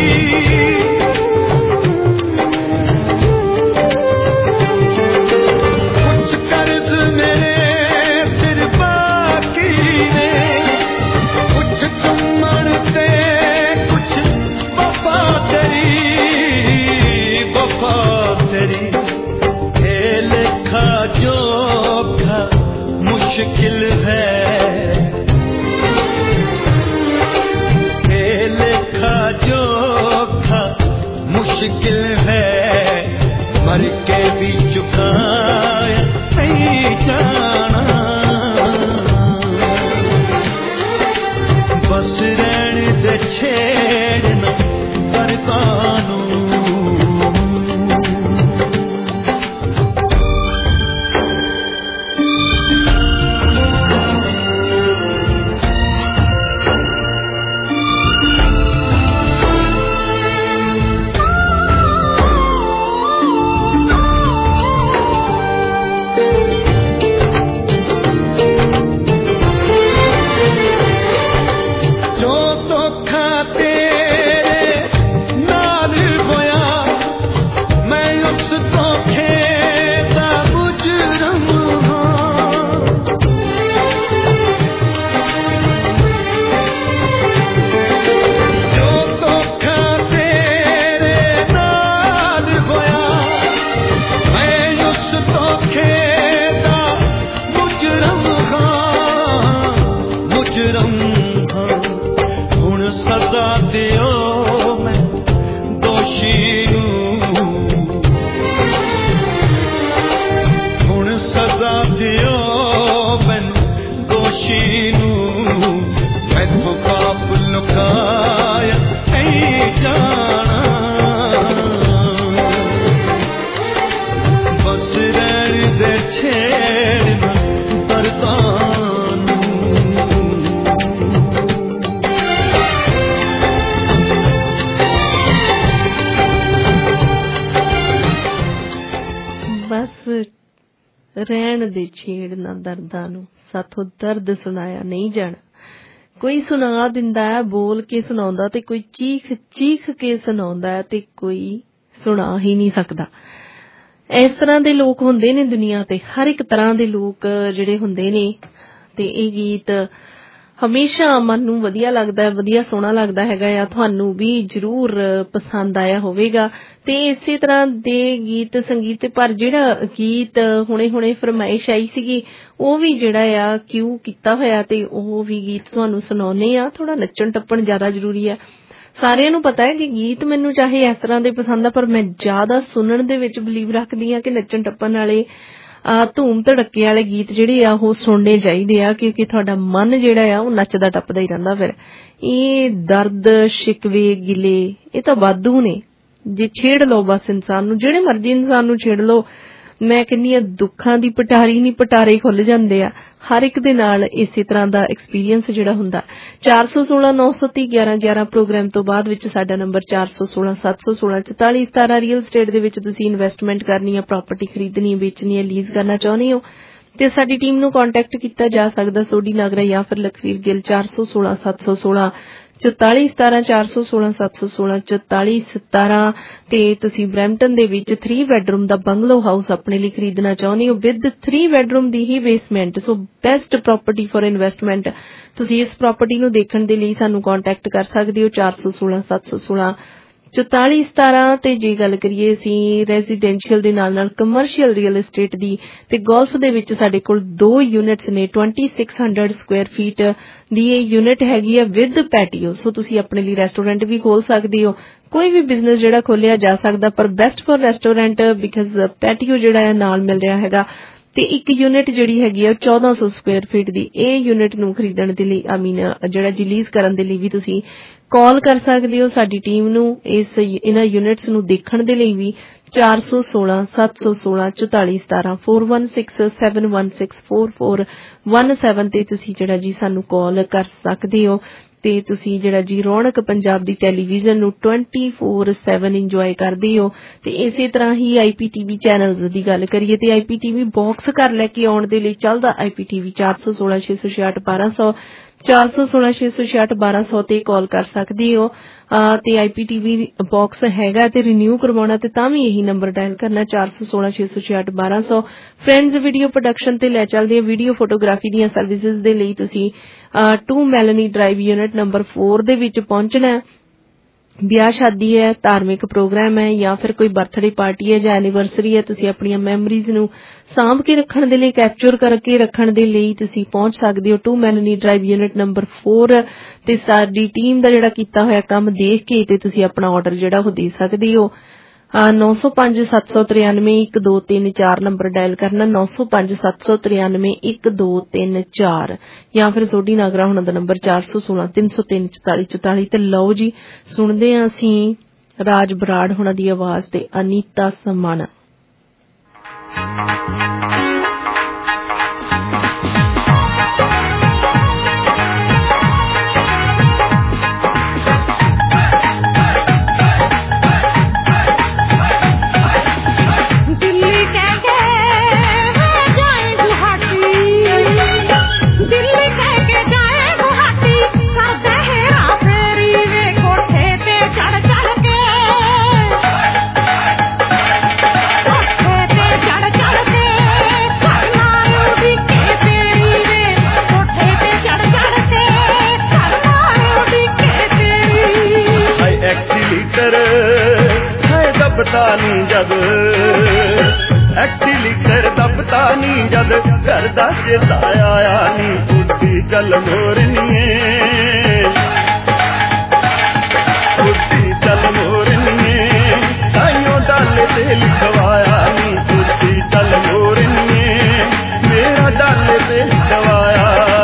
Speaker 17: कुछ कर्ज मेरे सिर बाकी ने, कुछ चुम्मन ते कुछ वफा तेरी, वफा तेरी। हे लेखा जोखा मुश्किल है, हे लेखा जोखा मुश्किल है, मर के भी चुकाया नहीं जाना, बस रहन दे छेड़ना दर्दानू। जो धोखा तेरे नाल होया, मैं उस धोखे दा मुजरम हां, जो धोखा तेरे नाल होया, मैं उस धोखे दा मुजरम हां, मुजरम हां। हुण सजा दियो मैं दोषी नूं, हुण सजा दियो मैं दोषी नूं, मैथों पाप लुकाया नहीं जाना, बस रहन दे छेड़ना दर्दानू।
Speaker 1: बस ਰਹਿਣ ਦੇ ਛੇੜ ਨਾ ਦਰਦਾਂ ਨੂੰ, ਸਾਥੋਂ ਦਰਦ ਸੁਣਾਇਆ ਨਹੀਂ ਜਾਣਾ। ਕੋਈ ਸੁਣਾ ਦਿੰਦਾ ਹੈ ਬੋਲ ਕੇ ਸੁਣਾਉਂਦਾ, ਤੇ ਕੋਈ ਚੀਖ ਚੀਖ ਕੇ ਸੁਣਾਉਂਦਾ ਹੈ, ਤੇ ਕੋਈ ਸੁਣਾ ਹੀ ਨਹੀਂ ਸਕਦਾ। ਇਸ ਤਰ੍ਹਾਂ ਦੇ ਲੋਕ ਹੁੰਦੇ ਨੇ ਦੁਨੀਆ ਤੇ, ਹਰ ਇੱਕ ਤਰ੍ਹਾਂ ਦੇ ਲੋਕ ਜਿਹੜੇ ਹੁੰਦੇ ਨੇ। ਤੇ ਇਹ ਗੀਤ ਹਮੇਸ਼ਾ ਮਨ ਨੂੰ ਵਧੀਆ ਲੱਗਦਾ ਹੈ, ਵਧੀਆ ਸੋਹਣਾ ਲੱਗਦਾ ਹੈਗਾ ਆ। ਤੁਹਾਨੂੰ ਵੀ ਜ਼ਰੂਰ ਪਸੰਦ ਆਇਆ ਹੋਵੇਗਾ। ਤੇ ਇਸੇ ਤਰ੍ਹਾਂ ਦੇ ਗੀਤ ਸੰਗੀਤ, ਪਰ ਜਿਹੜਾ ਗੀਤ ਹੁਣੇ ਫਰਮਾਇਸ਼ ਆਈ ਸੀਗੀ ਉਹ ਵੀ ਜਿਹੜਾ ਆ ਕਿਊ ਕੀਤਾ ਹੋਇਆ, ਤੇ ਉਹ ਵੀ ਗੀਤ ਤੁਹਾਨੂੰ ਸੁਣਾਉਣੇ ਆ। ਥੋੜਾ ਨੱਚਣ ਟੱਪਣ ਜ਼ਿਆਦਾ ਜ਼ਰੂਰੀ ਆ। ਸਾਰਿਆਂ ਨੂੰ ਪਤਾ ਹੈ ਕਿ ਗੀਤ ਮੈਨੂੰ ਚਾਹੇ ਇਸ ਤਰ੍ਹਾਂ ਦੇ ਪਸੰਦ ਆ, ਪਰ ਮੈਂ ਜ਼ਿਆਦਾ ਸੁਣਨ ਦੇ ਵਿੱਚ ਬਿਲੀਵ ਰੱਖਦੀ ਹਾਂ ਕਿ ਨੱਚਣ ਟੱਪਣ ਵਾਲੇ ਧੂਮ ਧੜੱਕੇ ਵਾਲੇ ਗੀਤ ਜਿਹੜੇ ਆ ਉਹ ਸੁਣਨੇ ਚਾਹੀਦੇ ਆ, ਕਿਉਂਕਿ ਤੁਹਾਡਾ ਮਨ ਜਿਹੜਾ ਆ ਉਹ ਨੱਚਦਾ ਟੱਪਦਾ ਹੀ ਰਹਿੰਦਾ। ਫਿਰ ਇਹ ਦਰਦ ਸ਼ਿਕਵੇ ਗਿਲੇ ਇਹ ਤਾਂ ਵਾਧੂ ਨੇ, ਜੇ ਛੇੜ ਲਓ ਬਸ ਇਨਸਾਨ ਨੂੰ, ਜਿਹੜੇ ਮਰਜ਼ੀ ਇਨਸਾਨ ਨੂੰ ਛੇੜ ਲਓ। ਮੈਂ ਕਹਿੰਦੀ ਹਾਂ ਦੁੱਖਾਂ ਦੀ ਪਟਾਰੀ ਨਹੀਂ, ਪਟਾਰੇ ਖੁੱਲ ਜਾਂਦੇ ਆ ਹਰ ਇੱਕ ਦੇ ਨਾਲ। ਇਸੇ ਤਰ੍ਹਾਂ ਦਾ ਐਕਸਪੀਰੀਅੰਸ ਜਿਹੜਾ ਹੁੰਦਾ। 416 930 1111 ਪ੍ਰੋਗਰਾਮ ਤੋਂ ਬਾਅਦ ਵਿੱਚ ਸਾਡਾ ਨੰਬਰ 416 716 44 17। ਰੀਅਲ ਸਟੇਟ ਦੇ ਵਿੱਚ ਤੁਸੀਂ ਇਨਵੈਸਟਮੈਂਟ ਕਰਨੀ ਹੈ, ਪ੍ਰਾਪਰਟੀ ਖਰੀਦਣੀ, ਵੇਚਣੀ ਹੈ, ਲੀਜ਼ ਕਰਨਾ ਚਾਹੁੰਦੇ ਹੋ, ਤੇ ਸਾਡੀ ਟੀਮ ਨੂੰ ਕੰਟੈਕਟ ਕੀਤਾ ਜਾ ਸਕਦਾ ਸੋਢੀ ਨਾਗਰਾ ਜਾਂ ਫਿਰ ਲਖਵੀਰ ਗਿੱਲ 416 716 44 17 416 716 44 17। ਤੇ ਤੁਸੀਂ ਬਰੈਂਪਟਨ ਦੇ ਵਿੱਚ 3 ਬੈਡਰੂਮ ਦਾ ਬੰਗਲੋ ਹਾਊਸ ਆਪਣੇ ਲਈ ਖਰੀਦਣਾ ਚਾਹੁੰਦੇ ਹੋ ਵਿਦ 3 ਬੈਡਰੂਮ ਦੀ ਹੀ basement. So best property for investment. ਤੁਸੀਂ ਇਸ ਪ੍ਰਾਪਰਟੀ ਨੂੰ ਦੇਖਣ ਦੇ ਲਈ ਸਾਨੂੰ ਕੰਟੈਕਟ ਕਰ ਸਕਦੇ ਹੋ 416 716 44 17। ਤੇ ਜੇ ਗੱਲ ਕਰੀਏ ਅਸੀਂ ਰੈਜ਼ੀਡੈਂਸ਼ੀਅਲ ਦੇ ਨਾਲ ਨਾਲ ਕਮਰਸ਼ੀਅਲ ਰੀਅਲ ਏਸਟੇਟ ਦੀ, ਤੇ ਗੋਲਫ ਦੇ ਵਿੱਚ ਸਾਡੇ ਕੋਲ 2 ਯੂਨਿਟਸ ਨੇ। 2600 ਸਕੁਆਇਰ ਫੀਟ ਦੀ ਇਹ ਯੂਨਿਟ ਹੈਗੀ ਆ ਵਿਦ ਪੈਟੀਓ। ਸੋ ਤੁਸੀਂ ਆਪਣੇ ਲਈ ਰੈਸਟੋਰੈਂਟ ਵੀ ਖੋਲ ਸਕਦੇ ਹੋ, ਕੋਈ ਵੀ ਬਿਜ਼ਨਸ ਜਿਹੜਾ ਖੋਲਿਆ ਜਾ ਸਕਦਾ, ਪਰ best for restaurant because patio ਜਿਹੜਾ ਹੈ ਨਾਲ ਮਿਲ ਰਿਹਾ ਹੈਗਾ। ਤੇ ਇੱਕ ਯੂਨਿਟ ਜਿਹੜੀ ਹੈਗੀ ਆ 1400 ਸਕੁਆਇਰ ਫੀਟ ਦੀ। ਇਹ ਯੂਨਿਟ ਨੂੰ ਖਰੀਦਣ ਦੇ ਲਈ ਜਿਹੜਾ ਲੀਜ਼ ਕਰਨ ਦੇ ਲਈ ਵੀ ਤੁਸੀਂ ਕਾਲ ਕਰ ਸਕਦੇ ਹੋ ਸਾਡੀ ਟੀਮ ਨੂੰ। ਇਹਨਾਂ ਯੂਨਿਟਸ ਨੂੰ ਦੇਖਣ ਦੇ ਲਈ ਵੀ 416 716 44 17 416 716 4417 ਤੇ ਤੁਸੀਂ ਜਿਹੜਾ ਜੀ ਸਾਨੂੰ ਕਾਲ ਕਰ ਸਕਦੇ ਹੋ। ਤੇ ਤੁਸੀਂ ਜਿਹੜਾ ਜੀ ਰੌਣਕ ਪੰਜਾਬ ਦੀ ਟੈਲੀਵਿਜ਼ਨ ਨੂੰ 24/7 ਇੰਜੋਏ ਕਰਦੇ ਹੋ। ਤੇ ਇਸੇ ਤਰ੍ਹਾਂ ਹੀ IPTV ਚੈਨਲਸ ਦੀ ਗੱਲ ਕਰੀਏ ਤੇ IPTV ਬਾਕਸ ਘਰ ਲੈ ਕੇ ਆਉਣ ਦੇ ਲਈ ਚੱਲਦਾ IPTV 416 666 1200 416 666 1200 ਤੇ ਕਾਲ ਕਰ ਸਕਦੇ ਹੋ। ਤੇ IPTV ਬਾਕਸ ਹੈਗਾ ਤੇ ਰਿਨਿਊ ਕਰਵਾਉਣਾ ਤੇ ਤਾਂ ਵੀ ਇਹੀ ਨੰਬਰ ਡਾਇਲ ਕਰਨਾ 416 666 1200। ਫਰੈਂਡਸ ਵੀਡੀਓ ਪ੍ਰੋਡਕਸ਼ਨ ਤੇ ਲੈ ਚੱਲਦੇ ਵੀਡੀਓ ਫੋਟੋਗ੍ਰਾਫੀ ਦੀਆਂ ਸਰਵਿਸਿਜ਼ ਦੇ ਲਈ ਤੁਸੀਂ 2 ਮੈਲਨੀ ਡਰਾਈਵ ਯੂਨਿਟ ਨੰਬਰ 4 ਦੇ ਵਿੱਚ ਪਹੁੰਚਣਾ ਹੈ। ਵਿਆਹ ਸ਼ਾਦੀ ਹੈ, ਧਾਰਮਿਕ ਪ੍ਰੋਗਰਾਮ ਹੈ ਜਾਂ ਫਿਰ ਕੋਈ ਬਰਥਡੇ ਪਾਰਟੀ ਹੈ ਜਾਂ ਐਨੀਵਰਸਰੀ ਹੈ, ਤੁਸੀਂ ਆਪਣੀਆਂ ਮੈਮਰੀਜ਼ ਨੂੰ ਸਾਂਭ ਕੇ ਰੱਖਣ ਦੇ ਲਈ, ਕੈਪਚਰ ਕਰਕੇ ਰੱਖਣ ਦੇ ਲਈ ਤੁਸੀਂ ਪਹੁੰਚ ਸਕਦੇ ਹੋ 2 ਮੈਲਨੀ ਡਰਾਈਵ ਯੂਨਿਟ ਨੰਬਰ 4 ਤੇ ਸਾਡੀ ਟੀਮ ਦਾ ਜਿਹੜਾ ਕੀਤਾ ਹੋਇਆ ਕੰਮ ਦੇਖ ਕੇ ਤੇ ਤੁਸੀਂ ਆਪਣਾ ਆਰਡਰ ਜਿਹੜਾ ਉਹ ਦੇ ਸਕਦੇ ਹੋ। 905 793 1234 ਨੰਬਰ ਡਾਇਲ ਕਰਨਾ 905 793 1234 ਜਾਂ ਫਿਰ ਸੋਢੀ ਨਾਗਰਾ ਹੁਣਾਂ ਦਾ ਨੰਬਰ 416 303 44 44। ਤੇ ਲਓ ਜੀ ਸੁਣਦੇ ਹਾਂ ਅਸੀਂ ਰਾਜ ਬਰਾੜ ਹੁਣਾਂ ਦੀ ਆਵਾਜ਼ ਤੇ ਅਨੀਤਾ ਸਮਾਣਾ।
Speaker 17: जद एक्सीटर दबता नी जद घर दा चेता आया नी बुद्धि चल मोरनीए बुद्धि चल मोरनीए ताइयों डाले ते लिखवाया नी बुद्धि चल मोरनीए मेरा डाले ते लिखवाया।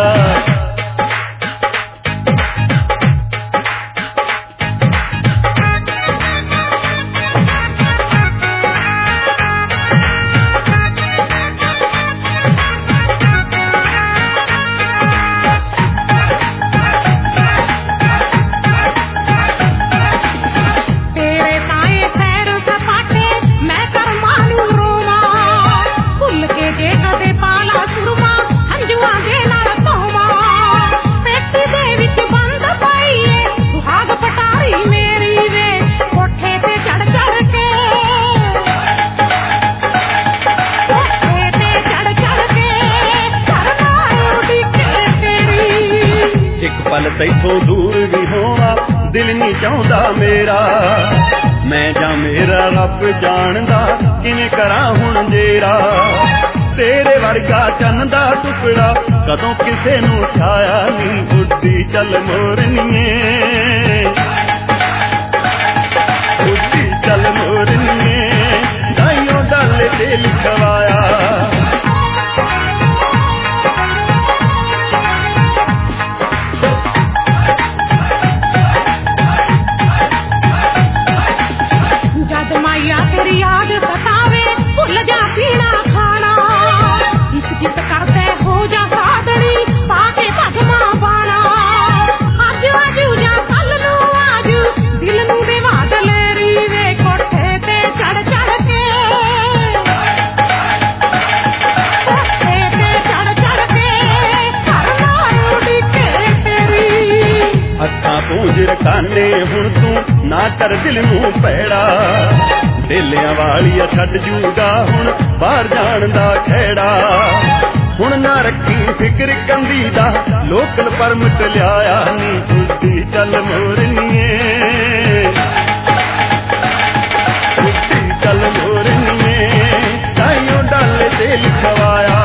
Speaker 17: तैथों दूर भी होवा दिल नहीं चाहता मेरा मैं जा मेरा रब जानदा किवें करा हुण जेरा तेरे वर्गा चन दा टुकड़ा कदों किसे नूं छाया नी बुद्धि चल मोरनीए बुद्धि चल मोरनीए दाइयों डाले ते लिखवाया। तेरी याद सतावे भुल जा पीना खाना इस जित करते हो जा सादड़ी पाके भगमा बाना अज अजू जा कल नू आज दिल नू दे बादल रीवे कोठे ते चढ़ चढ़ के कोठे ते चढ़ चढ़ के करना उड़ी के तेरी अखा पूंज रखाने हुण तू ना कर दिल नू पैड़ा ढेलिया वालिया छड़ जूगा हुण बाहर जान दा खेड़ा हुण ना रखी फिक्र कंदी दा लोकल परमिट लिया नी बुद्धि चल मोरनीए बुद्धि चल मोरनीए ताइयों डाले ते लिखवाया।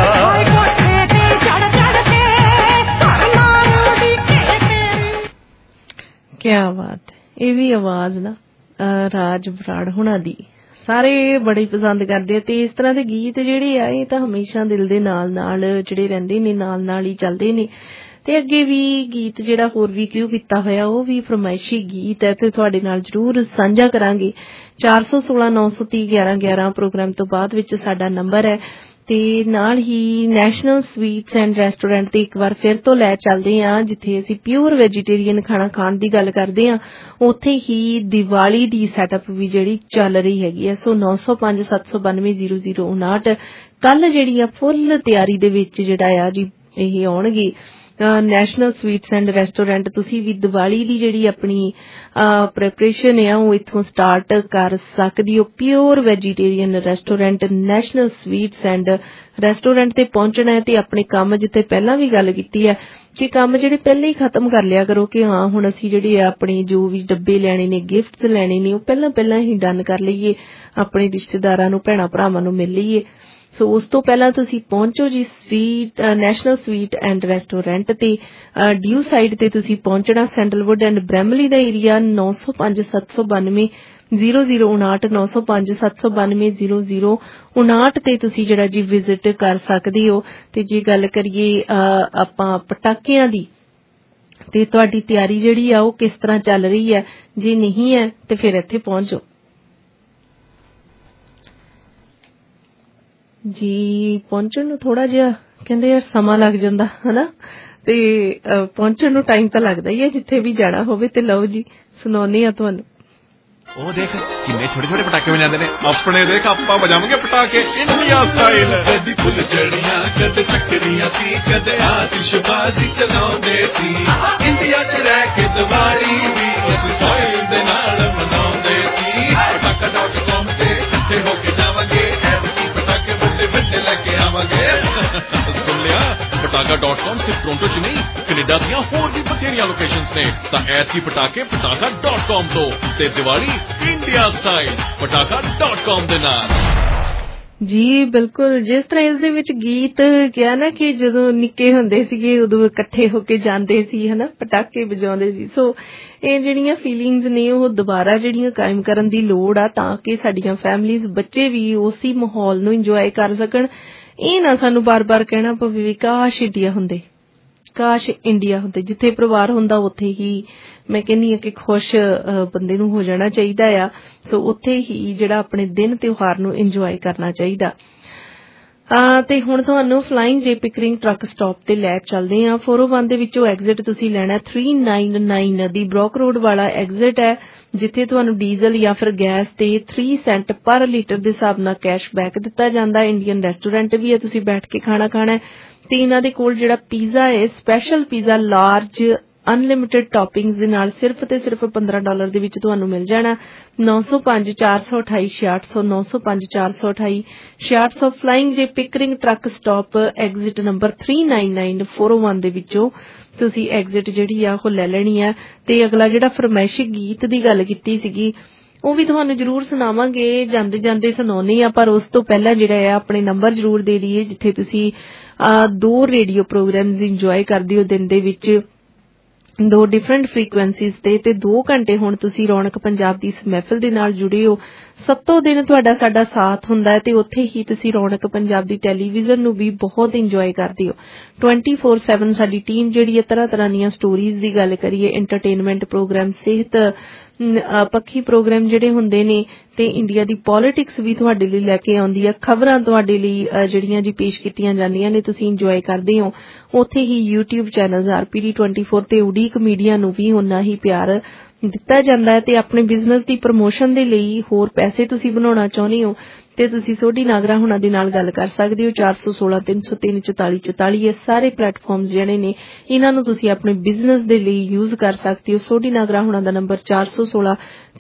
Speaker 1: क्या बात है, ये भी आवाज ना ਰਾਜ ਬਰਾੜ ਹੁਣਾਂ ਦੀ ਸਾਰੇ ਬੜੇ ਪਸੰਦ ਕਰਦੇ ਆ। ਤੇ ਇਸ ਤਰ੍ਹਾਂ ਦੇ ਗੀਤ ਜਿਹੜੇ ਆ ਇਹ ਤਾਂ ਹਮੇਸ਼ਾ ਦਿਲ ਦੇ ਨਾਲ ਨਾਲ ਜਿਹੜੇ ਰਹਿੰਦੇ ਨੇ, ਨਾਲ ਨਾਲ ਹੀ ਚੱਲਦੇ ਨੇ। ਤੇ ਅੱਗੇ ਵੀ ਗੀਤ ਜਿਹੜਾ ਹੋਰ ਵੀ ਕਿਉਂ ਕੀਤਾ ਹੋਇਆ ਉਹ ਵੀ ਫਰਮਾਇਸ਼ੀ ਗੀਤ ਹੈ ਤੇ ਤੁਹਾਡੇ ਨਾਲ ਜ਼ਰੂਰ ਸਾਂਝਾ ਕਰਾਂਗੇ। 416 930 11 11 ਪ੍ਰੋਗਰਾਮ ਤੋਂ ਬਾਅਦ ਵਿੱਚ ਸਾਡਾ ਨੰਬਰ ਹੈ ਤੇ ਨਾਲ ਹੀ ਨੈਸ਼ਨਲ ਸਵੀਟਸ ਐਂਡ ਰੈਸਟੋਰੈਂਟ ਤੇ ਇੱਕ ਵਾਰ ਫਿਰ ਤੋਂ ਲੈ ਚੱਲਦੇ ਹਾਂ, ਜਿੱਥੇ ਅਸੀਂ ਪਿਓਰ ਵੈਜੀਟੇਰੀਅਨ ਖਾਣਾ ਖਾਣ ਦੀ ਗੱਲ ਕਰਦੇ ਹਾਂ। ਉੱਥੇ ਹੀ ਦੀਵਾਲੀ ਦੀ ਸੈਟਅਪ ਵੀ ਜਿਹੜੀ ਚੱਲ ਰਹੀ ਹੈਗੀ ਹੈ। ਸੋ 905 792 0059 ਕੱਲ ਜਿਹੜੀ ਆ ਫੁੱਲ ਤਿਆਰੀ ਦੇ ਵਿੱਚ ਜਿਹੜਾ ਆ ਜੀ ਇਹ ਆਉਣਗੇ ਨੈਸ਼ਨਲ ਸਵੀਟਸ ਐਂਡ ਰੈਸਟੋਰੈਂਟ। ਤੁਸੀਂ ਵੀ ਦੀਵਾਲੀ ਦੀ ਜਿਹੜੀ ਆਪਣੀ ਪ੍ਰੈਪਰੇਸ਼ਨ ਆ ਉਹ ਇੱਥੋਂ ਸਟਾਰਟ ਕਰ ਸਕਦੇ ਹੋ। Pure vegetarian restaurant national sweets and restaurant ਤੇ ਪਹੁੰਚਣਾ ਹੈ ਤੇ ਆਪਣੇ ਕੰਮ, ਜਿੱਥੇ ਪਹਿਲਾਂ ਵੀ ਗੱਲ ਕੀਤੀ ਹੈ ਕਿ ਕੰਮ ਜਿਹੜੇ ਪਹਿਲਾਂ ਹੀ ਖਤਮ ਕਰ ਲਿਆ ਕਰੋ ਕਿ ਹਾਂ ਹੁਣ ਅਸੀਂ ਜਿਹੜੇ ਆਪਣੇ ਜੋ ਵੀ ਡੱਬੇ ਲੈਣੇ ਨੇ, ਗਿਫਟਸ ਲੈਣੇ ਨੇ, ਉਹ ਪਹਿਲਾਂ ਹੀ ਡਨ ਕਰ ਲਈਏ, ਆਪਣੇ ਰਿਸ਼ਤੇਦਾਰਾਂ ਨੂੰ, ਭੈਣਾਂ ਭਰਾਵਾਂ ਨੂੰ ਮਿਲ ਲਈਏ। ਸੋ ਉਸ ਤੋਂ ਪਹਿਲਾਂ ਤੁਸੀਂ ਪਹੁੰਚੋ ਜੀ ਨੈਸ਼ਨਲ ਸਵੀਟ ਐਂਡ ਰੈਸਟੋਰੈਂਟ ਤੇ ਡਿਊ ਸਾਈਡ ਤੇ ਤੁਸੀਂ ਪਹੁੰਚਣਾ, ਸੈਂਡਲਵੁੱਡ ਐਂਡ ਬ੍ਰੈਮਲੀ ਦਾ ਏਰੀਆ। 905 792 0059 905 792 0059 ਤੇ ਤੁਸੀਂ ਜਿਹੜਾ ਜੀ ਵਿਜ਼ਿਟ ਕਰ ਸਕਦੇ ਹੋ। ਤੇ ਜੇ ਗੱਲ ਕਰੀਏ ਆਪਾਂ ਪਟਾਕਿਆਂ ਦੀ, ਤੇ ਤੁਹਾਡੀ ਤਿਆਰੀ ਜਿਹੜੀ ਆ ਉਹ ਕਿਸ ਤਰ੍ਹਾਂ ਚੱਲ ਰਹੀ ਹੈ, ਜੇ ਨਹੀਂ ਹੈ ਤੇ ਫਿਰ ਇੱਥੇ ਪਹੁੰਚੋ ਜੀ। ਪਹੁੰਚਣ ਨੂੰ ਥੋੜਾ ਜਿਹਾ ਕਹਿੰਦੇ ਯਾਰ ਸਮਾਂ ਲੱਗ ਜਾਂਦਾ ਹਨਾ, ਤੇ ਪਹੁੰਚਣ ਨੂੰ ਟਾਈਮ ਤਾਂ ਲੱਗਦਾ ਹੀ ਹੈ ਜਿੱਥੇ ਵੀ ਜਾਣਾ ਹੋਵੇ। ਤੇ ਲਓ ਜੀ ਸੁਣਾਉਂਦੇ ਆ ਤੁਹਾਨੂੰ।
Speaker 13: ਉਹ ਦੇਖ ਕਿੰਨੇ ਛੋਟੇ ਛੋਟੇ ਪਟਾਕੇ ਵਜਾਉਂਦੇ ਨੇ ਆਪਣੇ। ਦੇਖ ਆਪਾਂ ਵਜਾਵਾਂਗੇ ਪਟਾਕੇ ਇੰਡੀਆ ਸਟਾਈਲ। ਕਦੀ ਫੁੱਲ ਝੜੀਆਂ ਕਦੇ ਚੱਕਰੀਆਂ ਸੀ, ਕਦੇ ਆਤਿਸ਼ਬਾਜ਼ੀ ਚਲਾਉਂਦੇ ਸੀ। ਇੰਡੀਆ ਚ ਰਹਿ ਕੇ ਦੀਵਾਲੀ ਵੀ ਉਸ ਸਟਾਈਲ ਦੇ ਨਾਲ ਮਨਾਉਂਦੇ ਸੀ। ਪਟਾਕਾ.com ਤੇ ਇਕੱਠੇ ਹੋ ਕੇ ਜਾਵਾਂਗੇ, ਪਟਾਕੇ ਵੱਡੇ ਵੱਡੇ ਲੈ ਕੇ ਆਵਾਂਗੇ। ਸੁਣ ਲਿਆ, ਪਟਾਕਾ.com ਸਿਰਫ ਟੋਰਾਂਟੋ ਚ ਨਹੀਂ, ਕੈਨੇਡਾ ਦੀਆਂ ਹੋਰ ਵੀ ਬਥੇਰੀਆਂ ਲੋਕੇਸ਼ਨਸ ਨੇ। ਤਾਂ ਐਤਕੀ ਪਟਾਕੇ ਪਟਾਕਾ.com ਤੋਂ ਤੇ ਦੀਵਾਲੀ ਇੰਡੀਆ ਸਟਾਈਲ ਪਟਾਕਾ.com ਦੇ ਨਾਲ।
Speaker 1: ਜੀ ਬਿਲਕੁਲ, ਜਿਸ ਤਰ੍ਹਾਂ ਇਸ ਦੇ ਵਿੱਚ ਗੀਤ ਕਿਹਾ ਨਾ ਕਿ ਜਦੋਂ ਨਿੱਕੇ ਹੁੰਦੇ ਸੀਗੇ ਉਦੋਂ ਇਕੱਠੇ ਹੋ ਕੇ ਜਾਂਦੇ ਸੀ ਹਨਾ, ਪਟਾਕੇ ਵਜਾਉਂਦੇ ਸੀ। ਸੋ ਇਹ ਜਿਹੜੀਆਂ ਫੀਲਿੰਗਸ ਨੇ ਉਹ ਦੁਬਾਰਾ ਜਿਹੜੀਆਂ ਕਾਇਮ ਕਰਨ ਦੀ ਲੋੜ ਆ, ਤਾਂ ਕਿ ਸਾਡੀਆਂ ਫੈਮਲੀਜ਼, ਬੱਚੇ ਵੀ ਉਸੇ ਮਾਹੌਲ ਨੂੰ ਇੰਜੋਏ ਕਰ ਸਕਣ। ਇਹ ਨਾ ਸਾਨੂੰ ਬਾਰ-ਬਾਰ ਕਹਿਣਾ ਪਵੇ ਵੀ ਕਾਸ਼ ਇੰਡੀਆ ਹੁੰਦੇ, ਕਾਸ਼ ਇੰਡੀਆ ਹੁੰਦੇ। ਜਿੱਥੇ ਪਰਿਵਾਰ ਹੁੰਦਾ ਉੱਥੇ ਹੀ ਮੈਂ ਕਹਿੰਦੀ ਹਾਂ ਕਿ ਖੁਸ਼ ਬੰਦੇ ਨੂੰ ਹੋ ਜਾਣਾ ਚਾਹੀਦਾ ਆ। ਸੋ ਉੱਥੇ ਹੀ ਜਿਹੜਾ ਆਪਣੇ ਦਿਨ ਤਿਉਹਾਰ ਨੂੰ ਇੰਜੋਏ ਕਰਨਾ ਚਾਹੀਦਾ। ਤੇ ਹੁਣ ਤੁਹਾਨੂੰ flying J Pickering truck stop ਤੇ ਲੈ ਚੱਲਦੇ ਆ। 401 ਦੇ ਵਿੱਚੋਂ ਐਗਜ਼ਿਟ ਤੁਸੀਂ ਲੈਣਾ 399 ਦੀ ਬ੍ਰੌਕ ਰੋਡ ਵਾਲਾ ਐਗਜ਼ਿਟ ਹੈ, ਜਿੱਥੇ ਤੁਹਾਨੂੰ ਡੀਜ਼ਲ ਜਾਂ ਫਿਰ ਗੈਸ ਤੇ 3 ਸੈਂਟ ਪਰ ਲੀਟਰ ਦੇ ਹਿਸਾਬ ਨਾਲ ਕੈਸ਼ ਬੈਕ ਦਿੱਤਾ ਜਾਂਦਾ। ਇੰਡੀਅਨ ਰੈਸਟੋਰੈਂਟ ਵੀ ਹੈ, ਤੁਸੀਂ ਬੈਠ ਕੇ ਖਾਣਾ ਹੈ। ਤੇ ਇਹਨਾਂ ਦੇ ਕੋਲ ਜਿਹੜਾ ਪੀਜ਼ਾ ਹੈ, special pizza large unlimited toppings ਦੇ ਨਾਲ ਸਿਰਫ ਤੇ ਸਿਰਫ $15 ਦੇ ਵਿੱਚ ਤੁਹਾਨੂੰ ਮਿਲ ਜਾਣਾ। 905 428 6600 905 428 6600 flying J Pickering truck stop exit number 399 401 ਦੇ ਵਿੱਚੋਂ ਤੁਸੀਂ ਐਗਜ਼ਿਟ ਜਿਹੜੀ ਆ ਉਹ ਲੈ ਲੈਣੀ ਆ। ਤੇ ਅਗਲਾ ਜਿਹੜਾ ਫਰਮਾਇਸ਼ੀ ਗੀਤ ਦੀ ਗੱਲ ਕੀਤੀ ਸੀਗੀ ਉਹ ਵੀ ਤੁਹਾਨੂੰ ਜ਼ਰੂਰ ਸੁਣਾਵਾਂਗੇ, ਜਾਂਦੇ ਜਾਂਦੇ ਸੁਣਾਉਣੀ ਆ। ਪਰ ਉਸ ਤੋਂ ਪਹਿਲਾਂ ਜਿਹੜਾ ਆ ਆਪਣੇ ਨੰਬਰ ਜ਼ਰੂਰ ਦੇ ਦਈਏ, ਜਿੱਥੇ ਤੁਸੀਂ 2 ਰੇਡੀਓ ਪ੍ਰੋਗਰਾਮਸ ਇੰਜੋਏ ਕਰਦੇ ਹੋ ਦਿਨ ਦੇ ਵਿੱਚ, 2 ਡਿਫਰੈਂਟ ਫ੍ਰੀਕੁਐਂਸੀਜ਼ ਤੇ 2 ਘੰਟੇ ਹੁਣ ਤੁਸੀਂ ਰੌਣਕ ਪੰਜਾਬ ਦੀ ਇਸ ਮਹਿਫਿਲ ਦੇ ਨਾਲ ਜੁੜੇ ਹੋ। 7 ਦਿਨ ਤੁਹਾਡਾ ਸਾਡਾ ਸਾਥ ਹੁੰਦਾ ਹੈ ਤੇ ਉੱਥੇ ਹੀ ਤੁਸੀਂ ਰੌਣਕ ਪੰਜਾਬ ਦੀ ਟੈਲੀਵਿਜ਼ਨ ਨੂੰ ਵੀ ਬਹੁਤ ਇੰਜੋਏ ਕਰਦੇ ਹੋ। 24/7 ਸਾਡੀ ਟੀਮ ਜਿਹੜੀ ਹੈ ਤਰ੍ਹਾਂ ਦੀਆਂ ਸਟੋਰੀਜ਼ ਦੀ ਗੱਲ ਕਰੀਏ, ਐਂਟਰਟੇਨਮੈਂਟ ਪ੍ਰੋਗਰਾਮ, ਸਿਹਤ ਪੱਖੀ ਪ੍ਰੋਗਰਾਮ ਜਿਹੜੇ ਹੁੰਦੇ ਨੇ, ਤੇ ਇੰਡੀਆ ਦੀ ਪੋਲਿਟਿਕਸ ਵੀ ਤੁਹਾਡੇ ਲਈ ਲੈ ਕੇ ਆਉਂਦੀ ਹੈ। ਖਬਰਾਂ ਤੁਹਾਡੇ ਲਈ ਜਿਹੜੀਆਂ ਜੀ ਪੇਸ਼ ਕੀਤੀਆਂ ਜਾਂਦੀਆਂ ਨੇ, ਤੁਸੀਂ ਇੰਜੋਏ ਕਰਦੇ ਹੋ। ਉੱਥੇ ਹੀ YouTube ਚੈਨਲ RPD 24 ਤੇ ਉਡੀਕ ਮੀਡੀਆ ਨੂੰ ਵੀ ਉਨਾ ਹੀ ਪਿਆਰ ਦਿੱਤਾ ਜਾਂਦਾ ਹੈ। ਤੇ ਆਪਣੇ ਬਿਜ਼ਨਸ ਦੀ ਪ੍ਰਮੋਸ਼ਨ ਦੇ ਲਈ ਹੋਰ ਪੈਸੇ ਤੁਸੀਂ ਬਣਾਉਣਾ ਚਾਹੁੰਦੇ ਹੋ ਤੇ ਤੁਸੀਂ ਸੋਢੀ ਨਾਗਰਾ ਹੁਣਾਂ ਦੇ ਨਾਲ ਗੱਲ ਕਰ ਸਕਦੇ ਹੋ। 416 303 44 44 ਇਹ ਸਾਰੇ ਪਲੇਟਫਾਰਮਸ ਜਿਹੜੇ ਨੇ ਇਹਨਾਂ ਨੂੰ ਤੁਸੀਂ ਆਪਣੇ ਬਿਜ਼ਨਸ ਦੇ ਲਈ ਯੂਜ਼ ਕਰ ਸਕਦੇ ਹੋ। ਸੋਢੀ ਨਾਗਰਾ ਹੁਣਾਂ ਦਾ ਨੰਬਰ 416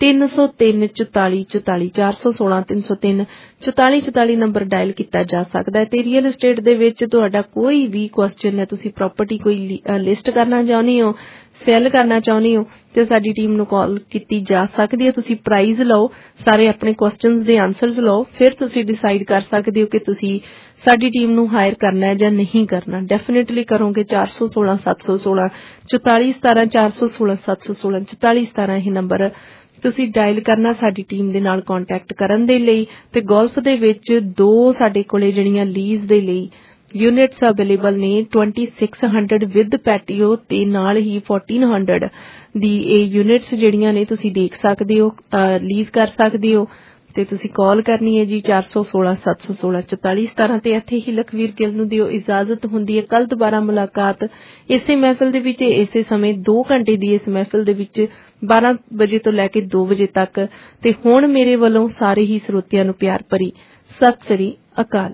Speaker 1: 303 44 44 416 303 44 44 ਨੰਬਰ ਡਾਇਲ ਕੀਤਾ ਜਾ ਸਕਦਾ ਹੈ। ਤੇ ਰੀਅਲ ਏਸਟੇਟ ਦੇ ਵਿੱਚ ਤੁਹਾਡਾ ਕੋਈ ਵੀ ਕੁਐਸਚਨ ਹੈ, ਤੁਸੀਂ ਪ੍ਰਾਪਰਟੀ ਕੋਈ ਲਿਸਟ ਕਰਨਾ ਚਾਹੁੰਦੇ ਹੋ, ਸੈਲ ਕਰਨਾ ਚਾਹੁੰਦੇ ਹੋ, ਤੇ ਸਾਡੀ ਟੀਮ ਨੂੰ ਕਾਲ ਕੀਤੀ ਜਾ ਸਕਦੀ ਹੈ। ਤੁਸੀਂ ਪ੍ਰਾਈਜ਼ ਲਓ, ਸਾਰੇ ਆਪਣੇ ਕੁਐਸਚਨਸ ਦੇ ਆਨਸਰਸ ਲਓ, ਫਿਰ ਤੁਸੀਂ ਡਿਸਾਈਡ ਕਰ ਸਕਦੇ ਹੋ ਕਿ ਤੁਸੀਂ ਸਾਡੀ ਟੀਮ ਨੂੰ ਹਾਇਰ ਕਰਨਾ ਹੈ ਜਾਂ ਨਹੀਂ ਕਰਨਾ। ਡੈਫੀਨੇਟਲੀ ਕਰੋਗੇ। 416 716 44 17 416 716 44 17 ਇਹ ਨੰਬਰ ਤੁਸੀਂ ਡਾਇਲ ਕਰਨਾ ਸਾਡੀ ਟੀਮ ਦੇ ਨਾਲ ਕੰਟੈਕਟ ਕਰਨ ਦੇ ਲਈ। ਤੇ ਗੋਲਫ ਦੇ ਵਿੱਚ 2 ਸਾਡੇ ਕੋਲੇ ਜਿਹੜੀਆਂ ਲੀਜ਼ ਦੇ ਲਈ ਯੂਨਿਟਸ ਅਵੇਲੇਬਲ ਨੇ, 2600 ਵਿਦ ਪੈਟੀਓ ਤੇ ਨਾਲ ਹੀ 1400 ਦੀ ਇਹ ਯੂਨਿਟਸ ਜਿਹੜੀਆਂ ਨੇ ਤੁਸੀਂ ਦੇਖ ਸਕਦੇ ਹੋ, ਲੀਜ਼ ਕਰ ਸਕਦੇ ਹੋ। ਤੇ ਤੁਸੀਂ ਕਾਲ ਕਰਨੀ ਹੈ ਜੀ 416 716 4417 ਤੇ ਇੱਥੇ ਹੀ ਲਖਵੀਰ ਗਿੱਲ ਨੂੰ ਦਿਓ ਇਜਾਜ਼ਤ। ਹੁੰਦੀ ਹੈ ਕੱਲ ਦੁਬਾਰਾ ਮੁਲਾਕਾਤ ਇਸੇ ਮਹਿਫਿਲ ਦੇ ਵਿੱਚ ਇਸੇ ਸਮੇਂ 2 ਘੰਟੇ ਦੀ ਇਸ ਮਹਿਫਿਲ ਦੇ ਵਿੱਚ 12 ਵਜੇ ਤੋਂ ਲੈ ਕੇ 2 ਵਜੇ ਤੱਕ। ਤੇ ਹੁਣ ਮੇਰੇ ਵੱਲੋਂ ਸਾਰੇ ਹੀ ਸਰੋਤਿਆਂ ਨੂੰ ਪਿਆਰ ਭਰੀ ਸਤਿ ਸ੍ਰੀ ਅਕਾਲ।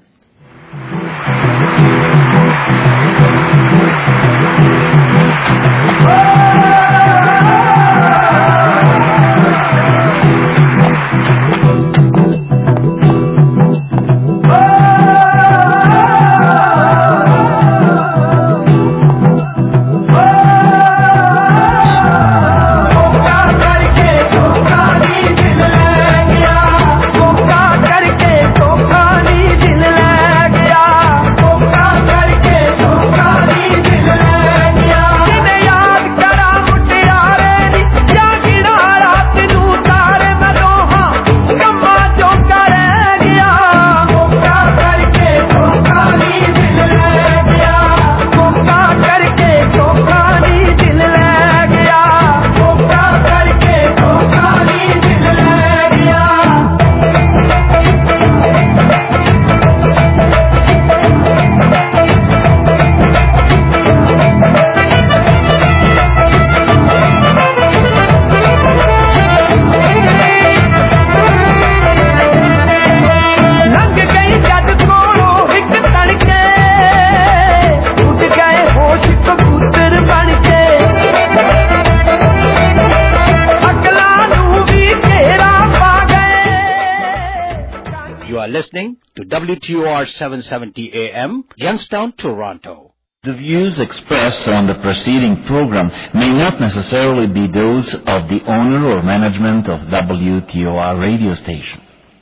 Speaker 18: Listening to WTOR 770 AM, Youngstown, Toronto.
Speaker 2: The views expressed on the preceding program may not necessarily be those of the owner or management of WTOR radio station.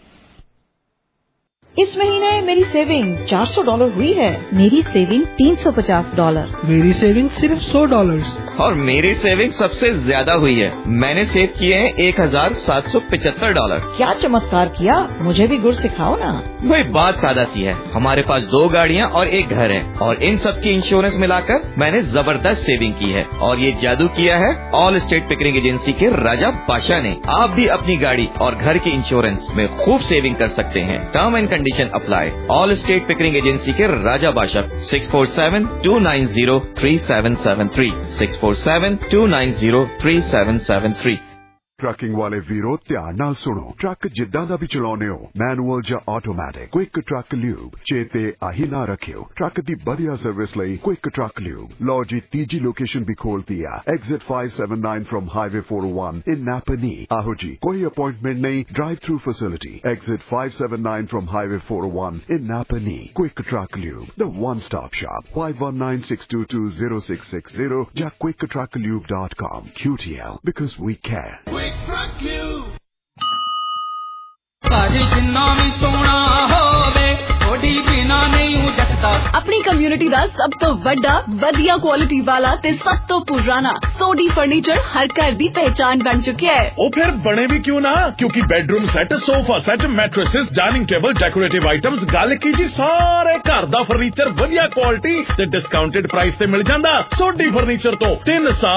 Speaker 5: इस महीने मेरी सेविंग $400 हुई है। मेरी सेविंग $350।
Speaker 6: मेरी सेविंग सिर्फ $100।
Speaker 7: और मेरी सेविंग सबसे ज्यादा हुई है। मैंने सेव किए हैं $1,775।
Speaker 5: क्या चमत्कार किया, मुझे भी गुर सिखाओ ना।
Speaker 7: वही बात सादा सी है, हमारे पास 2 गाड़ियाँ और 1 घर है और इन सब की इंश्योरेंस मिलाकर मैंने जबरदस्त सेविंग की है। और ये जादू किया है ऑल स्टेट पिकरिंग एजेंसी के राजा बादशाह ने। आप भी अपनी गाड़ी और घर की इंश्योरेंस में खूब सेविंग कर सकते हैं। Term and condition apply. All state Pickering agency के राजा बादशाह 647-290-3773 647-290-3773।
Speaker 8: ਟਰੱਕਿੰਗ ਵਾਲੇ ਵੀਰੋ ਧਿਆਨ ਨਾਲ ਸੁਣੋ। ਟਰੱਕ ਜਿੱਦਾਂ ਦਾ ਵੀ ਚਲਾਉਨੇ ਹੋ, ਮੈਨੂਅਲ ਜਾਂ ਆਟੋਮੈਟਿਕ, ਕੁਇਕ ਟਰੱਕ ਲਿਊਬ ਚੇਤੇ ਆਹੀ ਨਾ ਰੱਖਿਓ। ਟਰੱਕ ਦੀ ਵਧੀਆ ਸਰਵਿਸ ਲਈ ਕੁਇਕ ਟਰੱਕ ਲਿਊਬ। ਲਓ ਜੀ ਤੀਜੀ ਲੋਕੇਸ਼ਨ ਵੀ ਖੋਲਤੀ ਆ, exit 579 from highway 401 in Napanee. ਆਹੋ ਜੀ, ਕੋਈ ਅਪਾਇੰਟਮੈਂਟ ਨਹੀਂ, drive through facility. Exit 579 from highway 401 in Napanee. Quick truck lube, the one stop shop, 519-622-0660 ਜਾਂ quicktrucklube.com। QTL, because we care.
Speaker 10: ਜਿੰਨਾ ਵੀ ਸੋਹਣਾ ਹੋਵੇ ਥੋੜੀ ਬਿਨਾ ਨਹੀਂ ਜੱਟਦਾ।
Speaker 4: ਆਪਣੀ ਕਮਿਊਨਿਟੀ ਦਾ ਸਭ ਤੋਂ ਵੱਡਾ ਵਧੀਆ ਕੁਆਲਿਟੀ ਵਾਲਾ ਤੇ ਸਭ ਤੋਂ ਪੁਰਾਣਾ ਸੋਡੀ ਫਰਨੀਚਰ ਹਰ ਘਰ ਦੀ ਪਹਿਚਾਨ ਬਣ ਚੁੱਕਿਆ ਹੈ।
Speaker 3: ਉਹ ਫਿਰ ਬਣੇ ਵੀ ਕਿਉਂ ਨਾ, ਕਿਉਂਕਿ bedroom set, sofa set, mattresses, dining table, decorative items, ਗੱਲ ਕੀ ਜੀ ਸਾਰੇ ਘਰ ਦਾ ਫਰਨੀਚਰ ਵਧੀਆ ਕੁਆਲਿਟੀ ਤੇ ਡਿਸਕਾਊਂਟਡ ਪ੍ਰਾਈਸ ਤੇ ਮਿਲ ਜਾਂਦਾ। ਸੋਡੀ ਫਰਨੀਚਰ ਤੋਂ 3 ਸਾਲ